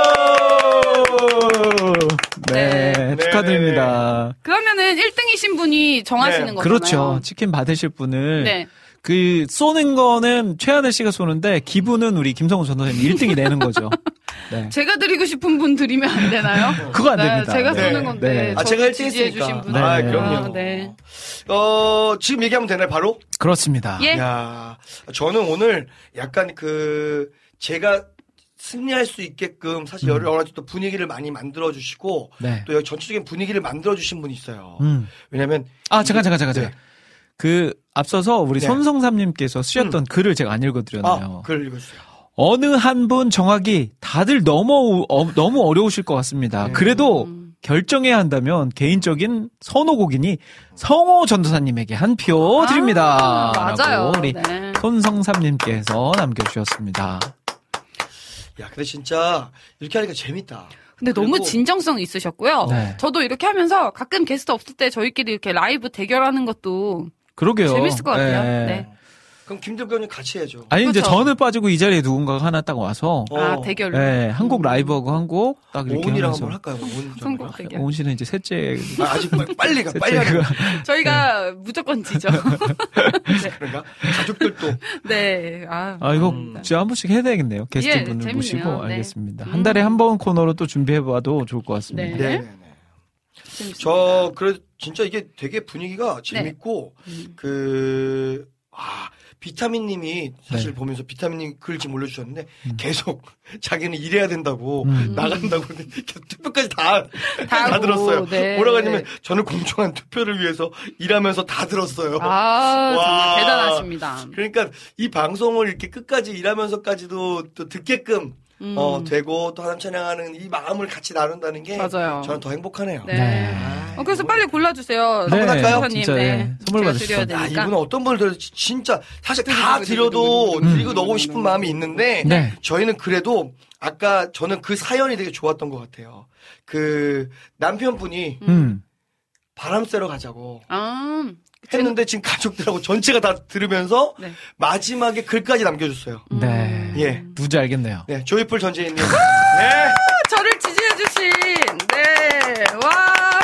네, 네. 축하드립니다. 그러면은 일 등이신 분이 정하시는 네. 거잖아요. 그렇죠. 치킨 받으실 분을 네. 그 쏘는 거는 최하늘 씨가 쏘는데 기분은 우리 김성우 전도사님 일 등이 내는 거죠. 네. 제가 드리고 싶은 분 드리면 안 되나요? 그거 안 네, 됩니다. 제가 네. 쏘는 건데. 네. 아, 저를 제가 일 등 지지해 했으니까. 주신 분. 네. 아, 그럼요. 아, 네. 어, 지금 얘기하면 되나요, 바로? 그렇습니다. 예. 야, 저는 오늘 약간 그, 제가 승리할 수 있게끔 사실 음. 여러 가지 또 분위기를 많이 만들어 주시고 네. 또 여기 전체적인 분위기를 만들어 주신 분이 있어요. 음. 왜냐면 아, 잠깐, 잠깐, 잠깐, 네. 잠깐. 그, 앞서서 우리 네. 손성삼님께서 쓰셨던 음. 글을 제가 안 읽어드렸네요. 아, 글 읽어주세요. 어느 한 분 정하기 다들 너무, 어, 너무 어려우실 것 같습니다. 네. 그래도 음. 결정해야 한다면 개인적인 선호곡이니 성호 전도사님에게 한 표 드립니다. 아, 맞아요. 라고 우리 네. 손성삼님께서 남겨주셨습니다. 야, 근데 진짜 이렇게 하니까 재밌다. 근데 너무 그리고- 진정성 있으셨고요. 네. 저도 이렇게 하면서 가끔 게스트 없을 때 저희끼리 이렇게 라이브 대결하는 것도 그러게요. 재밌을 것 같아요. 네. 네. 그럼 김들건님 같이 해야죠. 아니, 이제 그렇죠. 저는 빠지고 이 자리에 누군가가 하나 딱 와서, 어. 아, 대결로. 네, 한 곡 라이브하고 한 곡 딱 이렇게 오은이랑 하면서. 한번 할까요? 오은 좀 선곡 할까요? 대결. 오은 씨는 이제 셋째. 아, 아직 빨리, 빨리 가, 빨리 셋째 가. 그- 저희가 무조건 지죠. 그런가? 가족들도. 네. 아, 아, 이거 음. 진짜 한 번씩 해야 되겠네요. 게스트 예, 분을 재밌네요. 모시고. 네. 알겠습니다. 음. 한 달에 한 번 코너로 또 준비해봐도 좋을 것 같습니다. 네. 네, 네, 네. 재밌습니다. 저, 그래, 진짜 이게 되게 분위기가 재밌고, 음. 그, 아, 비타민 님이 사실 네. 보면서 비타민 님 글 지금 올려주셨는데, 음. 계속 자기는 일해야 된다고, 음. 나간다고, 그러는데 투표까지 다, 다 다 하고, 들었어요. 네. 뭐라고 하냐면, 저는 공정한 투표를 위해서 일하면서 다 들었어요. 아, 와. 정말 대단하십니다. 그러니까 이 방송을 이렇게 끝까지 일하면서까지도 또 듣게끔, 음. 어, 되고 또 하나님 찬양하는 이 마음을 같이 나눈다는 게, 맞아요. 저는 더 행복하네요. 네. 네. 아, 어, 그래서 빨리 골라주세요. 네, 할까요? 선생님. 진짜, 네. 선물 제가 받으시죠. 드려야 아, 되니까. 이분은 어떤 분을 들어도 지- 진짜 사실 다 두구두구 드려도 두구두구 드리고 두구두구 넣고 싶은 마음이 있는데 네. 저희는 그래도 아까 저는 그 사연이 되게 좋았던 것 같아요. 그 남편분이 음. 바람 쐬러 가자고 아, 했는데 지금 가족들하고 전체가 다 들으면서 네. 마지막에 글까지 남겨줬어요. 음. 네. 예. 누군지 알겠네요. 네, 조이풀 전재인님. 네. 저를 지지해주신, 네, 와.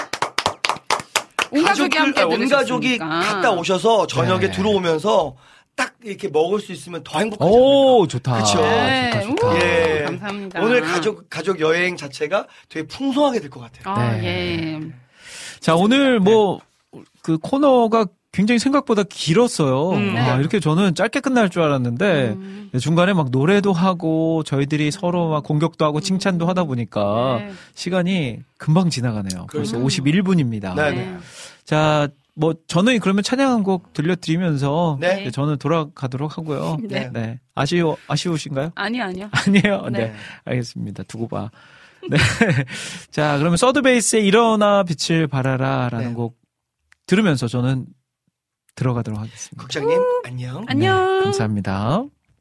온 가족이 함께 가족들, 온 가족이 들으셨으니까. 갔다 오셔서 저녁에 네. 들어오면서 딱 이렇게 먹을 수 있으면 더 행복하지 오, 않을까. 좋다. 그쵸. 네. 좋다, 좋다. 우, 예. 감사합니다. 오늘 가족 가족 여행 자체가 되게 풍성하게 될 것 같아요. 아, 네. 예. 자, 오늘 뭐, 그 코너가 굉장히 생각보다 길었어요. 음, 아, 네. 이렇게 저는 짧게 끝날 줄 알았는데, 음. 중간에 막 노래도 하고, 저희들이 서로 막 공격도 하고, 칭찬도 하다 보니까, 네. 시간이 금방 지나가네요. 벌써 그렇죠. 오십일 분입니다. 네. 네. 자, 뭐, 저는 그러면 찬양 한 곡 들려드리면서, 네. 이제 저는 돌아가도록 하고요. 네. 네. 아쉬워, 아쉬우신가요? 아니요, 아니요. 아니에요. 네. 네. 알겠습니다. 두고 봐. 네. 자, 그러면 서드베이스의 일어나 빛을 발하라 라는 네. 곡 들으면서 저는 들어가도록 하겠습니다. 국장님 안녕. 안녕. 네, 감사합니다.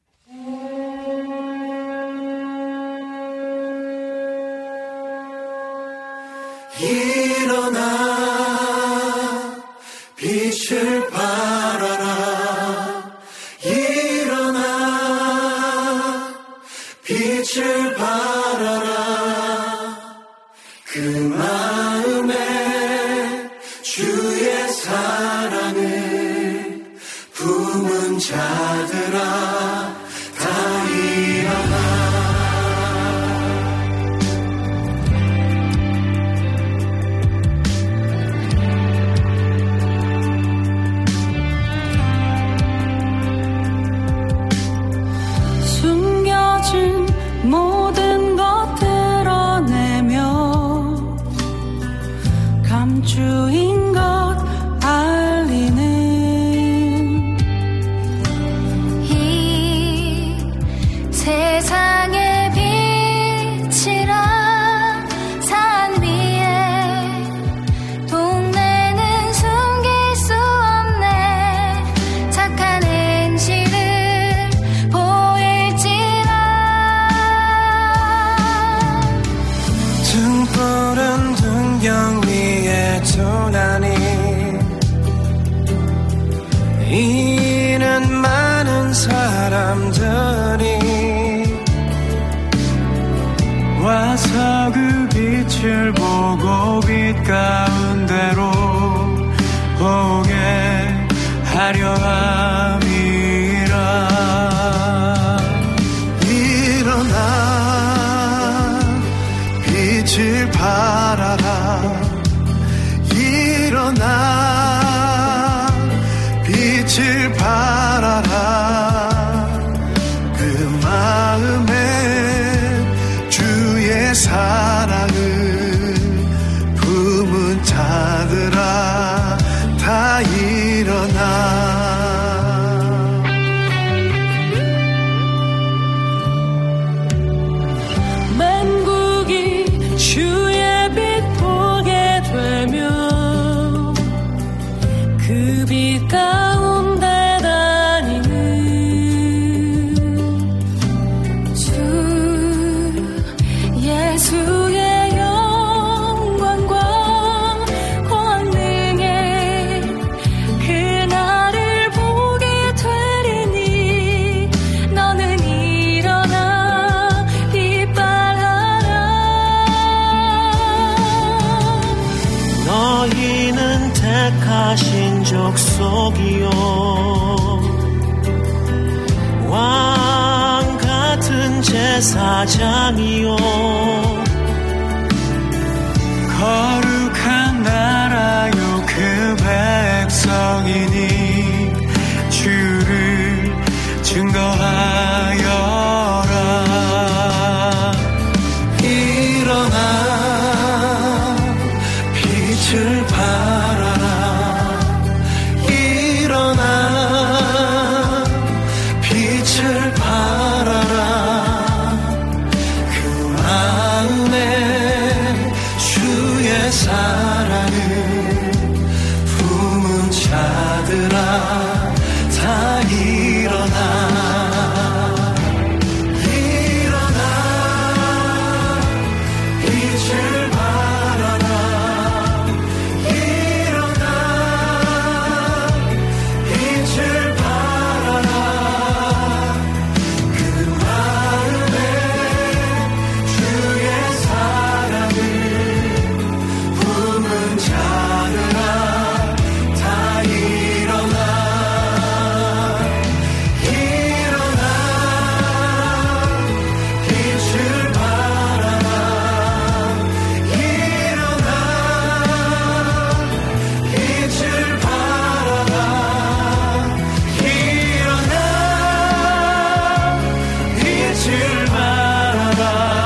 일어나 빛을 발하라 일어나 빛을 발하라 그 마음에 주의 사랑을 품은 자들아 다 일어나 숨겨진 모든 것 드러내며 감추인 것 알리는 이 세상의 빛이라 산 위에 동네는 숨길 수 없네 착한 행실을 보일지라 등푸른 등경 위에 두나니 이는 많은 사람들이 와서 그 빛을 보고 빛 가운데로 오게 하려 함이라 일어나 빛을 발하라 일어나 빛을 발하라 그 마음에 가운데 다니는 주 예수의 영광과 권능에 그날을 보게 되리니 너는 일어나 빛발하라. 너희는 택하신 족속이요 왕 같은 제사장이요 거룩한 나라요 그 백성이니 주를 증거하여라. 일어나 빛을 발하라. 일어나 빛을 발하라. 그 마음에 주의 사랑을 품은 자들아 다 일어나. 일어나 빛을 발하라. 일어나 빛을 발하라. 그 마음에 주의 사랑을 품은 자들아 다 일어나. 일어나 빛을 발하라. 일어나 빛을 발하라. 일어나 빛을 발하라.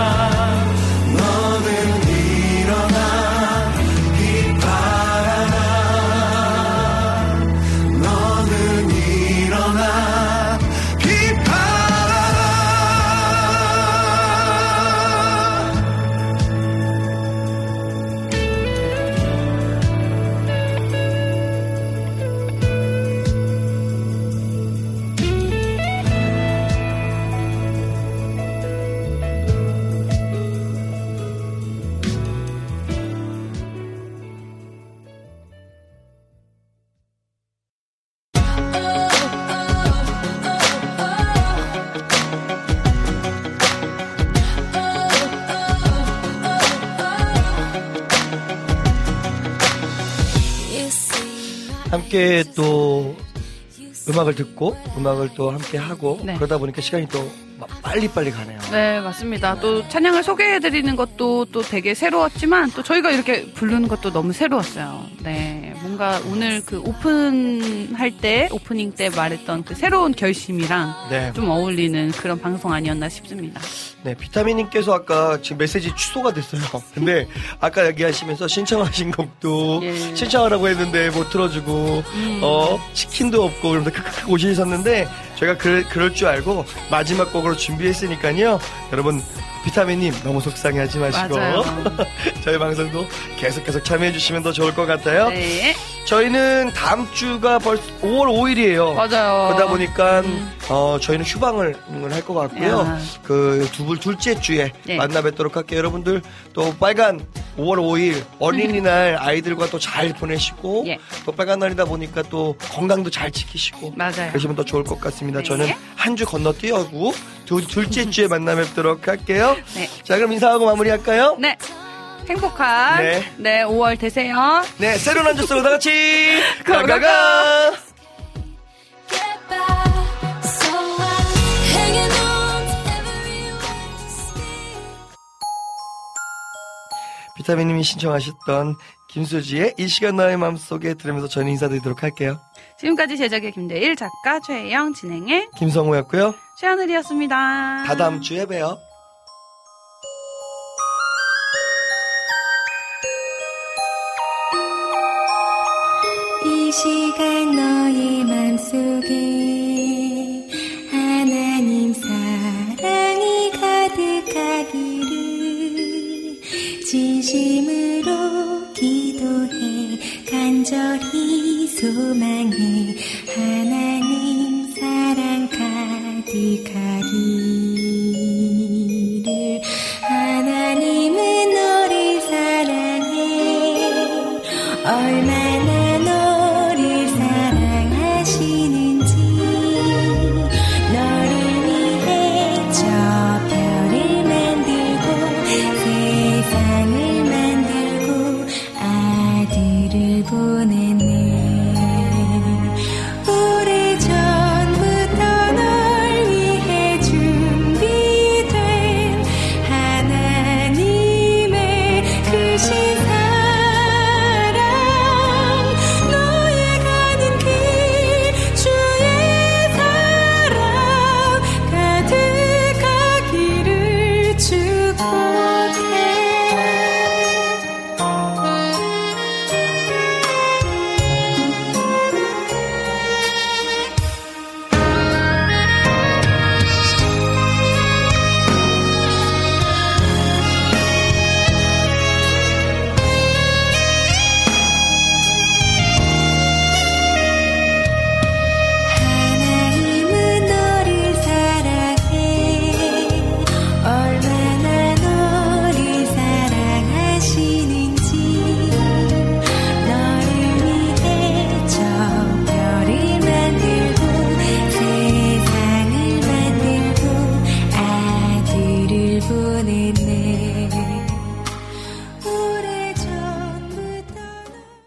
너는 일어나 빛 발하라. 너는 일어나 빛 발하라. 함께 또 음악을 듣고 음악을 또 함께 하고 네. 그러다 보니까 시간이 또 막 빨리빨리 가네요. 네, 맞습니다. 또 찬양을 소개해드리는 것도 또 되게 새로웠지만 또 저희가 이렇게 부르는 것도 너무 새로웠어요. 네, 뭔가 오늘 그 오픈할 때, 오프닝 때 말했던 그 새로운 결심이랑 네. 좀 어울리는 그런 방송 아니었나 싶습니다. 네, 비타민님께서 아까 지금 메시지 취소가 됐어요. 근데 아까 얘기하시면서 신청하신 곡도 예. 신청하라고 했는데 못 틀어주고 음. 어 치킨도 없고 그러면서 크크크 오시셨는데 저희가 그, 그럴 줄 알고 마지막 곡으로 준비했으니까요. 여러분 비타민님 너무 속상해하지 마시고 맞아요. 저희 방송도 계속 계속 참여해주시면 더 좋을 것 같아요. 네, 저희는 다음 주가 벌써 오월 오일이에요. 맞아요. 그러다 보니까 음. 어, 저희는 휴방을 할 것 같고요. 야. 그 두, 둘째 주에 네. 만나 뵙도록 할게요. 여러분들 또 빨간 오월 오일 어린이날 아이들과 또 잘 보내시고 예. 또 빨간 날이다 보니까 또 건강도 잘 지키시고 맞아요. 그러시면 더 좋을 것 같습니다. 네. 저는 한 주 건너뛰어고 두, 둘째 주에 만나 뵙도록 할게요. 네. 자, 그럼 인사하고 마무리할까요? 네. 행복한 네. 네, 오월 되세요. 네, 새로운 한 주 쓰러 다 같이 가가가. 가가가. Get by, so I'm hanging on to everyone's skin. 비타민님이 신청하셨던 김수지의 이 시간 나의 마음속에 들으면서 저는 인사드리도록 할게요. 지금까지 제작의 김대일, 작가 최혜영, 진행의 김성호였고요. 최하늘이었습니다. 다 다음 주에 봬요. 이 시간 너의 맘속에 하나님 사랑이 가득하기를 진심으로 기도해 간절히 소망해 보낸